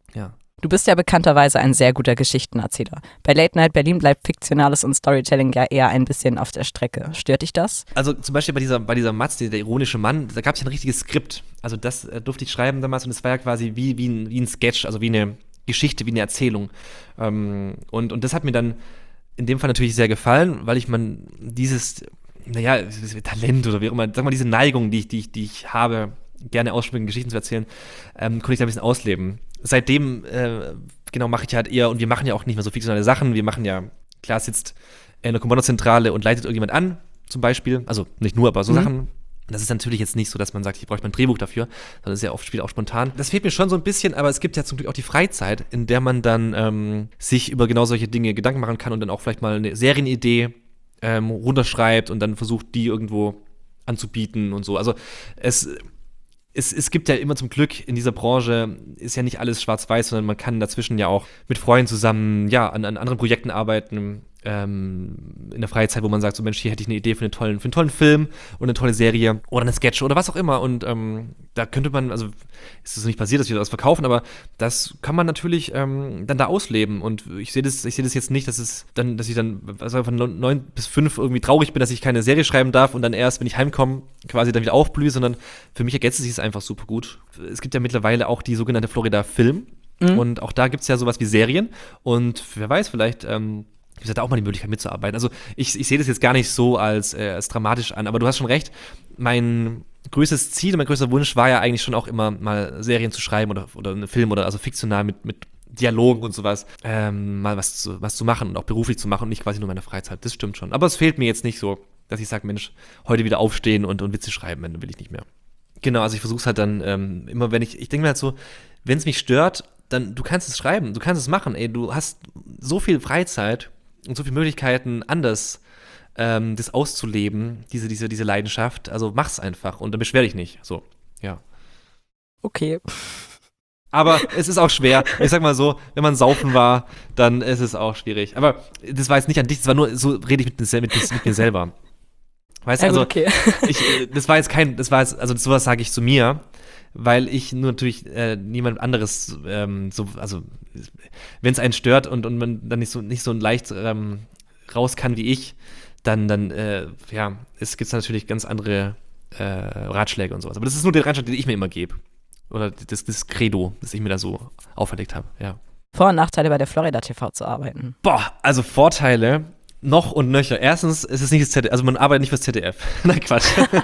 Du bist ja bekannterweise ein sehr guter Geschichtenerzähler. Bei Late Night Berlin bleibt Fiktionales und Storytelling ja eher ein bisschen auf der Strecke. Stört dich das? Also zum Beispiel bei dieser Matz, der ironische Mann, da gab es ja ein richtiges Skript. Also das durfte ich schreiben damals und es war ja quasi wie ein Sketch, also wie eine Geschichte, wie eine Erzählung. Und das hat mir dann in dem Fall natürlich sehr gefallen, weil ich dieses Talent oder wie auch immer, sag mal, diese Neigung, die ich habe, gerne ausschmücken, Geschichten zu erzählen, konnte ich da ein bisschen ausleben. Seitdem, mache ich halt eher, und wir machen ja auch nicht mehr so fiktionale Sachen, wir machen ja, klar sitzt in der Kommandozentrale und leitet irgendjemand an, zum Beispiel, also nicht nur, aber so Sachen. Das ist natürlich jetzt nicht so, dass man sagt, ich brauche ein Drehbuch dafür, sondern es ist ja oft Spiel auch spontan. Das fehlt mir schon so ein bisschen, aber es gibt ja zum Glück auch die Freizeit, in der man dann sich über genau solche Dinge Gedanken machen kann und dann auch vielleicht mal eine Serienidee runterschreibt und dann versucht, die irgendwo anzubieten und so. Also es gibt ja immer zum Glück in dieser Branche, ist ja nicht alles schwarz-weiß, sondern man kann dazwischen ja auch mit Freunden zusammen, an anderen Projekten arbeiten. in der Freizeit, wo man sagt, so Mensch, hier hätte ich eine Idee für einen tollen Film oder eine tolle Serie oder eine Sketch oder was auch immer. Und da könnte man, also ist es nicht passiert, dass wir das verkaufen, aber das kann man natürlich dann da ausleben. Und ich sehe das jetzt nicht, dass ich dann also von 9 bis 5 irgendwie traurig bin, dass ich keine Serie schreiben darf und dann erst, wenn ich heimkomme, quasi dann wieder aufblühe, sondern für mich ergänzt es sich einfach super gut. Es gibt ja mittlerweile auch die sogenannte Florida Film. Und auch da gibt es ja sowas wie Serien. Und wer weiß, vielleicht ich hatte auch mal die Möglichkeit mitzuarbeiten. Also ich sehe das jetzt gar nicht so als dramatisch an, aber du hast schon recht. Mein größtes Ziel und mein größter Wunsch war ja eigentlich schon auch immer mal Serien zu schreiben oder einen Film oder also fiktional mit Dialogen und sowas, mal was zu machen und auch beruflich zu machen und nicht quasi nur in meiner Freizeit. Das stimmt schon. Aber es fehlt mir jetzt nicht so, dass ich sage, Mensch, heute wieder aufstehen und Witze schreiben, dann will ich nicht mehr. Genau, also ich versuche es halt dann immer, ich denke mir halt so, wenn es mich stört, dann du kannst es schreiben, du kannst es machen, ey, du hast so viel Freizeit und so viele Möglichkeiten, anders das auszuleben, diese Leidenschaft. Also mach's einfach und dann beschwer dich nicht. So, ja. Okay. Aber es ist auch schwer. Ich sag mal so, wenn man saufen war, dann ist es auch schwierig. Aber das war jetzt nicht an dich, das war nur, so rede ich mit mir selber. Weißt du, also, okay. Also sowas sage ich zu mir, weil ich nur natürlich niemand anderes also wenn es einen stört und man dann nicht so leicht raus kann wie ich, dann es gibt natürlich ganz andere Ratschläge und sowas. Aber das ist nur der Ratschlag, den ich mir immer gebe. Oder das Credo, das ich mir da so auferlegt habe, ja. Vor- und Nachteile bei der Florida TV zu arbeiten. Boah, also Vorteile noch und nöcher. Erstens ist es nicht das ZDF, also man arbeitet nicht fürs ZDF. Nein, Quatsch.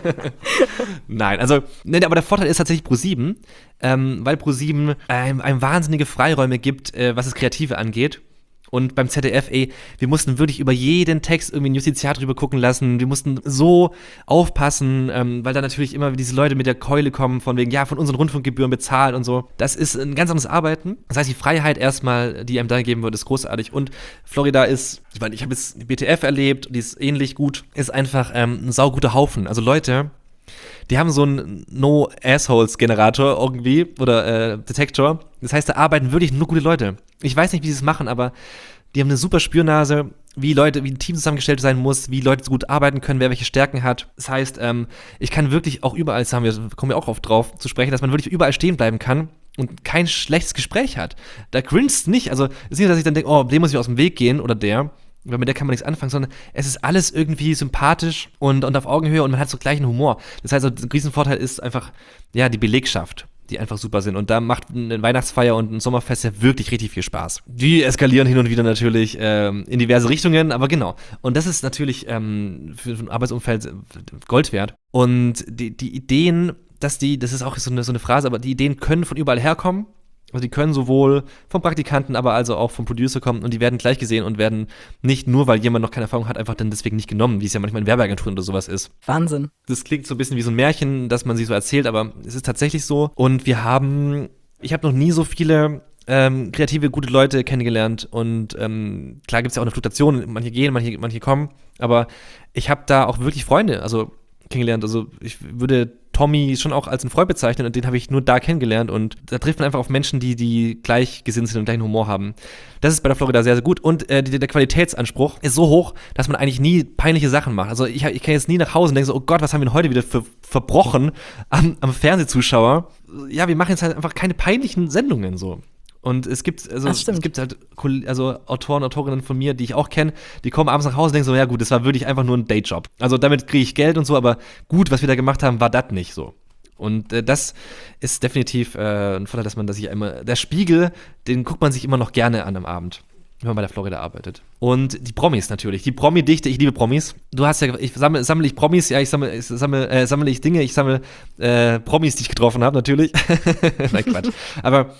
Nein, aber der Vorteil ist tatsächlich Pro7, weil Pro7 einem wahnsinnige Freiräume gibt, was das Kreative angeht. Und beim ZDF, wir mussten wirklich über jeden Text irgendwie ein Justiziar drüber gucken lassen. Wir mussten so aufpassen, weil da natürlich immer diese Leute mit der Keule kommen, von wegen, ja, von unseren Rundfunkgebühren bezahlt und so. Das ist ein ganz anderes Arbeiten. Das heißt, die Freiheit erstmal, die einem da gegeben wird, ist großartig. Und Florida ist, ich meine, ich habe jetzt die BTF erlebt, die ist ähnlich gut, ist einfach ein sauguter Haufen. Also Leute, die haben so einen No-Assholes-Generator irgendwie oder Detektor. Das heißt, da arbeiten wirklich nur gute Leute. Ich weiß nicht, wie sie es machen, aber die haben eine super Spürnase, wie ein Team zusammengestellt sein muss, wie Leute so gut arbeiten können, wer welche Stärken hat. Das heißt, ich kann wirklich auch überall, kommen wir auch oft drauf zu sprechen, dass man wirklich überall stehen bleiben kann und kein schlechtes Gespräch hat. Da grinst nicht. Also, es ist nicht, dass ich dann denke, oh, dem muss ich aus dem Weg gehen oder der. Weil mit der kann man nichts anfangen, sondern es ist alles irgendwie sympathisch und auf Augenhöhe und man hat so gleichen Humor. Das heißt, ein Riesenvorteil ist einfach, ja, die Belegschaft, die einfach super sind. Und da macht eine Weihnachtsfeier und ein Sommerfest ja wirklich richtig viel Spaß. Die eskalieren hin und wieder natürlich in diverse Richtungen, aber genau. Und das ist natürlich für ein Arbeitsumfeld Gold wert. Und die Ideen, das ist auch so eine Phrase, aber die Ideen können von überall herkommen. Also die können sowohl vom Praktikanten, aber also auch vom Producer kommen und die werden gleich gesehen und werden nicht nur, weil jemand noch keine Erfahrung hat, einfach dann deswegen nicht genommen, wie es ja manchmal in Werbeagenturen oder sowas ist. Wahnsinn. Das klingt so ein bisschen wie so ein Märchen, dass man sich so erzählt, aber es ist tatsächlich so. Und ich habe noch nie so viele kreative, gute Leute kennengelernt und klar gibt es ja auch eine Fluktuation, manche gehen, manche kommen, aber ich habe da auch wirklich Freunde, kennengelernt. Also ich würde Tommy schon auch als einen Freund bezeichnen und den habe ich nur da kennengelernt und da trifft man einfach auf Menschen, die gleichgesinnt sind und gleichen Humor haben. Das ist bei der Florida sehr, sehr gut und der Qualitätsanspruch ist so hoch, dass man eigentlich nie peinliche Sachen macht. Also ich kann jetzt nie nach Hause und denke so, oh Gott, was haben wir denn heute wieder verbrochen am Fernsehzuschauer? Ja, wir machen jetzt halt einfach keine peinlichen Sendungen so. Und es gibt halt Autoren, Autorinnen von mir, die ich auch kenne, die kommen abends nach Hause und denken so, ja gut, das war wirklich einfach nur ein Dayjob. Also damit kriege ich Geld und so, aber gut, was wir da gemacht haben, war das nicht so. Und das ist definitiv ein Vorteil, der Spiegel, den guckt man sich immer noch gerne an am Abend, wenn man bei der Florida arbeitet. Und die Promis natürlich, die Promi-Dichte, ich liebe Promis. Du hast ja, sammle ich Promis, ja, sammle ich Dinge, ich sammle Promis, die ich getroffen habe, natürlich. Nein, Quatsch. Aber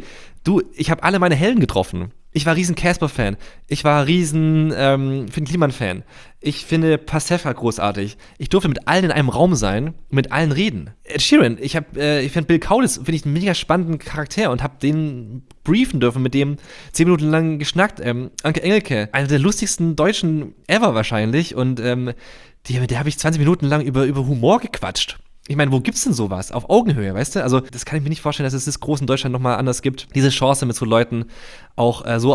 ich habe alle meine Helden getroffen. Ich war riesen Casper-Fan. Ich war riesen Finn Kliman-Fan. Ich finde Passefa großartig. Ich durfte mit allen in einem Raum sein, mit allen reden. Ed Sheeran, ich finde Bill Kaulitz, finde ich einen mega spannenden Charakter und habe den briefen dürfen, mit dem 10 Minuten lang geschnackt. Anke Engelke, einer der lustigsten Deutschen ever wahrscheinlich und mit der habe ich 20 Minuten lang über Humor gequatscht. ich meine, wo gibt's denn sowas? Auf Augenhöhe, weißt du? Also, das kann ich mir nicht vorstellen, dass es das groß in Deutschland nochmal anders gibt. Diese Chance mit so Leuten auch so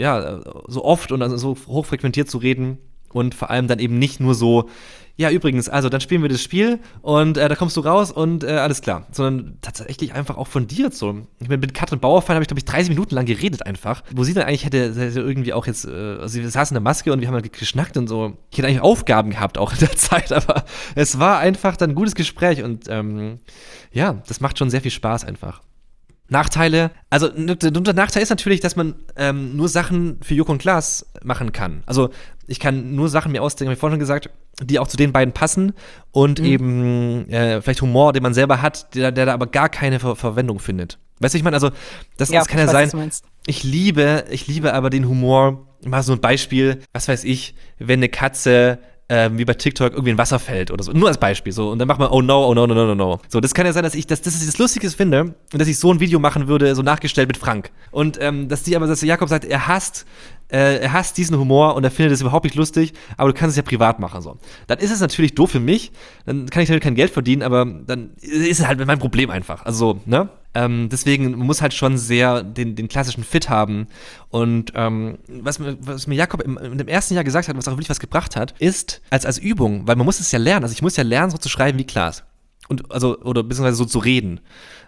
oft und also so hochfrequentiert zu reden und vor allem dann eben nicht nur so, ja, übrigens, also dann spielen wir das Spiel und da kommst du raus und alles klar. Sondern tatsächlich einfach auch fundiert so. Ich meine, mit Katrin Bauerfeind habe ich, glaube ich, 30 Minuten lang geredet einfach. Wo sie dann eigentlich hätte irgendwie auch jetzt, sie saß in der Maske und wir haben halt geschnackt und so. Ich hätte eigentlich Aufgaben gehabt auch in der Zeit, aber es war einfach dann ein gutes Gespräch und ja, das macht schon sehr viel Spaß einfach. Nachteile, also der Nachteil ist natürlich, dass man nur Sachen für Joko und Klaas machen kann. Also ich kann nur Sachen mir ausdenken, habe ich vorhin schon gesagt, die auch zu den beiden passen und eben vielleicht Humor, den man selber hat, der da aber gar keine Verwendung findet. Weißt du, ich meine, also das kann ja sein, ich liebe aber den Humor, mal so ein Beispiel, was weiß ich, wenn eine Katze wie bei TikTok irgendwie in Wasser fällt oder so. Nur als Beispiel. So. Und dann macht man, oh no. So, das kann ja sein, dass ich das Lustiges finde und dass ich so ein Video machen würde, so nachgestellt mit Frank. Und dass Jakob sagt, er hasst diesen Humor und er findet es überhaupt nicht lustig, aber du kannst es ja privat machen. So. Dann ist es natürlich doof für mich, dann kann ich damit kein Geld verdienen, aber dann ist es halt mein Problem einfach. Also, ne? Deswegen muss halt schon sehr den klassischen Fit haben. Und was mir Jakob in dem ersten Jahr gesagt hat, was auch wirklich was gebracht hat, ist als Übung, weil man muss es ja lernen. Also ich muss ja lernen, so zu schreiben wie Klaas. Oder beziehungsweise so zu reden,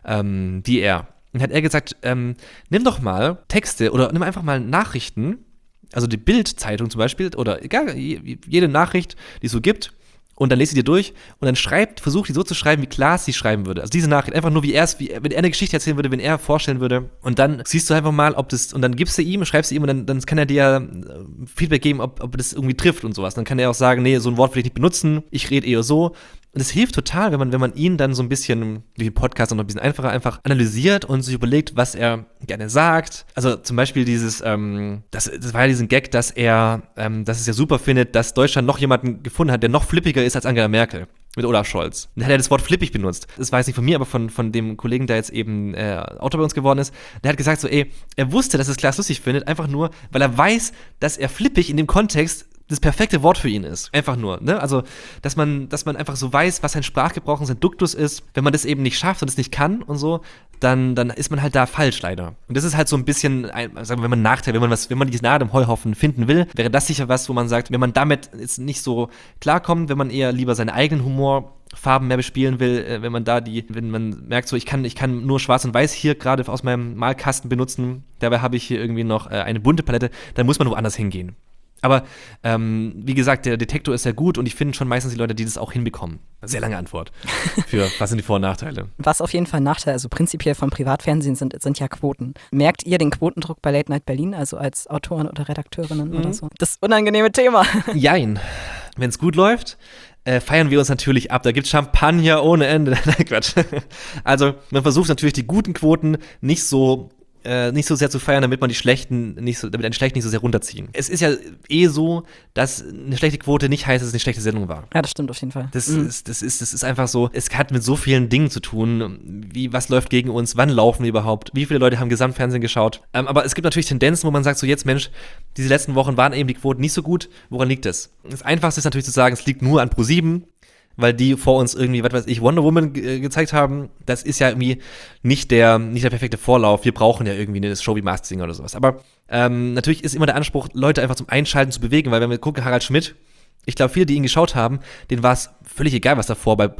wie er. Und hat er gesagt, nimm doch mal Texte oder nimm einfach mal Nachrichten, also die Bild-Zeitung zum Beispiel, oder egal, jede Nachricht, die es so gibt, und dann lest sie dir durch und dann versuch die so zu schreiben, wie Klaas sie schreiben würde. Also diese Nachricht, einfach nur wenn er eine Geschichte erzählen würde, wenn er vorstellen würde. Und dann siehst du einfach mal, und dann schreibst du ihm und dann kann er dir Feedback geben, ob das irgendwie trifft und sowas. Dann kann er auch sagen, nee, so ein Wort will ich nicht benutzen, ich rede eher so. Und es hilft total, wenn man ihn dann so ein bisschen, wie den Podcast noch ein bisschen einfacher, einfach analysiert und sich überlegt, was er gerne sagt. Also zum Beispiel das war ja diesen Gag, dass es ja super findet, dass Deutschland noch jemanden gefunden hat, der noch flippiger ist als Angela Merkel. Mit Olaf Scholz. Dann hat er das Wort flippig benutzt. Das war jetzt nicht von mir, aber von dem Kollegen, der jetzt eben Autor bei uns geworden ist. Der hat gesagt so, er wusste, dass es Klaas lustig findet, einfach nur, weil er weiß, dass er flippig in dem Kontext das perfekte Wort für ihn ist. Einfach nur, ne? Also, dass man einfach so weiß, was sein Sprachgebrauch und sein Duktus ist. Wenn man das eben nicht schafft und es nicht kann und so, dann ist man halt da falsch leider. Und das ist halt so ein bisschen, sagen wir, wenn man Nachteil, wenn man die Nadel im Heuhaufen finden will, wäre das sicher was, wo man sagt, wenn man damit jetzt nicht so klarkommt, wenn man eher lieber seine eigenen Humorfarben mehr bespielen will, wenn man merkt so, ich kann nur schwarz und weiß hier gerade aus meinem Malkasten benutzen, dabei habe ich hier irgendwie noch eine bunte Palette, dann muss man woanders hingehen. Aber wie gesagt, der Detektor ist sehr gut und ich finde schon meistens die Leute, die das auch hinbekommen. Sehr lange Antwort für was sind die Vor- und Nachteile. Was auf jeden Fall ein Nachteil, also prinzipiell vom Privatfernsehen sind ja Quoten. Merkt ihr den Quotendruck bei Late Night Berlin, also als Autoren oder Redakteurinnen oder so? Das unangenehme Thema. Jein. Wenn es gut läuft, feiern wir uns natürlich ab. Da gibt's Champagner ohne Ende. Nein, Quatsch. Also man versucht natürlich die guten Quoten nicht so sehr zu feiern, damit einen Schlechten nicht so sehr runterziehen. Es ist ja so, dass eine schlechte Quote nicht heißt, dass es eine schlechte Sendung war. Ja, das stimmt auf jeden Fall. Das ist einfach so, es hat mit so vielen Dingen zu tun, wie was läuft gegen uns, wann laufen wir überhaupt, wie viele Leute haben Gesamtfernsehen geschaut. Aber es gibt natürlich Tendenzen, wo man sagt so, jetzt Mensch, diese letzten Wochen waren eben die Quoten nicht so gut, woran liegt es? Das Einfachste ist natürlich zu sagen, es liegt nur an ProSieben, weil die vor uns irgendwie, was weiß ich, Wonder Woman gezeigt haben. Das ist ja irgendwie nicht der perfekte Vorlauf. Wir brauchen ja irgendwie eine Show wie Masked Singer oder sowas. Aber natürlich ist immer der Anspruch, Leute einfach zum Einschalten zu bewegen, weil wenn wir gucken, Harald Schmidt, ich glaube, viele, die ihn geschaut haben, denen war es völlig egal, was davor bei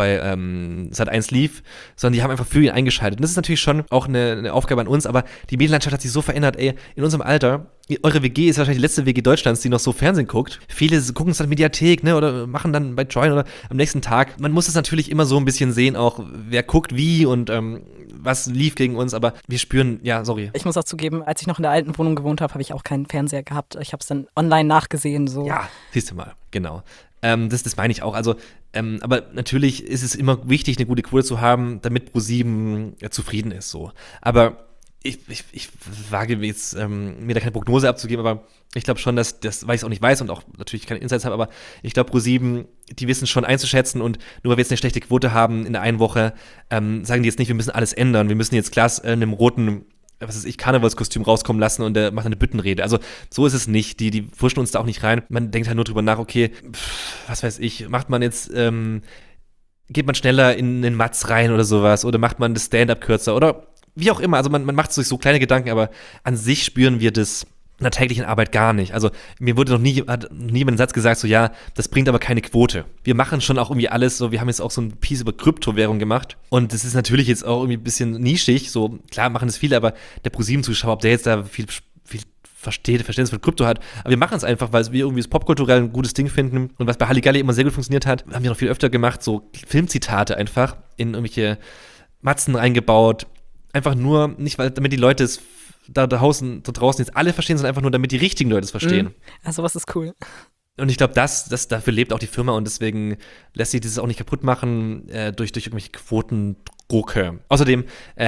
Sat.1 lief, sondern die haben einfach für ihn eingeschaltet. Und das ist natürlich schon auch eine Aufgabe an uns, aber die Medienlandschaft hat sich so verändert, in unserem Alter, eure WG ist wahrscheinlich die letzte WG Deutschlands, die noch so Fernsehen guckt. Viele gucken es dann in der Mediathek, ne, oder machen dann bei Join oder am nächsten Tag. Man muss es natürlich immer so ein bisschen sehen, auch wer guckt wie und was lief gegen uns, aber wir spüren, ja, sorry. Ich muss auch zugeben, als ich noch in der alten Wohnung gewohnt habe, habe ich auch keinen Fernseher gehabt. Ich habe es dann online nachgesehen. So. Ja, siehst du mal, genau. Das meine ich auch. Also, aber natürlich ist es immer wichtig, eine gute Quote zu haben, damit ProSieben zufrieden ist. So. Aber ich wage jetzt, mir da keine Prognose abzugeben, aber ich glaube schon, dass das, weil ich es auch nicht weiß und auch natürlich keine Insights habe, aber ich glaube, ProSieben, die wissen schon einzuschätzen und nur weil wir jetzt eine schlechte Quote haben in der einen Woche, sagen die jetzt nicht, wir müssen alles ändern, wir müssen jetzt Klaas in einem roten, was weiß ich, Karnevalskostüm rauskommen lassen und der macht eine Büttenrede. Also so ist es nicht, die pfuschen uns da auch nicht rein. Man denkt halt nur drüber nach, okay, was weiß ich, macht man jetzt geht man schneller in den Matz rein oder sowas oder macht man das Stand-up kürzer oder wie auch immer. Also man macht sich so kleine Gedanken, aber an sich spüren wir das in der täglichen Arbeit gar nicht. Also mir wurde hat niemand einen Satz gesagt, so ja, das bringt aber keine Quote. Wir machen schon auch irgendwie alles, so wir haben jetzt auch so ein Piece über Kryptowährung gemacht und das ist natürlich jetzt auch irgendwie ein bisschen nischig, so klar machen das viele, aber der ProSieben-Zuschauer, ob der jetzt da viel Verständnis von Krypto hat, aber wir machen es einfach, weil wir irgendwie das popkulturell ein gutes Ding finden und was bei Halligalli immer sehr gut funktioniert hat, haben wir noch viel öfter gemacht, so Filmzitate einfach in irgendwelche Matzen reingebaut, einfach nur, nicht weil, damit die Leute es da draußen jetzt alle verstehen, sondern einfach nur, damit die richtigen Leute es verstehen. Also was ist cool. Und ich glaube, dafür lebt auch die Firma und deswegen lässt sich dieses auch nicht kaputt machen durch irgendwelche Quotendrucke. Außerdem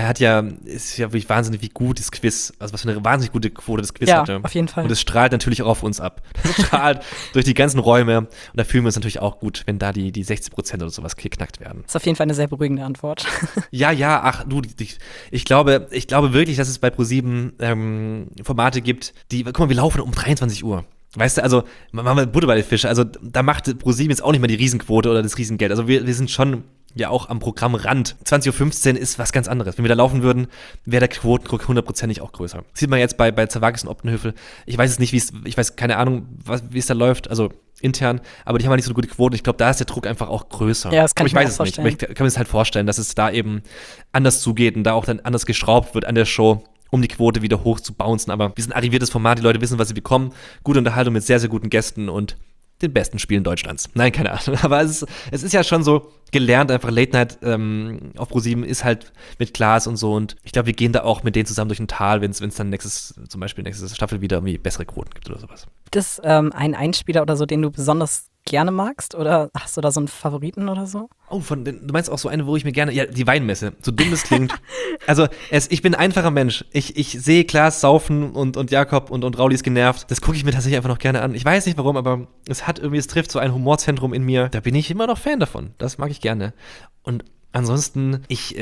ist ja wirklich wahnsinnig wie gut das Quiz, also was für eine wahnsinnig gute Quote das Quiz hatte. Ja, auf jeden Fall. Und es strahlt natürlich auch auf uns ab. Das strahlt durch die ganzen Räume und da fühlen wir uns natürlich auch gut, wenn da die 60% oder sowas geknackt werden. Das ist auf jeden Fall eine sehr beruhigende Antwort. Ja, ach du, ich glaube wirklich, dass es bei ProSieben Formate gibt, guck mal, wir laufen um 23 Uhr. Weißt du, also, machen wir Butter bei den Fische. Also, da macht ProSieben jetzt auch nicht mal die Riesenquote oder das Riesengeld. Also, wir sind schon ja auch am Programmrand. 20.15 Uhr ist was ganz anderes. Wenn wir da laufen würden, wäre der Quotendruck 100%ig auch größer. Das sieht man jetzt bei Zerwakis und Optenhöfel. Ich weiß es nicht, ich weiß keine Ahnung, wie es da läuft, also intern, aber die haben halt nicht so eine gute Quote. Ich glaube, da ist der Druck einfach auch größer. Ja, das kann ich mir auch vorstellen. Aber ich kann mir das halt vorstellen, dass es da eben anders zugeht und da auch dann anders geschraubt wird an der Show, um die Quote wieder hoch zu bouncen. Aber wir sind ein arriviertes Format, die Leute wissen, was sie bekommen. Gute Unterhaltung mit sehr, sehr guten Gästen und den besten Spielen Deutschlands. Nein, keine Ahnung. Aber es ist ja schon so gelernt, einfach Late Night auf ProSieben ist halt mit Klaas und so. Und ich glaube, wir gehen da auch mit denen zusammen durch ein Tal, wenn es dann zum Beispiel nächste Staffel wieder irgendwie bessere Quoten gibt oder sowas. Gibt es einen Einspieler oder so, den du besonders gerne magst? Oder hast du da so einen Favoriten oder so? Oh, du meinst auch so eine, wo ich mir gerne, ja, die Weinmesse, so dumm es klingt. Also, ich bin ein einfacher Mensch. Ich sehe Klaas saufen und Jakob und Rauli ist genervt. Das gucke ich mir tatsächlich einfach noch gerne an. Ich weiß nicht warum, aber es trifft so ein Humorzentrum in mir. Da bin ich immer noch Fan davon. Das mag ich gerne. Und ansonsten, ich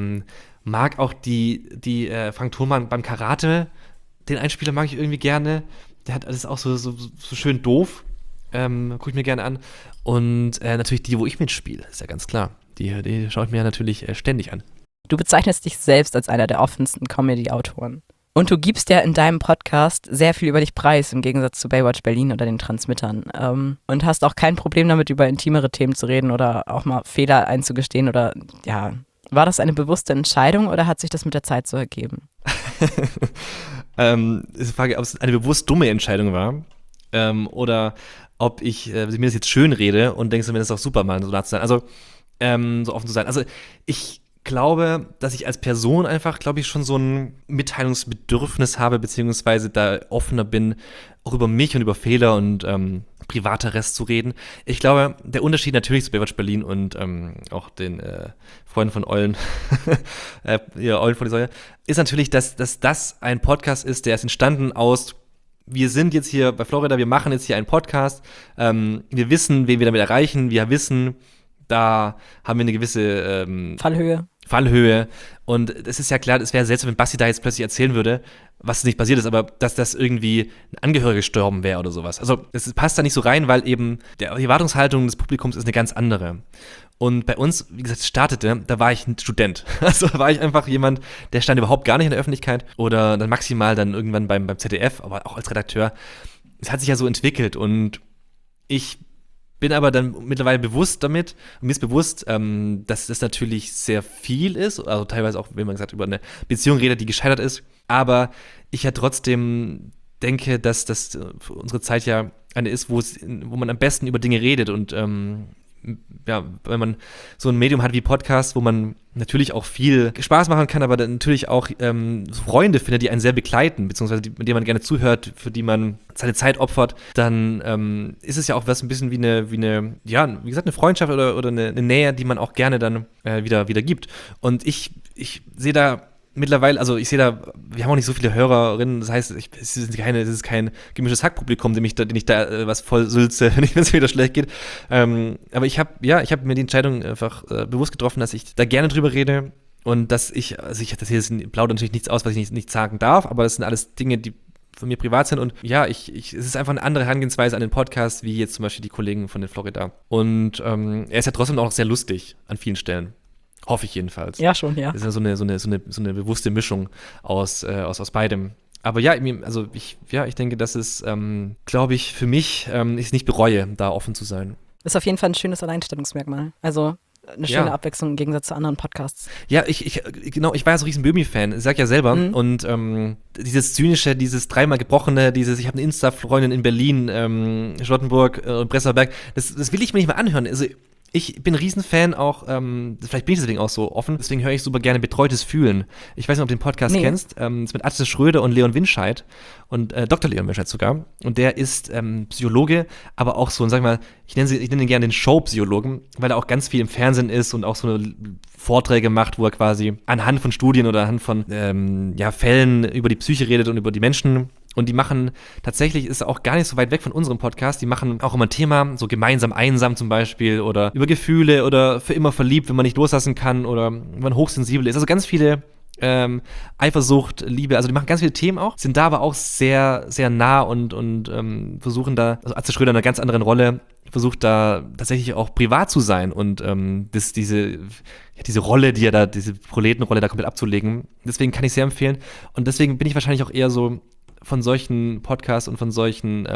mag auch die Frank Thonmann beim Karate. Den Einspieler mag ich irgendwie gerne. Der hat alles auch so schön doof. Gucke ich mir gerne an. Und natürlich die, wo ich mitspiele, ist ja ganz klar. Die schaue ich mir ja natürlich ständig an. Du bezeichnest dich selbst als einer der offensten Comedy-Autoren. Und du gibst ja in deinem Podcast sehr viel über dich preis, im Gegensatz zu Baywatch Berlin oder den Transmittern. Und hast auch kein Problem damit, über intimere Themen zu reden oder auch mal Fehler einzugestehen oder, ja, war das eine bewusste Entscheidung oder hat sich das mit der Zeit so ergeben? Ist die Frage, ob es eine bewusst dumme Entscheidung war oder ob ich mir das jetzt schön rede und denkst, wenn das auch super mal so nah zu sein. Also, so offen zu sein. Also, ich glaube, dass ich als Person einfach, glaube ich, schon so ein Mitteilungsbedürfnis habe, beziehungsweise da offener bin, auch über mich und über Fehler und Privateres zu reden. Ich glaube, der Unterschied natürlich zu Baywatch Berlin und auch den Freunden von Eulen, Eulen von die Säue, ist natürlich, dass das ein Podcast ist, der ist entstanden aus wir sind jetzt hier bei Florida, wir machen jetzt hier einen Podcast, wir wissen, wen wir damit erreichen, wir wissen, da haben wir eine gewisse Fallhöhe und es ist ja klar, es wäre seltsam, wenn Basti da jetzt plötzlich erzählen würde, was nicht passiert ist, aber dass das irgendwie ein Angehöriger gestorben wäre oder sowas. Also das passt da nicht so rein, weil eben die Erwartungshaltung des Publikums ist eine ganz andere. Und bei uns, wie gesagt, es startete, da war ich ein Student. Also da war ich einfach jemand, der stand überhaupt gar nicht in der Öffentlichkeit oder dann maximal dann irgendwann beim ZDF, aber auch als Redakteur. Es hat sich ja so entwickelt und ich bin aber dann mittlerweile bewusst damit und mir ist bewusst, dass das natürlich sehr viel ist, also teilweise auch, wenn man gesagt über eine Beziehung redet, die gescheitert ist, aber ich ja trotzdem denke, dass das für unsere Zeit ja eine ist, wo man am besten über Dinge redet und ja, wenn man so ein Medium hat wie Podcast, wo man natürlich auch viel Spaß machen kann, aber dann natürlich auch Freunde findet, die einen sehr begleiten, beziehungsweise mit denen man gerne zuhört, für die man seine Zeit opfert, dann ist es ja auch was ein bisschen wie eine, ja, wie gesagt, eine Freundschaft oder eine Nähe, die man auch gerne dann wieder gibt. Und ich sehe da mittlerweile, also ich sehe da, wir haben auch nicht so viele Hörerinnen, das heißt, es ist kein gemischtes Hackpublikum, den ich da was voll sülze, wenn es wieder schlecht geht. Aber ich habe mir die Entscheidung einfach bewusst getroffen, dass ich da gerne drüber rede und dass das hier plaudert natürlich nichts aus, was ich nicht sagen darf, aber das sind alles Dinge, die von mir privat sind. Und ja, es ist einfach eine andere Herangehensweise an den Podcast, wie jetzt zum Beispiel die Kollegen von den Florida. Und er ist ja trotzdem auch sehr lustig an vielen Stellen. Hoffe ich jedenfalls. Ja, schon, ja. Das ist ja so eine bewusste Mischung aus beidem. Aber ja, ich denke, dass es, glaube ich, für mich, ich es nicht bereue, da offen zu sein. Ist auf jeden Fall ein schönes Alleinstellungsmerkmal. Also eine schöne Abwechslung im Gegensatz zu anderen Podcasts. Ja, ich war ja so ein riesen Böhmi-Fan, ich sag ja selber. Und dieses Zynische, dieses dreimal Gebrochene, ich habe eine Insta-Freundin in Berlin, Charlottenburg, Prenzlauer Berg, das will ich mir nicht mehr anhören. Also ich bin ein Riesenfan auch, vielleicht bin ich deswegen auch so offen, deswegen höre ich super gerne Betreutes Fühlen. Ich weiß nicht, ob du den Podcast kennst, das ist mit Atze Schröder und Leon Winscheid und Dr. Leon Winscheid sogar. Und der ist Psychologe, aber auch so, sag ich mal, ich nenne ihn gerne den Show-Psychologen, weil er auch ganz viel im Fernsehen ist und auch so Vorträge macht, wo er quasi anhand von Studien oder anhand von Fällen über die Psyche redet und über die Menschen. Und die machen, tatsächlich ist auch gar nicht so weit weg von unserem Podcast, die machen auch immer ein Thema, so gemeinsam einsam zum Beispiel oder über Gefühle oder für immer verliebt, wenn man nicht loslassen kann oder wenn man hochsensibel ist. Also ganz viele Eifersucht, Liebe, also die machen ganz viele Themen auch, sind da aber auch sehr, sehr nah und versuchen da, also Atze Schröder in einer ganz anderen Rolle, versucht da tatsächlich auch privat zu sein und diese Rolle, die er da, diese Proletenrolle da komplett abzulegen. Deswegen kann ich sehr empfehlen und deswegen bin ich wahrscheinlich auch eher so von solchen Podcasts und von solchen,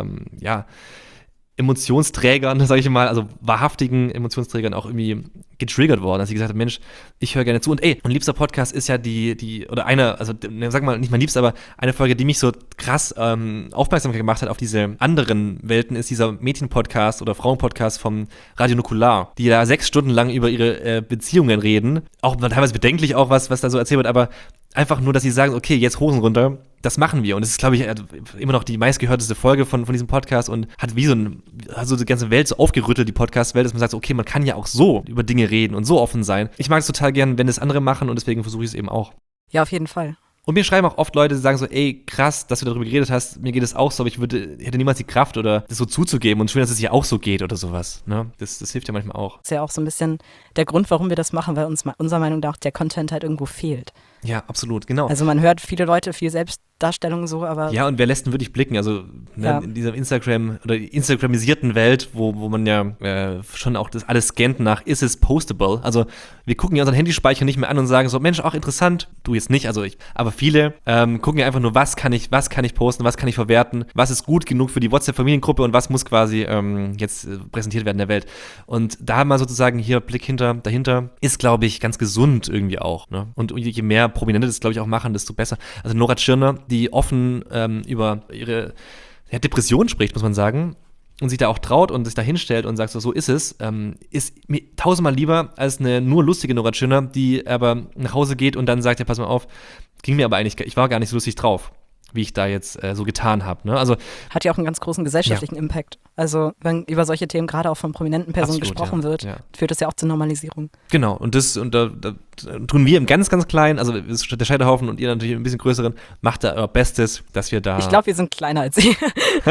Emotionsträgern, sage ich mal, also wahrhaftigen Emotionsträgern auch irgendwie getriggert worden, dass ich gesagt habe, Mensch, ich höre gerne zu. Und mein liebster Podcast ist ja oder eine, also sag mal, nicht mein liebster, aber eine Folge, die mich so krass Aufmerksamkeit gemacht hat auf diese anderen Welten, ist dieser Mädchen-Podcast oder Frauen-Podcast vom Radio Nukular, die da 6 Stunden lang über ihre Beziehungen reden. Auch teilweise bedenklich auch, was da so erzählt wird, aber einfach nur, dass sie sagen, okay, jetzt Hosen runter, das machen wir. Und es ist, glaube ich, immer noch die meistgehörteste Folge von diesem Podcast und hat wie so die ganze Welt so aufgerüttelt, die Podcast-Welt, dass man sagt, okay, man kann ja auch so über Dinge reden und so offen sein. Ich mag es total gern, wenn es andere machen und deswegen versuche ich es eben auch. Ja, auf jeden Fall. Und mir schreiben auch oft Leute, die sagen so, ey, krass, dass du darüber geredet hast, mir geht es auch so, aber ich hätte niemals die Kraft oder das so zuzugeben und schön, dass es dir auch so geht oder sowas. Ne? Das hilft ja manchmal auch. Das ist ja auch so ein bisschen der Grund, warum wir das machen, weil uns unserer Meinung nach der Content halt irgendwo fehlt. Ja, absolut, genau. Also man hört viele Leute, viel Selbstdarstellung so, aber... Ja, und wer lässt denn wirklich blicken? Also in dieser Instagram- oder instagramisierten Welt, wo man ja schon auch das alles scannt nach, ist es postable? Also wir gucken ja unseren Handyspeicher nicht mehr an und sagen so, Mensch, auch interessant, du jetzt nicht, aber viele gucken ja einfach nur, was kann ich posten, was kann ich verwerten, was ist gut genug für die WhatsApp-Familiengruppe und was muss quasi jetzt präsentiert werden in der Welt. Und da mal sozusagen hier Blick dahinter ist, glaube ich, ganz gesund irgendwie auch. Ne? Und je mehr Prominente das, glaube ich, auch machen, desto besser. Also Nora Tschirner, die offen über ihre Depression spricht, muss man sagen, und sich da auch traut und sich da hinstellt und sagt, so ist es, ist mir 1000-mal lieber als eine nur lustige Nora Tschirner, die aber nach Hause geht und dann sagt, ja, pass mal auf, ging mir aber eigentlich, ich war gar nicht so lustig drauf, wie ich da jetzt so getan habe. Ne? Also, hat ja auch einen ganz großen gesellschaftlichen Impact. Also wenn über solche Themen gerade auch von prominenten Personen gesprochen wird, führt das ja auch zur Normalisierung. Genau, und da tun wir im ganz, ganz Kleinen, also der Scheiterhaufen und ihr natürlich ein bisschen größeren, macht da euer Bestes, dass wir da... Ich glaube, wir sind kleiner als Sie.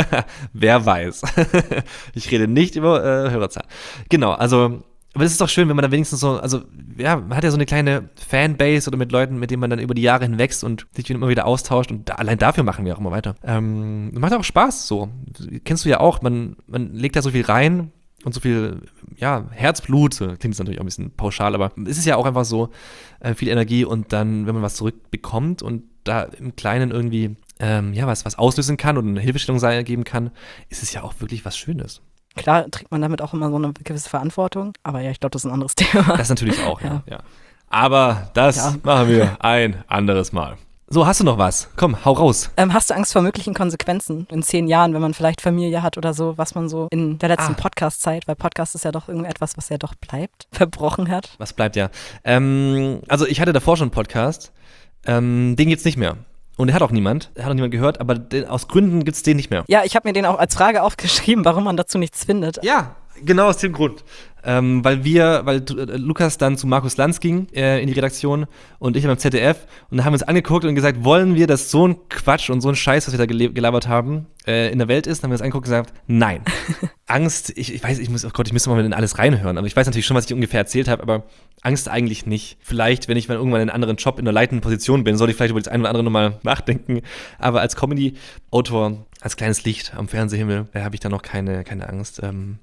Wer weiß. Ich rede nicht über Hörerzahlen. Genau, also... Aber es ist doch schön, wenn man dann wenigstens so, also ja, man hat ja so eine kleine Fanbase oder mit Leuten, mit denen man dann über die Jahre hinwächst und sich immer wieder austauscht und allein dafür machen wir auch immer weiter. Macht auch Spaß so. Kennst du ja auch, man legt da so viel rein und so viel, Herzblut, so, klingt jetzt natürlich auch ein bisschen pauschal, aber es ist ja auch einfach so viel Energie und dann, wenn man was zurückbekommt und da im Kleinen irgendwie, was auslösen kann oder eine Hilfestellung geben kann, ist es ja auch wirklich was Schönes. Klar trägt man damit auch immer so eine gewisse Verantwortung, aber ja, ich glaube, das ist ein anderes Thema. Das natürlich auch, ja. Aber das machen wir ein anderes Mal. So, hast du noch was? Komm, hau raus. Hast du Angst vor möglichen Konsequenzen in 10 Jahren, wenn man vielleicht Familie hat oder so, was man so in der letzten Podcast-Zeit, weil Podcast ist ja doch irgendetwas, was ja doch bleibt, verbrochen hat? Was bleibt, ja. Also ich hatte davor schon einen Podcast, den gibt's nicht mehr. Und den hat auch niemand gehört, aber aus Gründen gibt es den nicht mehr. Ja, ich habe mir den auch als Frage aufgeschrieben, warum man dazu nichts findet. Ja, genau aus dem Grund. weil Lukas dann zu Markus Lanz ging in die Redaktion und ich beim ZDF und dann haben wir uns angeguckt und gesagt, wollen wir, dass so ein Quatsch und so ein Scheiß, was wir da gelabert haben, in der Welt ist? Dann haben wir uns angeguckt und gesagt, nein. Angst, ich weiß, ich müsste mal in alles reinhören, aber ich weiß natürlich schon, was ich ungefähr erzählt habe, aber Angst eigentlich nicht. Vielleicht, wenn ich mal irgendwann in einem anderen Job in einer leitenden Position bin, soll ich vielleicht über das eine oder andere nochmal nachdenken, aber als Comedy-Autor, als kleines Licht am Fernsehhimmel, habe ich da noch keine Angst,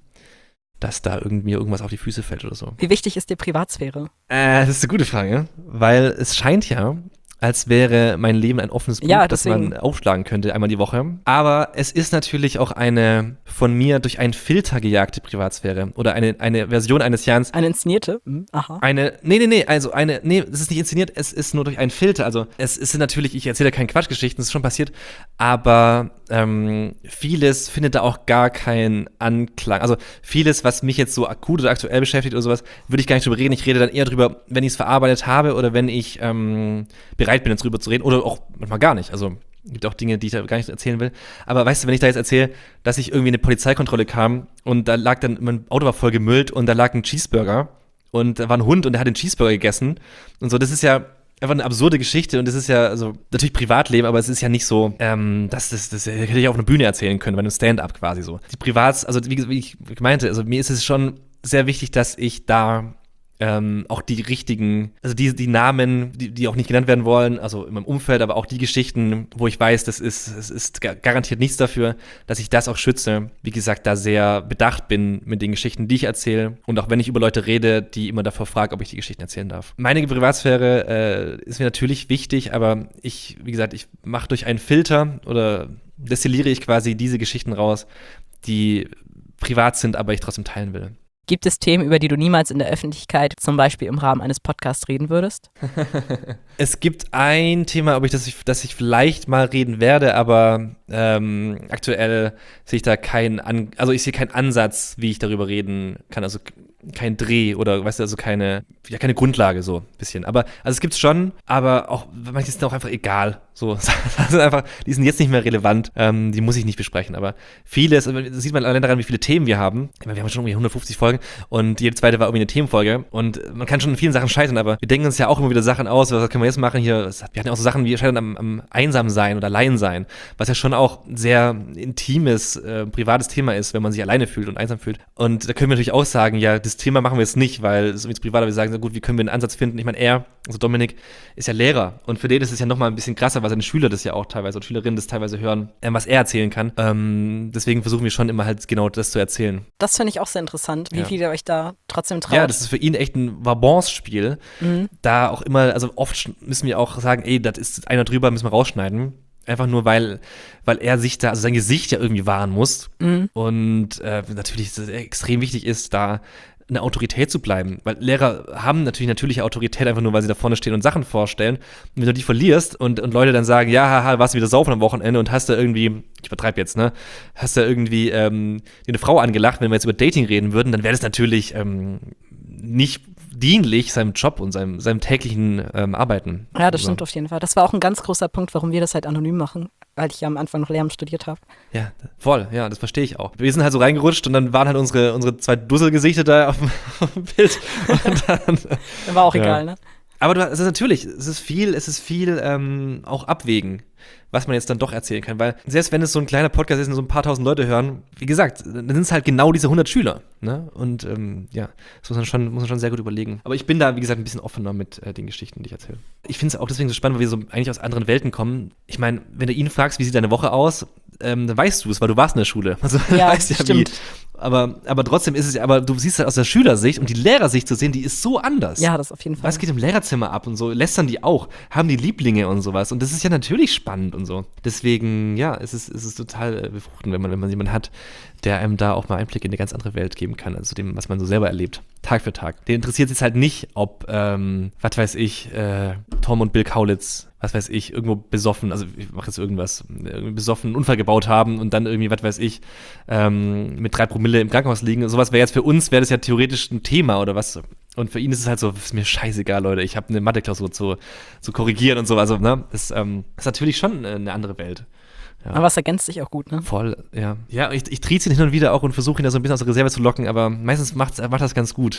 dass da irgendwie irgendwas auf die Füße fällt oder so. Wie wichtig ist dir Privatsphäre? Das ist eine gute Frage, weil es scheint ja, als wäre mein Leben ein offenes Buch, das man aufschlagen könnte einmal die Woche. Aber es ist natürlich auch eine von mir durch einen Filter gejagte Privatsphäre oder eine Version eines Jans. Eine inszenierte? Aha. Nee, es ist nicht inszeniert, es ist nur durch einen Filter. Also es ist natürlich, ich erzähle keine Quatschgeschichten, das ist schon passiert, aber vieles findet da auch gar keinen Anklang. Also vieles, was mich jetzt so akut oder aktuell beschäftigt oder sowas, würde ich gar nicht drüber reden. Ich rede dann eher drüber, wenn ich es verarbeitet habe oder wenn ich bereit bin, jetzt drüber zu reden oder auch manchmal gar nicht. Also gibt auch Dinge, die ich da gar nicht erzählen will. Aber weißt du, wenn ich da jetzt erzähle, dass ich irgendwie in eine Polizeikontrolle kam und da lag dann, mein Auto war voll gemüllt und da lag ein Cheeseburger und da war ein Hund und der hat den Cheeseburger gegessen und so, das ist ja einfach eine absurde Geschichte und das ist ja, also natürlich Privatleben, aber es ist ja nicht so, das hätte ich auf einer Bühne erzählen können, bei einem Stand-up quasi so. Also wie ich meinte, also mir ist es schon sehr wichtig, dass ich da auch die richtigen, also die Namen, die auch nicht genannt werden wollen, also in meinem Umfeld, aber auch die Geschichten, wo ich weiß, es ist garantiert nichts dafür, dass ich das auch schütze. Wie gesagt, da sehr bedacht bin mit den Geschichten, die ich erzähle und auch wenn ich über Leute rede, die immer davor fragen, ob ich die Geschichten erzählen darf. Meine Privatsphäre ist mir natürlich wichtig, aber wie gesagt, ich mache durch einen Filter oder destilliere ich quasi diese Geschichten raus, die privat sind, aber ich trotzdem teilen will. Gibt es Themen, über die du niemals in der Öffentlichkeit, zum Beispiel im Rahmen eines Podcasts, reden würdest? Es gibt ein Thema, das ich vielleicht mal reden werde, aber aktuell sehe ich da ich sehe keinen Ansatz, wie ich darüber reden kann. Also kein Dreh oder, weißt du, also keine Grundlage so ein bisschen. Aber, also es gibt's schon, aber auch, manche sind auch einfach egal. So, die sind jetzt nicht mehr relevant, die muss ich nicht besprechen. Aber vieles, das sieht man allein daran, wie viele Themen wir haben. Ich meine, wir haben schon irgendwie 150 Folgen und jede zweite war irgendwie eine Themenfolge. Und man kann schon in vielen Sachen scheitern, aber wir denken uns ja auch immer wieder Sachen aus, was können wir jetzt machen hier? Wir hatten ja auch so Sachen wie scheitern am Einsamsein oder Alleinsein, was ja schon auch sehr intimes, privates Thema ist, wenn man sich alleine fühlt und einsam fühlt. Und da können wir natürlich auch sagen, ja, das Thema machen wir jetzt nicht, weil es ist irgendwie privat, aber wir sagen, so gut, wie können wir einen Ansatz finden? Ich meine, also Dominik, ist ja Lehrer und für den ist es ja nochmal ein bisschen krasser, weil seine Schüler das ja auch teilweise und Schülerinnen das teilweise hören, was er erzählen kann. Deswegen versuchen wir schon immer halt genau das zu erzählen. Das finde ich auch sehr interessant, wie viel ihr euch da trotzdem traut. Ja, das ist für ihn echt ein Vabons-Spiel. Da auch immer, also oft müssen wir auch sagen, ey, das ist einer drüber, müssen wir rausschneiden. Einfach nur, weil er sich da, also sein Gesicht ja irgendwie wahren muss. Und natürlich ist es extrem wichtig ist, da eine Autorität zu bleiben. Weil Lehrer haben natürlich natürliche Autorität, einfach nur, weil sie da vorne stehen und Sachen vorstellen. Und wenn du die verlierst und Leute dann sagen, ja, haha, warst du wieder saufen am Wochenende und hast da irgendwie, ich übertreibe jetzt, ne, hast da irgendwie dir eine Frau angelacht, wenn wir jetzt über Dating reden würden, dann wäre das natürlich nicht dienlich seinem Job und seinem täglichen Arbeiten. Ja, das stimmt auf jeden Fall. Das war auch ein ganz großer Punkt, warum wir das halt anonym machen, weil ich ja am Anfang noch Lehramt studiert habe. Ja, voll, ja, das verstehe ich auch. Wir sind halt so reingerutscht und dann waren halt unsere zwei Dusselgesichter da auf dem Bild. Und dann war auch egal, ne? Aber es ist viel auch abwägen, was man jetzt dann doch erzählen kann, weil selbst wenn es so ein kleiner Podcast ist und so ein paar tausend Leute hören, wie gesagt, dann sind es halt genau diese 100 Schüler, ne? Und das muss man schon sehr gut überlegen. Aber ich bin da, wie gesagt, ein bisschen offener mit den Geschichten, die ich erzähle. Ich finde es auch deswegen so spannend, weil wir so eigentlich aus anderen Welten kommen. Ich meine, wenn du ihn fragst, wie sieht deine Woche aus, dann weißt du es, weil du warst in der Schule. Also ja, weißt ja stimmt. Wie. Aber trotzdem ist es ja, aber du siehst halt aus der Schülersicht und die Lehrersicht zu sehen, die ist so anders. Ja, das auf jeden Fall. Was geht im Lehrerzimmer ab und so? Lästern die auch? Haben die Lieblinge und sowas? Und das ist ja natürlich spannend und so. Deswegen, ja, es ist total befruchtend, wenn man jemanden hat, der einem da auch mal Einblick in eine ganz andere Welt geben kann, also dem, was man so selber erlebt, Tag für Tag. Den interessiert es halt nicht, ob, was weiß ich, Tom und Bill Kaulitz, was weiß ich, irgendwo besoffen, also ich mache jetzt irgendwas, besoffen einen Unfall gebaut haben und dann irgendwie, was weiß ich, mit 3 Promille im Krankenhaus liegen. Sowas wäre jetzt für uns, wäre das ja theoretisch ein Thema oder was. Und für ihn ist es halt so, ist mir scheißegal, Leute, ich habe eine Mathe-Klausur zu korrigieren und so. Also, ne, das ist natürlich schon eine andere Welt. Ja. Aber es ergänzt sich auch gut, ne? Voll, ja. Ja, ich trieze ihn hin und wieder auch und versuche ihn da so ein bisschen aus der Reserve zu locken, aber meistens macht das ganz gut.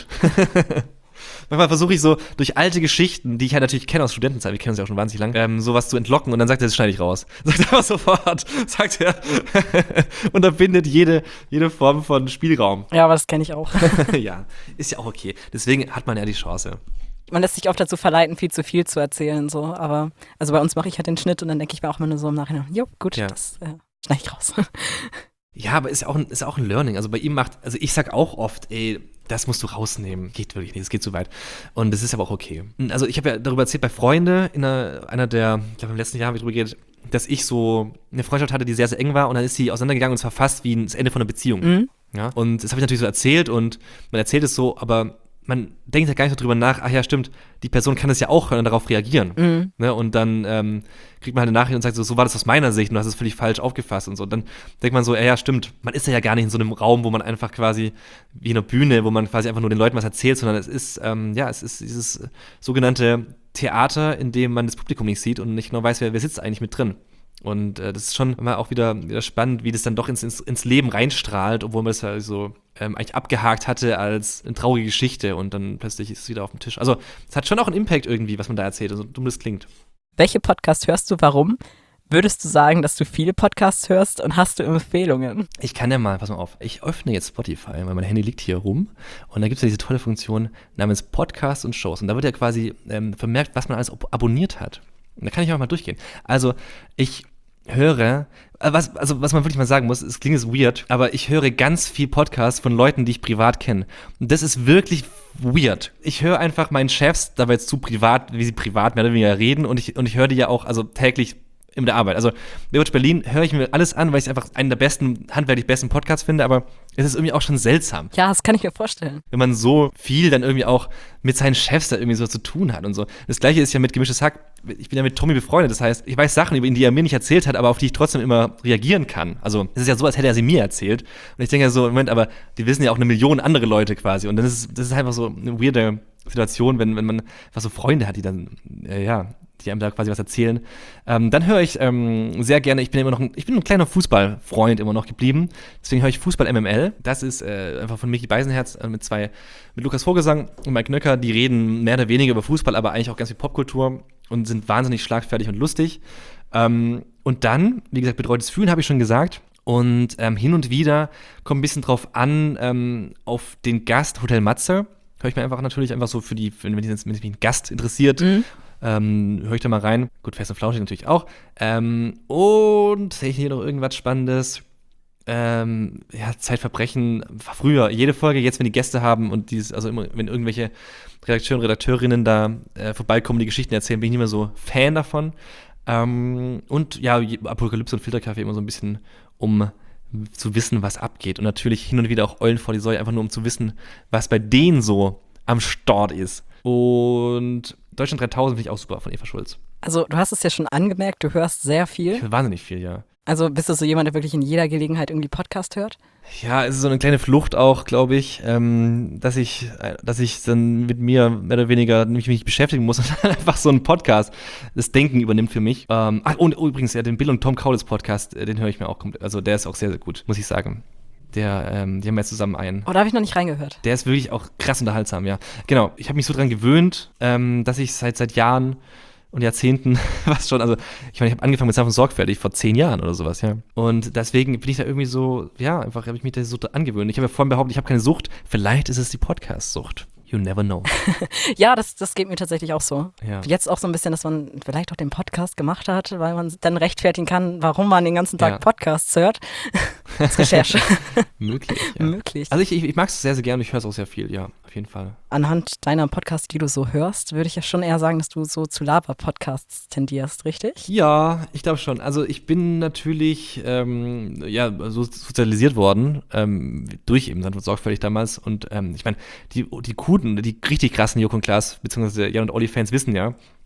Manchmal versuche ich so durch alte Geschichten, die ich halt natürlich kenne aus Studentenzeit, wir kennen uns ja auch schon wahnsinnig lang, sowas zu entlocken und dann sagt er, das schneide ich raus. Sagt er aber sofort, sagt er, unterbindet jede Form von Spielraum. Ja, aber das kenne ich auch. Ja, ist ja auch okay. Deswegen hat man ja die Chance. Man lässt sich oft dazu verleiten, viel zu viel zu erzählen, so, aber, also bei uns mache ich halt den Schnitt und dann denke ich mir auch immer nur so im Nachhinein, jo, gut, das schneide ich raus. Ja, aber ist auch ein Learning. Also bei ihm also ich sag auch oft, ey, das musst du rausnehmen. Geht wirklich nicht, das geht zu weit. Und das ist aber auch okay. Also ich habe ja darüber erzählt bei Freunde, in einer der, ich glaube im letzten Jahr habe ich darüber geredet, dass ich so eine Freundschaft hatte, die sehr, sehr eng war und dann ist sie auseinandergegangen und es war fast wie das Ende von einer Beziehung. Mhm. Ja? Und das habe ich natürlich so erzählt und man erzählt es so, aber man denkt ja gar nicht so drüber nach, ach ja, stimmt, die Person kann das ja auch hören und darauf reagieren. Mhm. Ne? Und dann kriegt man halt eine Nachricht und sagt so war das aus meiner Sicht und du hast es völlig falsch aufgefasst und so. Und dann denkt man so, ja, stimmt, man ist ja gar nicht in so einem Raum, wo man einfach quasi, wie in einer Bühne, wo man quasi einfach nur den Leuten was erzählt, sondern es ist dieses sogenannte Theater, in dem man das Publikum nicht sieht und nicht genau weiß, wer sitzt eigentlich mit drin. Und das ist schon immer auch wieder spannend, wie das dann doch ins Leben reinstrahlt, obwohl man es ja so eigentlich abgehakt hatte als eine traurige Geschichte und dann plötzlich ist es wieder auf dem Tisch. Also es hat schon auch einen Impact irgendwie, was man da erzählt, so dumm das klingt. Welche Podcasts hörst du, warum? Würdest du sagen, dass du viele Podcasts hörst und hast du Empfehlungen? Ich kann ja mal, pass mal auf, ich öffne jetzt Spotify, weil mein Handy liegt hier rum und da gibt es ja diese tolle Funktion namens Podcasts und Shows und da wird ja quasi vermerkt, was man alles abonniert hat. Und da kann ich auch mal durchgehen. Also ich höre, was man wirklich mal sagen muss, es klingt jetzt weird, aber ich höre ganz viel Podcasts von Leuten, die ich privat kenne. Und das ist wirklich weird. Ich höre einfach meinen Chefs dabei jetzt zu privat, wie sie privat mehr oder weniger reden und ich höre die ja auch täglich in der Arbeit. Also Baywatch Berlin höre ich mir alles an, weil ich es einfach einen der handwerklich besten Podcasts finde, aber es ist irgendwie auch schon seltsam. Ja, das kann ich mir vorstellen. Wenn man so viel dann irgendwie auch mit seinen Chefs da irgendwie so zu tun hat und so. Das Gleiche ist ja mit Gemischtes Hack. Ich bin ja mit Tommy befreundet, das heißt, ich weiß Sachen über ihn, die er mir nicht erzählt hat, aber auf die ich trotzdem immer reagieren kann. Also es ist ja so, als hätte er sie mir erzählt. Und ich denke ja so, Moment, aber die wissen ja auch eine Million andere Leute quasi. Und das ist einfach so eine weirde Situation, wenn man einfach so Freunde hat, die dann, die einem da quasi was erzählen. Dann höre ich sehr gerne, ich bin ein kleiner Fußballfreund immer noch geblieben, deswegen höre ich Fußball MML. Das ist einfach von Micky Beisenherz mit Lukas Vogelsang und Mike Nöcker, die reden mehr oder weniger über Fußball, aber eigentlich auch ganz viel Popkultur und sind wahnsinnig schlagfertig und lustig. Und dann, wie gesagt, betreutes Fühlen habe ich schon gesagt. Und hin und wieder kommt ein bisschen drauf an, auf den Gast Hotel Matze. Höre ich mir natürlich so wenn mich ein Gast interessiert, höre ich da mal rein. Gut, Fest und Flauschig natürlich auch. Und sehe ich hier noch irgendwas Spannendes? Zeitverbrechen war früher jede Folge, jetzt wenn die Gäste haben und immer, wenn irgendwelche Redakteure und Redakteurinnen da vorbeikommen, die Geschichten erzählen, bin ich nicht mehr so Fan davon. Und ja, Apokalypse und Filterkaffee immer so ein bisschen, um zu wissen, was abgeht. Und natürlich hin und wieder auch Eulen vor die Säue, einfach nur um zu wissen, was bei denen so am Start ist. Und Deutschland 3000 finde ich auch super von Eva Schulz. Also du hast es ja schon angemerkt, du hörst sehr viel. Ich höre wahnsinnig viel, ja. Also bist du so jemand, der wirklich in jeder Gelegenheit irgendwie Podcast hört? Ja, es ist so eine kleine Flucht auch, glaube ich, dass ich dann mit mir mehr oder weniger mich beschäftigen muss und dann einfach so ein Podcast das Denken übernimmt für mich. Und übrigens, ja, den Bill und Tom Kaulitz Podcast, den höre ich mir auch komplett. Also der ist auch sehr, sehr gut, muss ich sagen. Die haben ja zusammen einen. Oh, da habe ich noch nicht reingehört. Der ist wirklich auch krass unterhaltsam, ja. Genau, ich habe mich so dran gewöhnt, dass ich seit Jahren und Jahrzehnten, was schon, also ich meine, ich habe angefangen mit Sanft und Sorgfältig vor 10 Jahren oder sowas, ja. Und deswegen bin ich da irgendwie so, ja, einfach habe ich mich da so angewöhnt. Ich habe ja vorhin behauptet, ich habe keine Sucht. Vielleicht ist es die Podcast-Sucht. You never know. Ja, das geht mir tatsächlich auch so. Ja. Jetzt auch so ein bisschen, dass man vielleicht auch den Podcast gemacht hat, weil man dann rechtfertigen kann, warum man den ganzen Tag Podcasts hört. Als Recherche. Möglich, ja. Möglich. Also ich mag es sehr, sehr gerne und ich höre es auch sehr viel, ja, auf jeden Fall. Anhand deiner Podcasts, die du so hörst, würde ich ja schon eher sagen, dass du so zu Laber-Podcasts tendierst, richtig? Ja, ich glaube schon. Also ich bin natürlich so sozialisiert worden, durch eben Sanft und Sorgfältig damals und ich meine, die richtig krassen Joko und Klaas, beziehungsweise Jan und Olli-Fans wissen ja,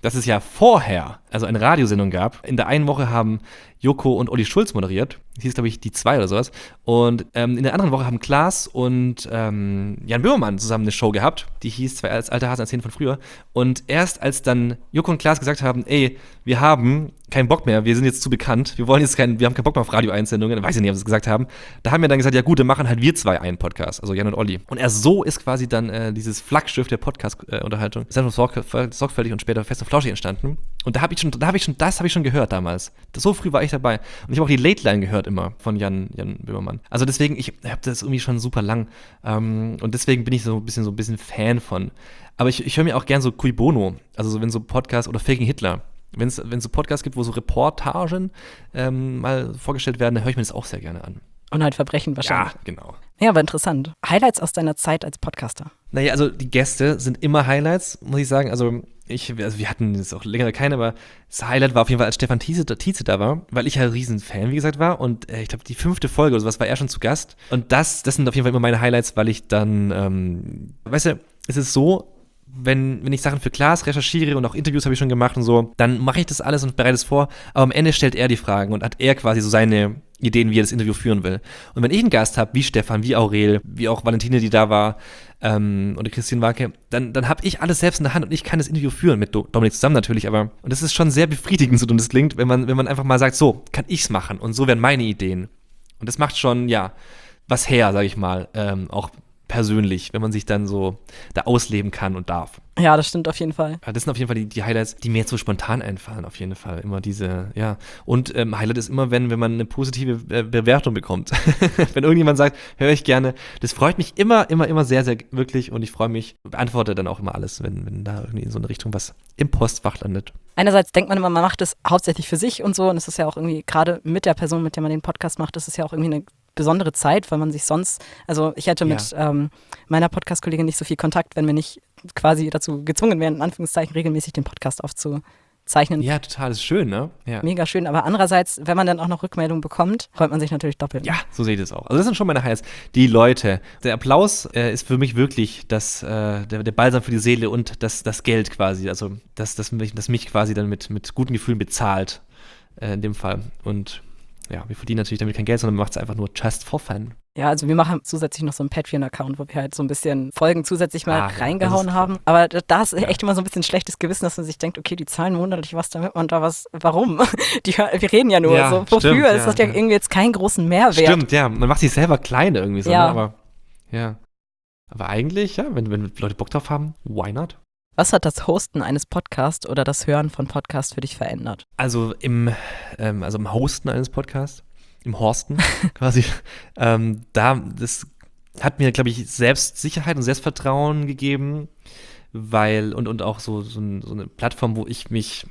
dass es ja vorher, also eine Radiosendung gab. In der einen Woche haben Joko und Olli Schulz moderiert. Das hieß, glaube ich, die 2 oder sowas. Und in der anderen Woche haben Klaas und Jan Böhmermann zusammen eine Show gehabt. Die hieß zwei als alte Hasen erzählen von früher. Und erst als dann Joko und Klaas gesagt haben, ey, wir haben keinen Bock mehr, wir sind jetzt zu bekannt, wir haben keinen Bock mehr auf Radio-Einsendungen, weiß ich nicht, ob sie es gesagt haben. Da haben wir dann gesagt, ja gut, dann machen halt wir zwei einen Podcast, also Jan und Olli. Und erst so ist quasi dann dieses Flaggschiff der Podcast-Unterhaltung, sorgfältig und später Fest und Flauschig entstanden. Und das habe ich schon gehört damals. So früh war ich dabei. Und ich habe auch die Late Line gehört immer von Jan Böhmermann. Also deswegen, ich habe das irgendwie schon super lang. Und deswegen bin ich so ein bisschen Fan von. Aber ich höre mir auch gern so Cui Bono, also so, wenn so Podcasts oder Faking Hitler. Wenn es so Podcasts gibt, wo so Reportagen mal vorgestellt werden, dann höre ich mir das auch sehr gerne an. Und halt Verbrechen wahrscheinlich. Ja, genau. Ja, aber interessant. Highlights aus deiner Zeit als Podcaster? Naja, also die Gäste sind immer Highlights, muss ich sagen. Also wir hatten jetzt auch länger keine, aber das Highlight war auf jeden Fall, als Stefan Tietze da war, weil ich ja ein Riesen-Fan, wie gesagt, war. Und ich glaube, die 5. Folge oder sowas war er schon zu Gast. Und das sind auf jeden Fall immer meine Highlights, weil ich dann, weißt du, es ist so, wenn ich Sachen für Klaas recherchiere und auch Interviews habe ich schon gemacht und so, dann mache ich das alles und bereite es vor, aber am Ende stellt er die Fragen und hat er quasi so seine Ideen, wie er das Interview führen will. Und wenn ich einen Gast habe, wie Stefan, wie Aurel, wie auch Valentine, die da war, oder Christine Warke, dann habe ich alles selbst in der Hand und ich kann das Interview führen, mit Dominik zusammen natürlich, und das ist schon sehr befriedigend, so dumm das klingt, wenn man einfach mal sagt, so, kann ich's machen und so werden meine Ideen. Und das macht schon, ja, was her, sag ich mal, auch persönlich, wenn man sich dann so da ausleben kann und darf. Ja, das stimmt auf jeden Fall. Ja, das sind auf jeden Fall die Highlights, die mir jetzt so spontan einfallen, auf jeden Fall. Immer diese, ja. Und Highlight ist immer, wenn man eine positive Bewertung bekommt. Wenn irgendjemand sagt, höre ich gerne. Das freut mich immer sehr, sehr wirklich und ich freue mich, beantworte dann auch immer alles, wenn da irgendwie in so eine Richtung was im Postfach landet. Einerseits denkt man immer, man macht es hauptsächlich für sich und so und es ist ja auch irgendwie, gerade mit der Person, mit der man den Podcast macht, ist es ja auch irgendwie eine besondere Zeit, weil man sich sonst, also ich hätte mit meiner Podcast-Kollegin nicht so viel Kontakt, wenn wir nicht quasi dazu gezwungen wären, in Anführungszeichen regelmäßig den Podcast aufzuzeichnen. Ja, total, das ist schön, ne? Ja. Mega schön, aber andererseits, wenn man dann auch noch Rückmeldungen bekommt, freut man sich natürlich doppelt. Ja, so sehe ich das auch. Also das sind schon meine Highlights. Die Leute, der Applaus ist für mich wirklich der Balsam für die Seele und das Geld quasi, also das mich quasi dann mit guten Gefühlen bezahlt, in dem Fall. Und ja, wir verdienen natürlich damit kein Geld, sondern man macht es einfach nur just for fun. Ja, also wir machen zusätzlich noch so einen Patreon-Account, wo wir halt so ein bisschen Folgen zusätzlich mal reingehauen haben. Aber da ist echt immer so ein bisschen schlechtes Gewissen, dass man sich denkt, okay, die zahlen monatlich was, damit man da was, warum? Wir reden ja nur so, wofür? Stimmt, das hat ja irgendwie jetzt keinen großen Mehrwert. Stimmt, ja, man macht sich selber klein irgendwie so, ja. Ne? Aber eigentlich, ja, wenn Leute Bock drauf haben, why not? Was hat das Hosten eines Podcasts oder das Hören von Podcasts für dich verändert? Also im Hosten eines Podcasts, im Horsten quasi, das hat mir, glaube ich, Selbstsicherheit und Selbstvertrauen gegeben, weil, und auch so eine Plattform, wo ich mich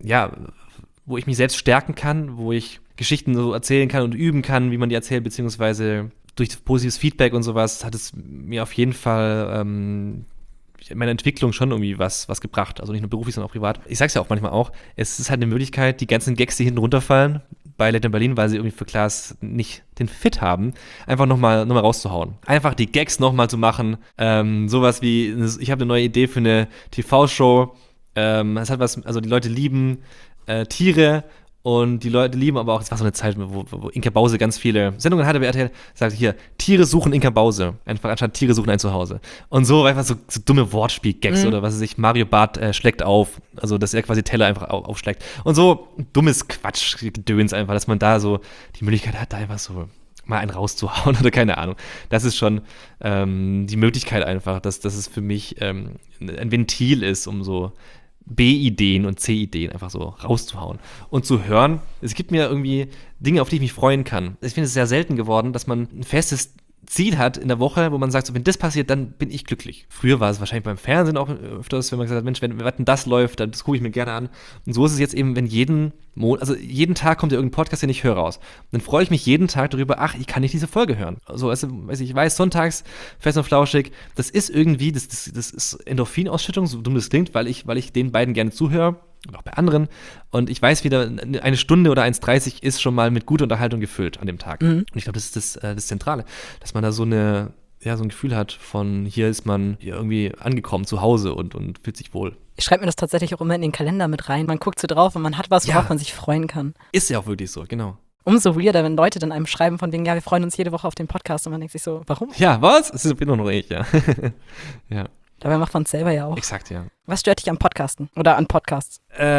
selbst stärken kann, wo ich Geschichten so erzählen kann und üben kann, wie man die erzählt, beziehungsweise durch positives Feedback und sowas hat es mir auf jeden Fall meine Entwicklung schon irgendwie was gebracht. Also nicht nur beruflich, sondern auch privat. Ich sag's ja auch manchmal auch, es ist halt eine Möglichkeit, die ganzen Gags, die hinten runterfallen, bei Late Night Berlin, weil sie irgendwie für Klaas nicht den Fit haben, einfach nochmal rauszuhauen. Einfach die Gags nochmal zu machen. Sowas wie, ich habe eine neue Idee für eine TV-Show. Es hat was, also die Leute lieben Tiere und die Leute lieben aber auch, es war so eine Zeit, wo Inka Bause ganz viele Sendungen hatte bei RTL, sagte hier, Tiere suchen Inka Bause. Einfach anstatt Tiere suchen ein Zuhause. Und so einfach so dumme Wortspiel-Gags oder was weiß ich, Mario Barth schlägt auf, also dass er quasi Teller einfach aufschlägt. Und so dummes Quatsch-Gedöns einfach, dass man da so die Möglichkeit hat, da einfach so mal einen rauszuhauen oder keine Ahnung. Das ist schon die Möglichkeit einfach, dass es für mich ein Ventil ist, um so B-Ideen und C-Ideen einfach so rauszuhauen. Und zu hören, es gibt mir irgendwie Dinge, auf die ich mich freuen kann. Ich finde es sehr selten geworden, dass man ein festes Ziel hat in der Woche, wo man sagt, so, wenn das passiert, dann bin ich glücklich. Früher war es wahrscheinlich beim Fernsehen auch öfters, wenn man gesagt hat, Mensch, wenn das läuft, dann das gucke ich mir gerne an. Und so ist es jetzt eben, wenn jeden Tag kommt ja irgendein Podcast, den ich höre raus. Dann freue ich mich jeden Tag darüber, ich kann nicht diese Folge hören. Also, ich weiß, sonntags, Fest und Flauschig, das ist irgendwie, das ist Endorphinausschüttung, so dumm das klingt, weil ich den beiden gerne zuhöre. Und auch bei anderen. Und ich weiß wieder, eine Stunde oder 1,30 ist schon mal mit guter Unterhaltung gefüllt an dem Tag. Mhm. Und ich glaube, das ist das Zentrale. Dass man da so eine ja, so ein Gefühl hat von, hier ist man hier irgendwie angekommen zu Hause und fühlt sich wohl. Ich schreibe mir das tatsächlich auch immer in den Kalender mit rein. Man guckt so drauf und man hat was, worauf man sich freuen kann. Ist ja auch wirklich so, genau. Umso weirder, wenn Leute dann einem schreiben von wegen, ja, wir freuen uns jede Woche auf den Podcast und man denkt sich so, warum? Ja, was? Das bin doch nur ich, ja. Ja. Dabei macht man es selber ja auch. Exakt, ja. Was stört dich am Podcasten oder an Podcasts?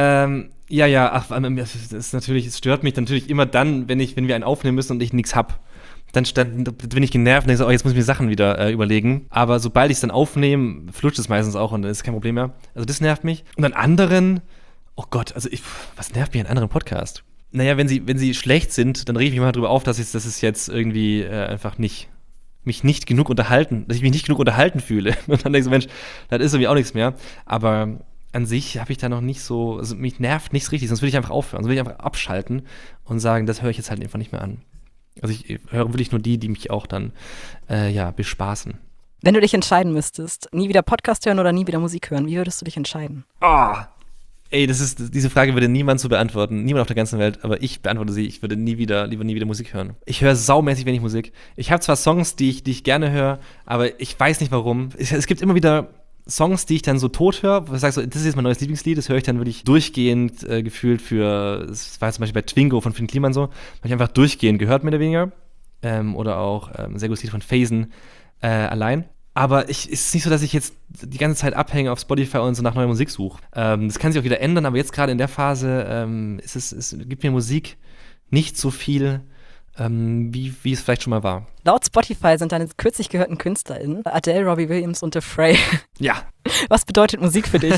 Das ist natürlich, es stört mich natürlich immer dann, wenn wir einen aufnehmen müssen und ich nichts hab. Dann bin ich genervt und denke so, jetzt muss ich mir Sachen wieder überlegen. Aber sobald ich es dann aufnehme, flutscht es meistens auch und dann ist kein Problem mehr. Also das nervt mich. Und an anderen, oh Gott, was nervt mich an anderen Podcasts? Naja, wenn sie schlecht sind, dann rege ich mich mal drüber auf, dass es jetzt irgendwie einfach mich nicht genug unterhalten fühle. Und dann denke ich so, Mensch, das ist irgendwie auch nichts mehr. Aber an sich habe ich da noch nicht so, also mich nervt nichts richtig, sonst will ich einfach aufhören, sonst will ich einfach abschalten und sagen, das höre ich jetzt halt einfach nicht mehr an. Also ich höre wirklich nur die mich auch dann, bespaßen. Wenn du dich entscheiden müsstest, nie wieder Podcast hören oder nie wieder Musik hören, wie würdest du dich entscheiden? Diese Frage würde niemand so beantworten, niemand auf der ganzen Welt, aber ich beantworte sie, ich würde lieber nie wieder Musik hören. Ich höre saumäßig wenig Musik. Ich habe zwar Songs, die ich gerne höre, aber ich weiß nicht warum. Es gibt immer wieder Songs, die ich dann so tot höre, wo ich sage so, das ist jetzt mein neues Lieblingslied, das höre ich dann wirklich durchgehend gefühlt das war zum Beispiel bei Twingo von Finn Kliman so, habe ich einfach durchgehend gehört, mehr oder weniger. Oder auch ein sehr gutes Lied von Phasen, allein. Aber es ist nicht so, dass ich jetzt die ganze Zeit abhänge auf Spotify und so nach neuer Musik suche. Das kann sich auch wieder ändern, aber jetzt gerade in der Phase gibt mir Musik nicht so viel, wie es vielleicht schon mal war. Laut Spotify sind deine kürzlich gehörten KünstlerInnen Adele, Robbie Williams und The Fray. Ja. Was bedeutet Musik für dich?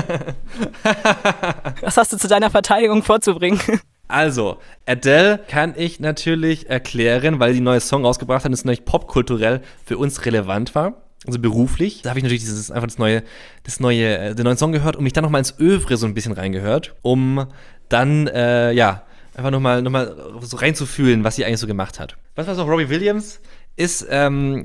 Was hast du zu deiner Verteidigung vorzubringen? Also, Adele kann ich natürlich erklären, weil die neue Song rausgebracht hat und es natürlich popkulturell für uns relevant war. Also beruflich. Da habe ich natürlich den neuen Song gehört und mich dann nochmal ins Övre so ein bisschen reingehört, um dann, einfach nochmal so reinzufühlen, was sie eigentlich so gemacht hat. Was war so Robbie Williams? Ist, ich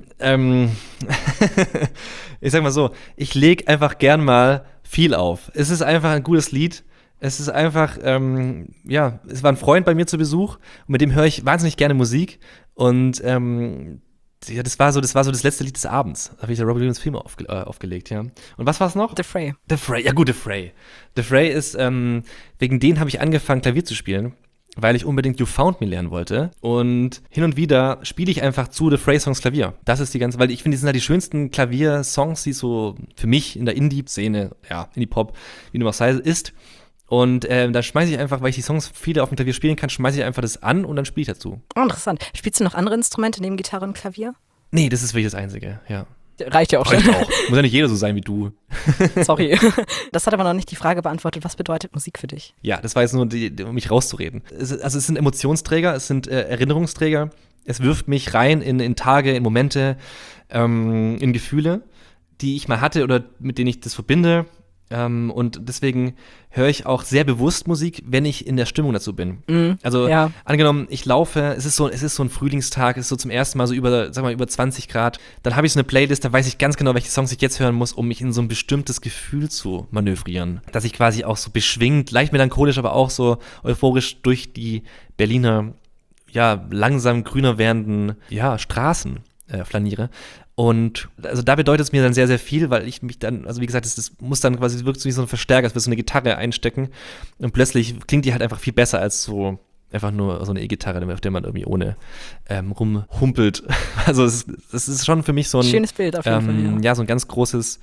sag mal so, ich leg einfach gern mal viel auf. Es ist einfach ein gutes Lied. Es ist einfach, es war ein Freund bei mir zu Besuch und mit dem höre ich wahnsinnig gerne Musik und das war so das letzte Lied des Abends. Da habe ich der Robbie Williams Film aufgelegt, ja. Und was war es noch? The Fray. The Fray, ja gut, The Fray. The Fray ist, wegen denen habe ich angefangen, Klavier zu spielen, weil ich unbedingt You Found Me lernen wollte. Und hin und wieder spiele ich einfach zu The Fray-Songs Klavier. Das ist weil ich finde, die sind halt die schönsten Klaviersongs, die so für mich in der Indie-Szene, Indie-Pop, wie du auch sei, ist. Und da schmeiße ich einfach, weil ich die Songs viele auf dem Klavier spielen kann, schmeiße ich einfach das an und dann spiele ich dazu. Oh, interessant. Spielst du noch andere Instrumente neben Gitarre und Klavier? Nee, das ist wirklich das Einzige, ja. Reicht ja auch schon. Muss ja nicht jeder so sein wie du. Sorry. Das hat aber noch nicht die Frage beantwortet, was bedeutet Musik für dich? Ja, das war jetzt nur, um mich rauszureden. Es sind Emotionsträger, es sind Erinnerungsträger. Es wirft mich rein in Tage, in Momente, in Gefühle, die ich mal hatte oder mit denen ich das verbinde. Und deswegen höre ich auch sehr bewusst Musik, wenn ich in der Stimmung dazu bin. Angenommen, ich laufe, es ist so ein Frühlingstag, es ist so zum ersten Mal so über 20 Grad, dann habe ich so eine Playlist, da weiß ich ganz genau, welche Songs ich jetzt hören muss, um mich in so ein bestimmtes Gefühl zu manövrieren. Dass ich quasi auch so beschwingt, leicht melancholisch, aber auch so euphorisch durch die Berliner, langsam grüner werdenden, Straßen flaniere. Und also da bedeutet es mir dann sehr, sehr viel, weil ich mich dann, also wie gesagt, das muss dann quasi wirklich wie so ein Verstärker, es wird so eine Gitarre einstecken und plötzlich klingt die halt einfach viel besser als so einfach nur so eine E-Gitarre, auf der man irgendwie ohne rumhumpelt. Also das ist schon für mich so ein schönes Bild auf jeden Fall, ja, so ein ganz großes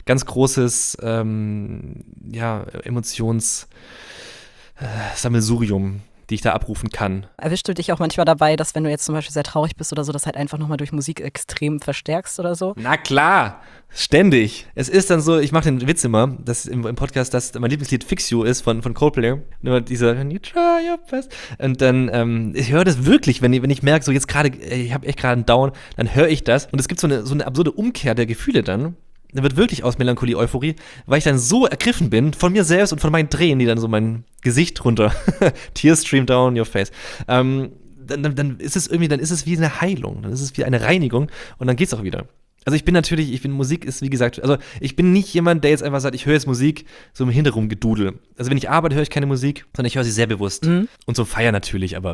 Emotions-Sammelsurium, die ich da abrufen kann. Erwischst du dich auch manchmal dabei, dass wenn du jetzt zum Beispiel sehr traurig bist oder so, das halt einfach nochmal durch Musik extrem verstärkst oder so? Na klar, ständig. Es ist dann so, ich mache den Witz immer, dass im Podcast, dass mein Lieblingslied Fix You ist von Coldplay. Und immer dieser You try your best. Und dann, ich höre das wirklich, wenn ich merke, so jetzt gerade, ich habe echt gerade einen Down, dann höre ich das. Und es gibt so eine absurde Umkehr der Gefühle dann. Da wird wirklich aus Melancholie Euphorie, weil ich dann so ergriffen bin von mir selbst und von meinen Tränen, die dann so mein Gesicht runter, Tears stream down your face. Dann ist es wie eine Heilung, dann ist es wie eine Reinigung und dann geht's auch wieder. Also Musik ist wie gesagt, also ich bin nicht jemand, der jetzt einfach sagt, ich höre jetzt Musik so im Hintergrund gedudel. Also wenn ich arbeite, höre ich keine Musik, sondern ich höre sie sehr bewusst. Und zum Feiern natürlich, aber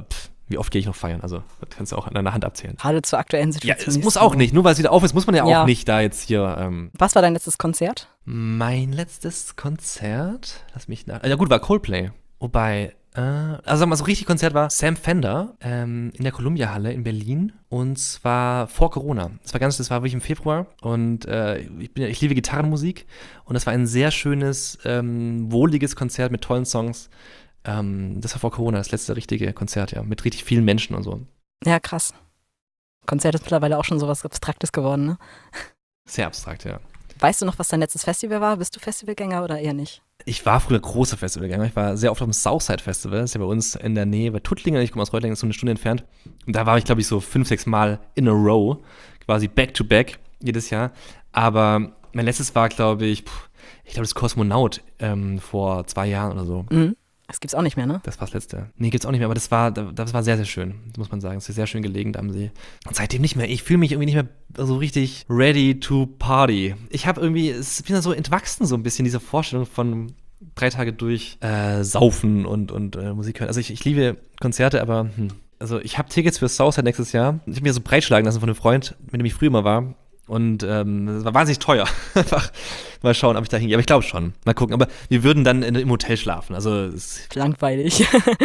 Wie oft gehe ich noch feiern? Also, das kannst du auch an deiner Hand abzählen. Gerade zur aktuellen Situation. Ja, es muss auch nicht. Nur weil es wieder auf ist, muss man ja auch nicht da jetzt hier. Was war dein letztes Konzert? Mein letztes Konzert? Lass mich nach. Ja, gut, war Coldplay. Wobei, also sag mal, so richtig Konzert war Sam Fender in der Columbia-Halle in Berlin. Und zwar vor Corona. Das war wirklich im Februar. Und ich liebe Gitarrenmusik. Und das war ein sehr schönes, wohliges Konzert mit tollen Songs. Das war vor Corona, das letzte richtige Konzert, ja, mit richtig vielen Menschen und so. Ja, krass. Konzert ist mittlerweile auch schon so was Abstraktes geworden, ne? Sehr abstrakt, ja. Weißt du noch, was dein letztes Festival war? Bist du Festivalgänger oder eher nicht? Ich war früher großer Festivalgänger. Ich war sehr oft auf dem Southside Festival. Das ist ja bei uns in der Nähe bei Tuttlingen. Ich komme aus Reutlingen, das ist so eine Stunde entfernt. Und da war ich, glaube ich, so 5, 6 Mal in a row. Quasi back-to-back jedes Jahr. Aber mein letztes war, glaube ich, das Kosmonaut vor 2 Jahren oder so. Mhm. Das gibt's auch nicht mehr, ne? Das war das letzte. Nee, gibt's auch nicht mehr, aber das war sehr, sehr schön. Das muss man sagen. Es ist sehr schön gelegen am See. Und seitdem nicht mehr. Ich fühle mich irgendwie nicht mehr so richtig ready to party. Ich bin da so entwachsen so ein bisschen, diese Vorstellung von 3 Tage durch saufen und Musik hören. Also ich liebe Konzerte, aber also ich habe Tickets für Southside nächstes Jahr. Ich habe mir so breitschlagen lassen von einem Freund, mit dem ich früher mal war. Und das war wahnsinnig teuer. Einfach mal schauen, ob ich da hingehe. Aber ich glaube schon. Mal gucken. Aber wir würden dann im Hotel schlafen. Also langweilig.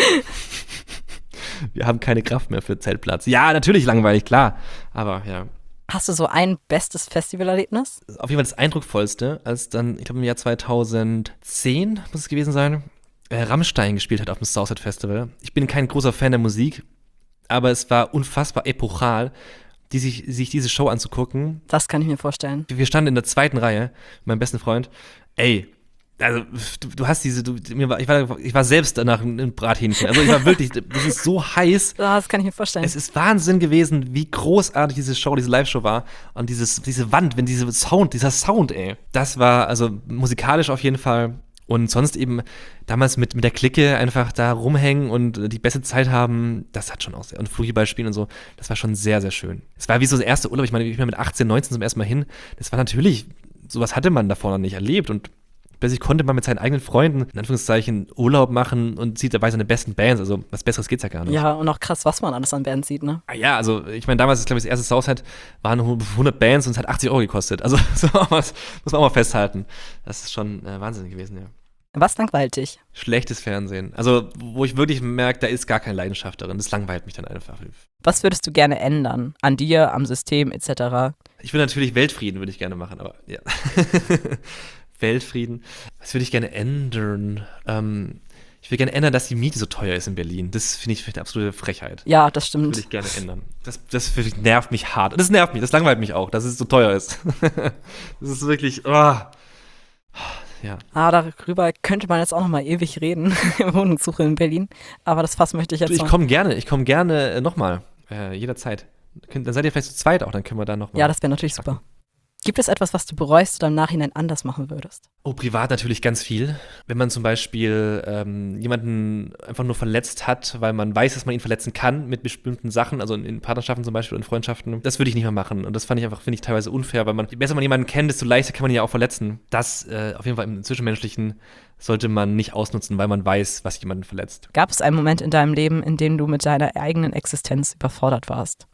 Wir haben keine Kraft mehr für Zeltplatz. Ja, natürlich langweilig, klar. Aber ja. Hast du so ein bestes Festivalerlebnis? Auf jeden Fall das eindrucksvollste, als dann, ich glaube im Jahr 2010 muss es gewesen sein, Rammstein gespielt hat auf dem Southside Festival. Ich bin kein großer Fan der Musik, aber es war unfassbar epochal, sich diese Show anzugucken. Das kann ich mir vorstellen. Wir standen in der 2. Reihe mit meinem besten Freund. Ey, also du hast ich war selbst danach ein Brathähnchen. Also ich war wirklich, das ist so heiß. Das kann ich mir vorstellen. Es ist Wahnsinn gewesen, wie großartig diese Live-Show war. Und diese Wand, dieser Sound, ey. Das war also musikalisch auf jeden Fall. Und sonst eben damals mit der Clique einfach da rumhängen und die beste Zeit haben, das hat schon auch sehr. Und Flugball spielen und so, das war schon sehr, sehr schön. Es war wie so der erste Urlaub. Ich meine, ich bin mit 18, 19 zum ersten Mal hin. Das war natürlich, sowas hatte man davor noch nicht erlebt. Und plötzlich konnte man mit seinen eigenen Freunden, in Anführungszeichen, Urlaub machen und sieht dabei seine besten Bands. Also was Besseres geht's ja gar nicht. Ja, und auch krass, was man alles an Bands sieht, ne? Ja, also ich meine, damals, glaube ich, das erste Southside waren 100 Bands und es hat 80 Euro gekostet. Also so muss man auch mal festhalten. Das ist schon Wahnsinn gewesen, ja. Was langweilt dich? Schlechtes Fernsehen. Also, wo ich wirklich merke, da ist gar keine Leidenschaft darin. Das langweilt mich dann einfach. Was würdest du gerne ändern? An dir, am System, etc.? Ich würde natürlich Weltfrieden, würde ich gerne machen, aber ja. Weltfrieden. Was würde ich gerne ändern? Ich würde gerne ändern, dass die Miete so teuer ist in Berlin. Das finde ich eine absolute Frechheit. Ja, das stimmt. Das würde ich gerne ändern. Das nervt mich hart. Das nervt mich, das langweilt mich auch, dass es so teuer ist. Das ist wirklich, ja. Darüber könnte man jetzt auch noch mal ewig reden. Wohnungssuche in Berlin. Aber das Fass möchte ich jetzt noch. Ich komme gerne nochmal. Jederzeit. Dann seid ihr vielleicht zu zweit auch, dann können wir da nochmal. Ja, das wäre natürlich super. Gibt es etwas, was du bereust oder im Nachhinein anders machen würdest? Oh, privat natürlich ganz viel. Wenn man zum Beispiel jemanden einfach nur verletzt hat, weil man weiß, dass man ihn verletzen kann mit bestimmten Sachen, also in Partnerschaften zum Beispiel und Freundschaften, das würde ich nicht mehr machen. Und das finde ich teilweise unfair, weil je besser man jemanden kennt, desto leichter kann man ihn ja auch verletzen. Das auf jeden Fall im Zwischenmenschlichen sollte man nicht ausnutzen, weil man weiß, was jemanden verletzt. Gab es einen Moment in deinem Leben, in dem du mit deiner eigenen Existenz überfordert warst?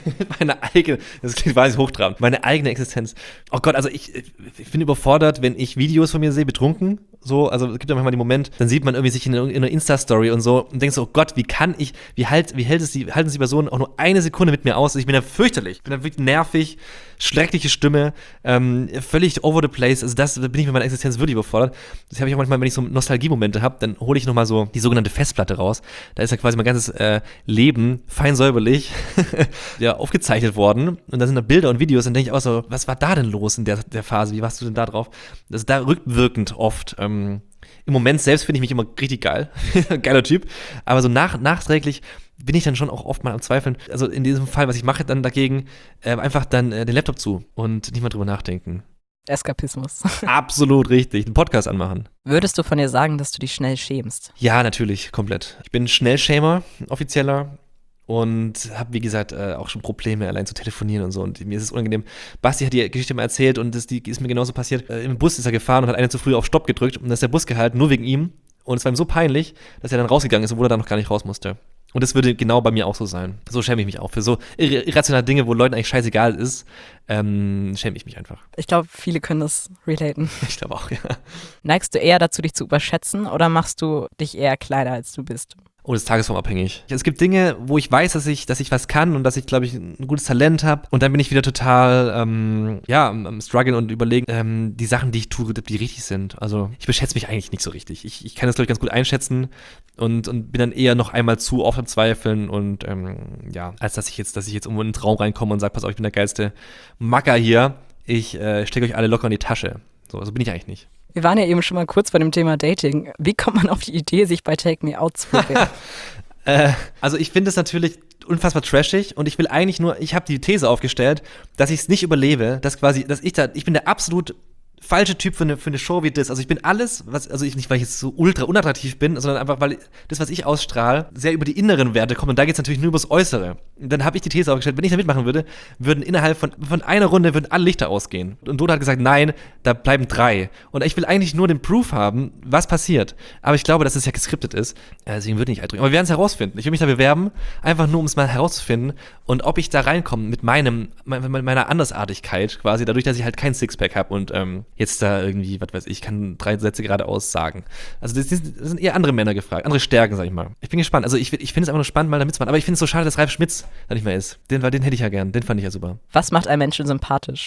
Das klingt wahnsinnig hochtrabend. Meine eigene Existenz. Oh Gott, also ich bin überfordert, wenn ich Videos von mir sehe, betrunken. So, also es gibt ja manchmal den Moment, dann sieht man irgendwie sich in einer Insta-Story und so und denkt so, oh Gott, wie halten die Personen auch nur eine Sekunde mit mir aus? Ich bin ja fürchterlich. Ich bin ja wirklich nervig, schreckliche Stimme, völlig over the place. Also da bin ich mit meiner Existenz wirklich überfordert. Das habe ich auch manchmal, wenn ich so Nostalgie-Momente habe, dann hole ich nochmal so die sogenannte Festplatte raus. Da ist ja quasi mein ganzes Leben fein säuberlich ja, aufgezeichnet worden. Und da sind da Bilder und Videos und denke ich auch so, was war da denn los in der Phase? Wie warst du denn da drauf? Das ist da rückwirkend oft. Im Moment selbst finde ich mich immer richtig geil. Geiler Typ. Aber so nachträglich bin ich dann schon auch oft mal am Zweifeln. Also in diesem Fall, was ich mache dann dagegen, einfach dann den Laptop zu und nicht mal drüber nachdenken. Eskapismus. Absolut richtig. Einen Podcast anmachen. Würdest du von dir sagen, dass du dich schnell schämst? Ja, natürlich, komplett. Ich bin Schnellschämer, offizieller. Und habe, wie gesagt, auch schon Probleme, allein zu telefonieren und so. Und mir ist es unangenehm. Basti hat die Geschichte mal erzählt und die ist mir genauso passiert. Im Bus ist er gefahren und hat eine zu früh auf Stopp gedrückt. Und dann ist der Bus gehalten, nur wegen ihm. Und es war ihm so peinlich, dass er dann rausgegangen ist, obwohl er da noch gar nicht raus musste. Und das würde genau bei mir auch so sein. So schäme ich mich auch. Für so irrationale Dinge, wo Leuten eigentlich scheißegal ist, schäme ich mich einfach. Ich glaube, viele können das relaten. Ich glaube auch, ja. Neigst du eher dazu, dich zu überschätzen oder machst du dich eher kleiner, als du bist? Oh, das ist tagesformabhängig. Es gibt Dinge, wo ich weiß, dass ich was kann und dass ich, glaube ich, ein gutes Talent habe. Und dann bin ich wieder total, am struggeln und überlegen, die Sachen, die ich tue, ob die richtig sind. Also ich beschätze mich eigentlich nicht so richtig. Ich kann das, glaube ich, ganz gut einschätzen und bin dann eher noch einmal zu oft am Zweifeln und als dass ich jetzt irgendwo in einen Traum reinkomme und sage, pass auf, ich bin der geilste Macker hier. Ich stecke euch alle locker in die Tasche. So bin ich eigentlich nicht. Wir waren ja eben schon mal kurz bei dem Thema Dating. Wie kommt man auf die Idee, sich bei Take Me Out zu bewerben? Also ich finde es natürlich unfassbar trashig und ich will eigentlich nur, ich habe die These aufgestellt, dass ich es nicht überlebe, ich bin der absolut falsche Typ für eine Show wie das. Also ich bin alles, nicht, weil ich jetzt so ultra unattraktiv bin, sondern einfach, weil das, was ich ausstrahle, sehr über die inneren Werte kommt. Und da geht es natürlich nur übers Äußere. Und dann habe ich die These aufgestellt, wenn ich da mitmachen würde, würden innerhalb von einer Runde alle Lichter ausgehen. Und Dodo hat gesagt, nein, da bleiben 3. Und ich will eigentlich nur den Proof haben, was passiert. Aber ich glaube, dass es ja geskriptet ist. Deswegen würde ich nicht eindrücken. Aber wir werden es herausfinden. Ich will mich da bewerben, einfach nur, um es mal herauszufinden. Und ob ich da reinkomme mit meiner Andersartigkeit quasi, dadurch, dass ich halt kein Sixpack habe und jetzt da irgendwie, was weiß ich, kann 3 Sätze geradeaus sagen. Also das sind eher andere Männer gefragt, andere Stärken, sag ich mal. Ich bin gespannt. Also ich finde es einfach nur spannend, mal da mitzumachen. Aber ich finde es so schade, dass Ralf Schmitz da nicht mehr ist. Den hätte ich ja gern. Den fand ich ja super. Was macht einen Menschen sympathisch?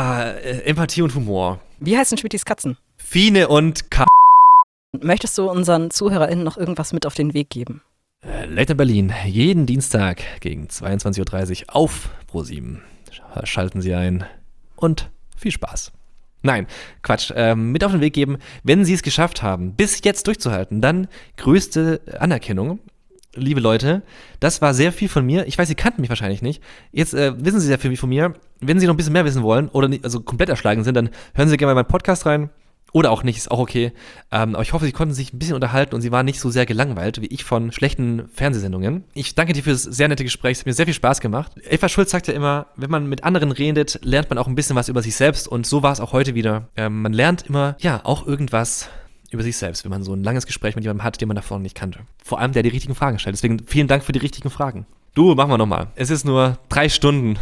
Empathie und Humor. Wie heißen Schmittis Katzen? Fine und K. Möchtest du unseren ZuhörerInnen noch irgendwas mit auf den Weg geben? Late in Berlin, jeden Dienstag gegen 22.30 Uhr auf Pro7. Schalten Sie ein und viel Spaß. Nein, Quatsch. Mit auf den Weg geben, wenn Sie es geschafft haben, bis jetzt durchzuhalten, dann größte Anerkennung. Liebe Leute, das war sehr viel von mir. Ich weiß, Sie kannten mich wahrscheinlich nicht. Jetzt wissen Sie sehr viel von mir. Wenn Sie noch ein bisschen mehr wissen wollen oder nicht, also komplett erschlagen sind, dann hören Sie gerne mal meinen Podcast rein. Oder auch nicht, ist auch okay. Aber ich hoffe, Sie konnten sich ein bisschen unterhalten und Sie waren nicht so sehr gelangweilt wie ich von schlechten Fernsehsendungen. Ich danke dir für das sehr nette Gespräch. Es hat mir sehr viel Spaß gemacht. Eva Schulz sagt ja immer, wenn man mit anderen redet, lernt man auch ein bisschen was über sich selbst. Und so war es auch heute wieder. Man lernt immer, auch irgendwas über sich selbst, wenn man so ein langes Gespräch mit jemandem hat, den man davor nicht kannte. Vor allem, der die richtigen Fragen stellt. Deswegen vielen Dank für die richtigen Fragen. Du, machen wir nochmal. Es ist nur 3 Stunden.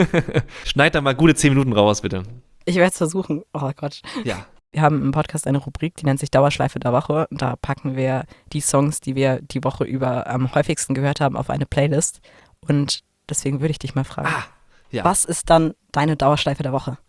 Schneid da mal gute 10 Minuten raus, bitte. Ich werde es versuchen. Oh Gott. Ja. Wir haben im Podcast eine Rubrik, die nennt sich Dauerschleife der Woche. Da packen wir die Songs, die wir die Woche über am häufigsten gehört haben, auf eine Playlist. Und deswegen würde ich dich mal fragen, was ist dann deine Dauerschleife der Woche?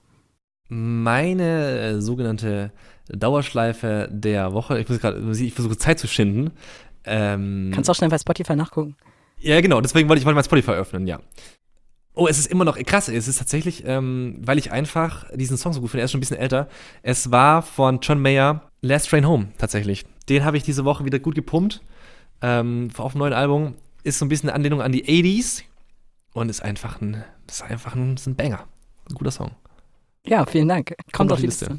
Meine sogenannte Dauerschleife der Woche, ich versuche Zeit zu schinden. Kannst du auch schnell bei Spotify nachgucken. Ja, genau, deswegen wollte ich mal Spotify öffnen, ja. Oh, es ist immer noch krass. Es ist tatsächlich, weil ich einfach diesen Song so gut finde. Er ist schon ein bisschen älter. Es war von John Mayer, Last Train Home, tatsächlich. Den habe ich diese Woche wieder gut gepumpt. Auf dem neuen Album. Ist so ein bisschen eine Anlehnung an die 80s. Und ist einfach ein Banger. Ein guter Song. Ja, vielen Dank. Kommt auf die Liste.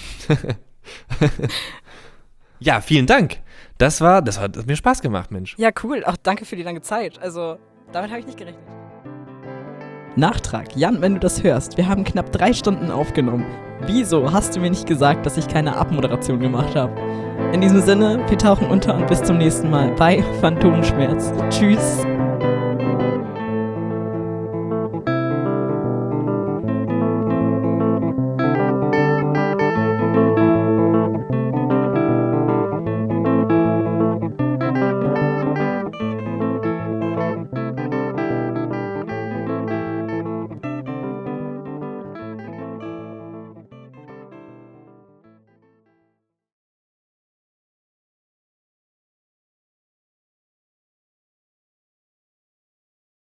Ja, vielen Dank. Das hat mir Spaß gemacht, Mensch. Ja, cool. Auch danke für die lange Zeit. Also, damit habe ich nicht gerechnet. Nachtrag. Jan, wenn du das hörst, wir haben knapp 3 Stunden aufgenommen. Wieso hast du mir nicht gesagt, dass ich keine Abmoderation gemacht habe? In diesem Sinne, wir tauchen unter und bis zum nächsten Mal bei Phantomschmerz. Tschüss.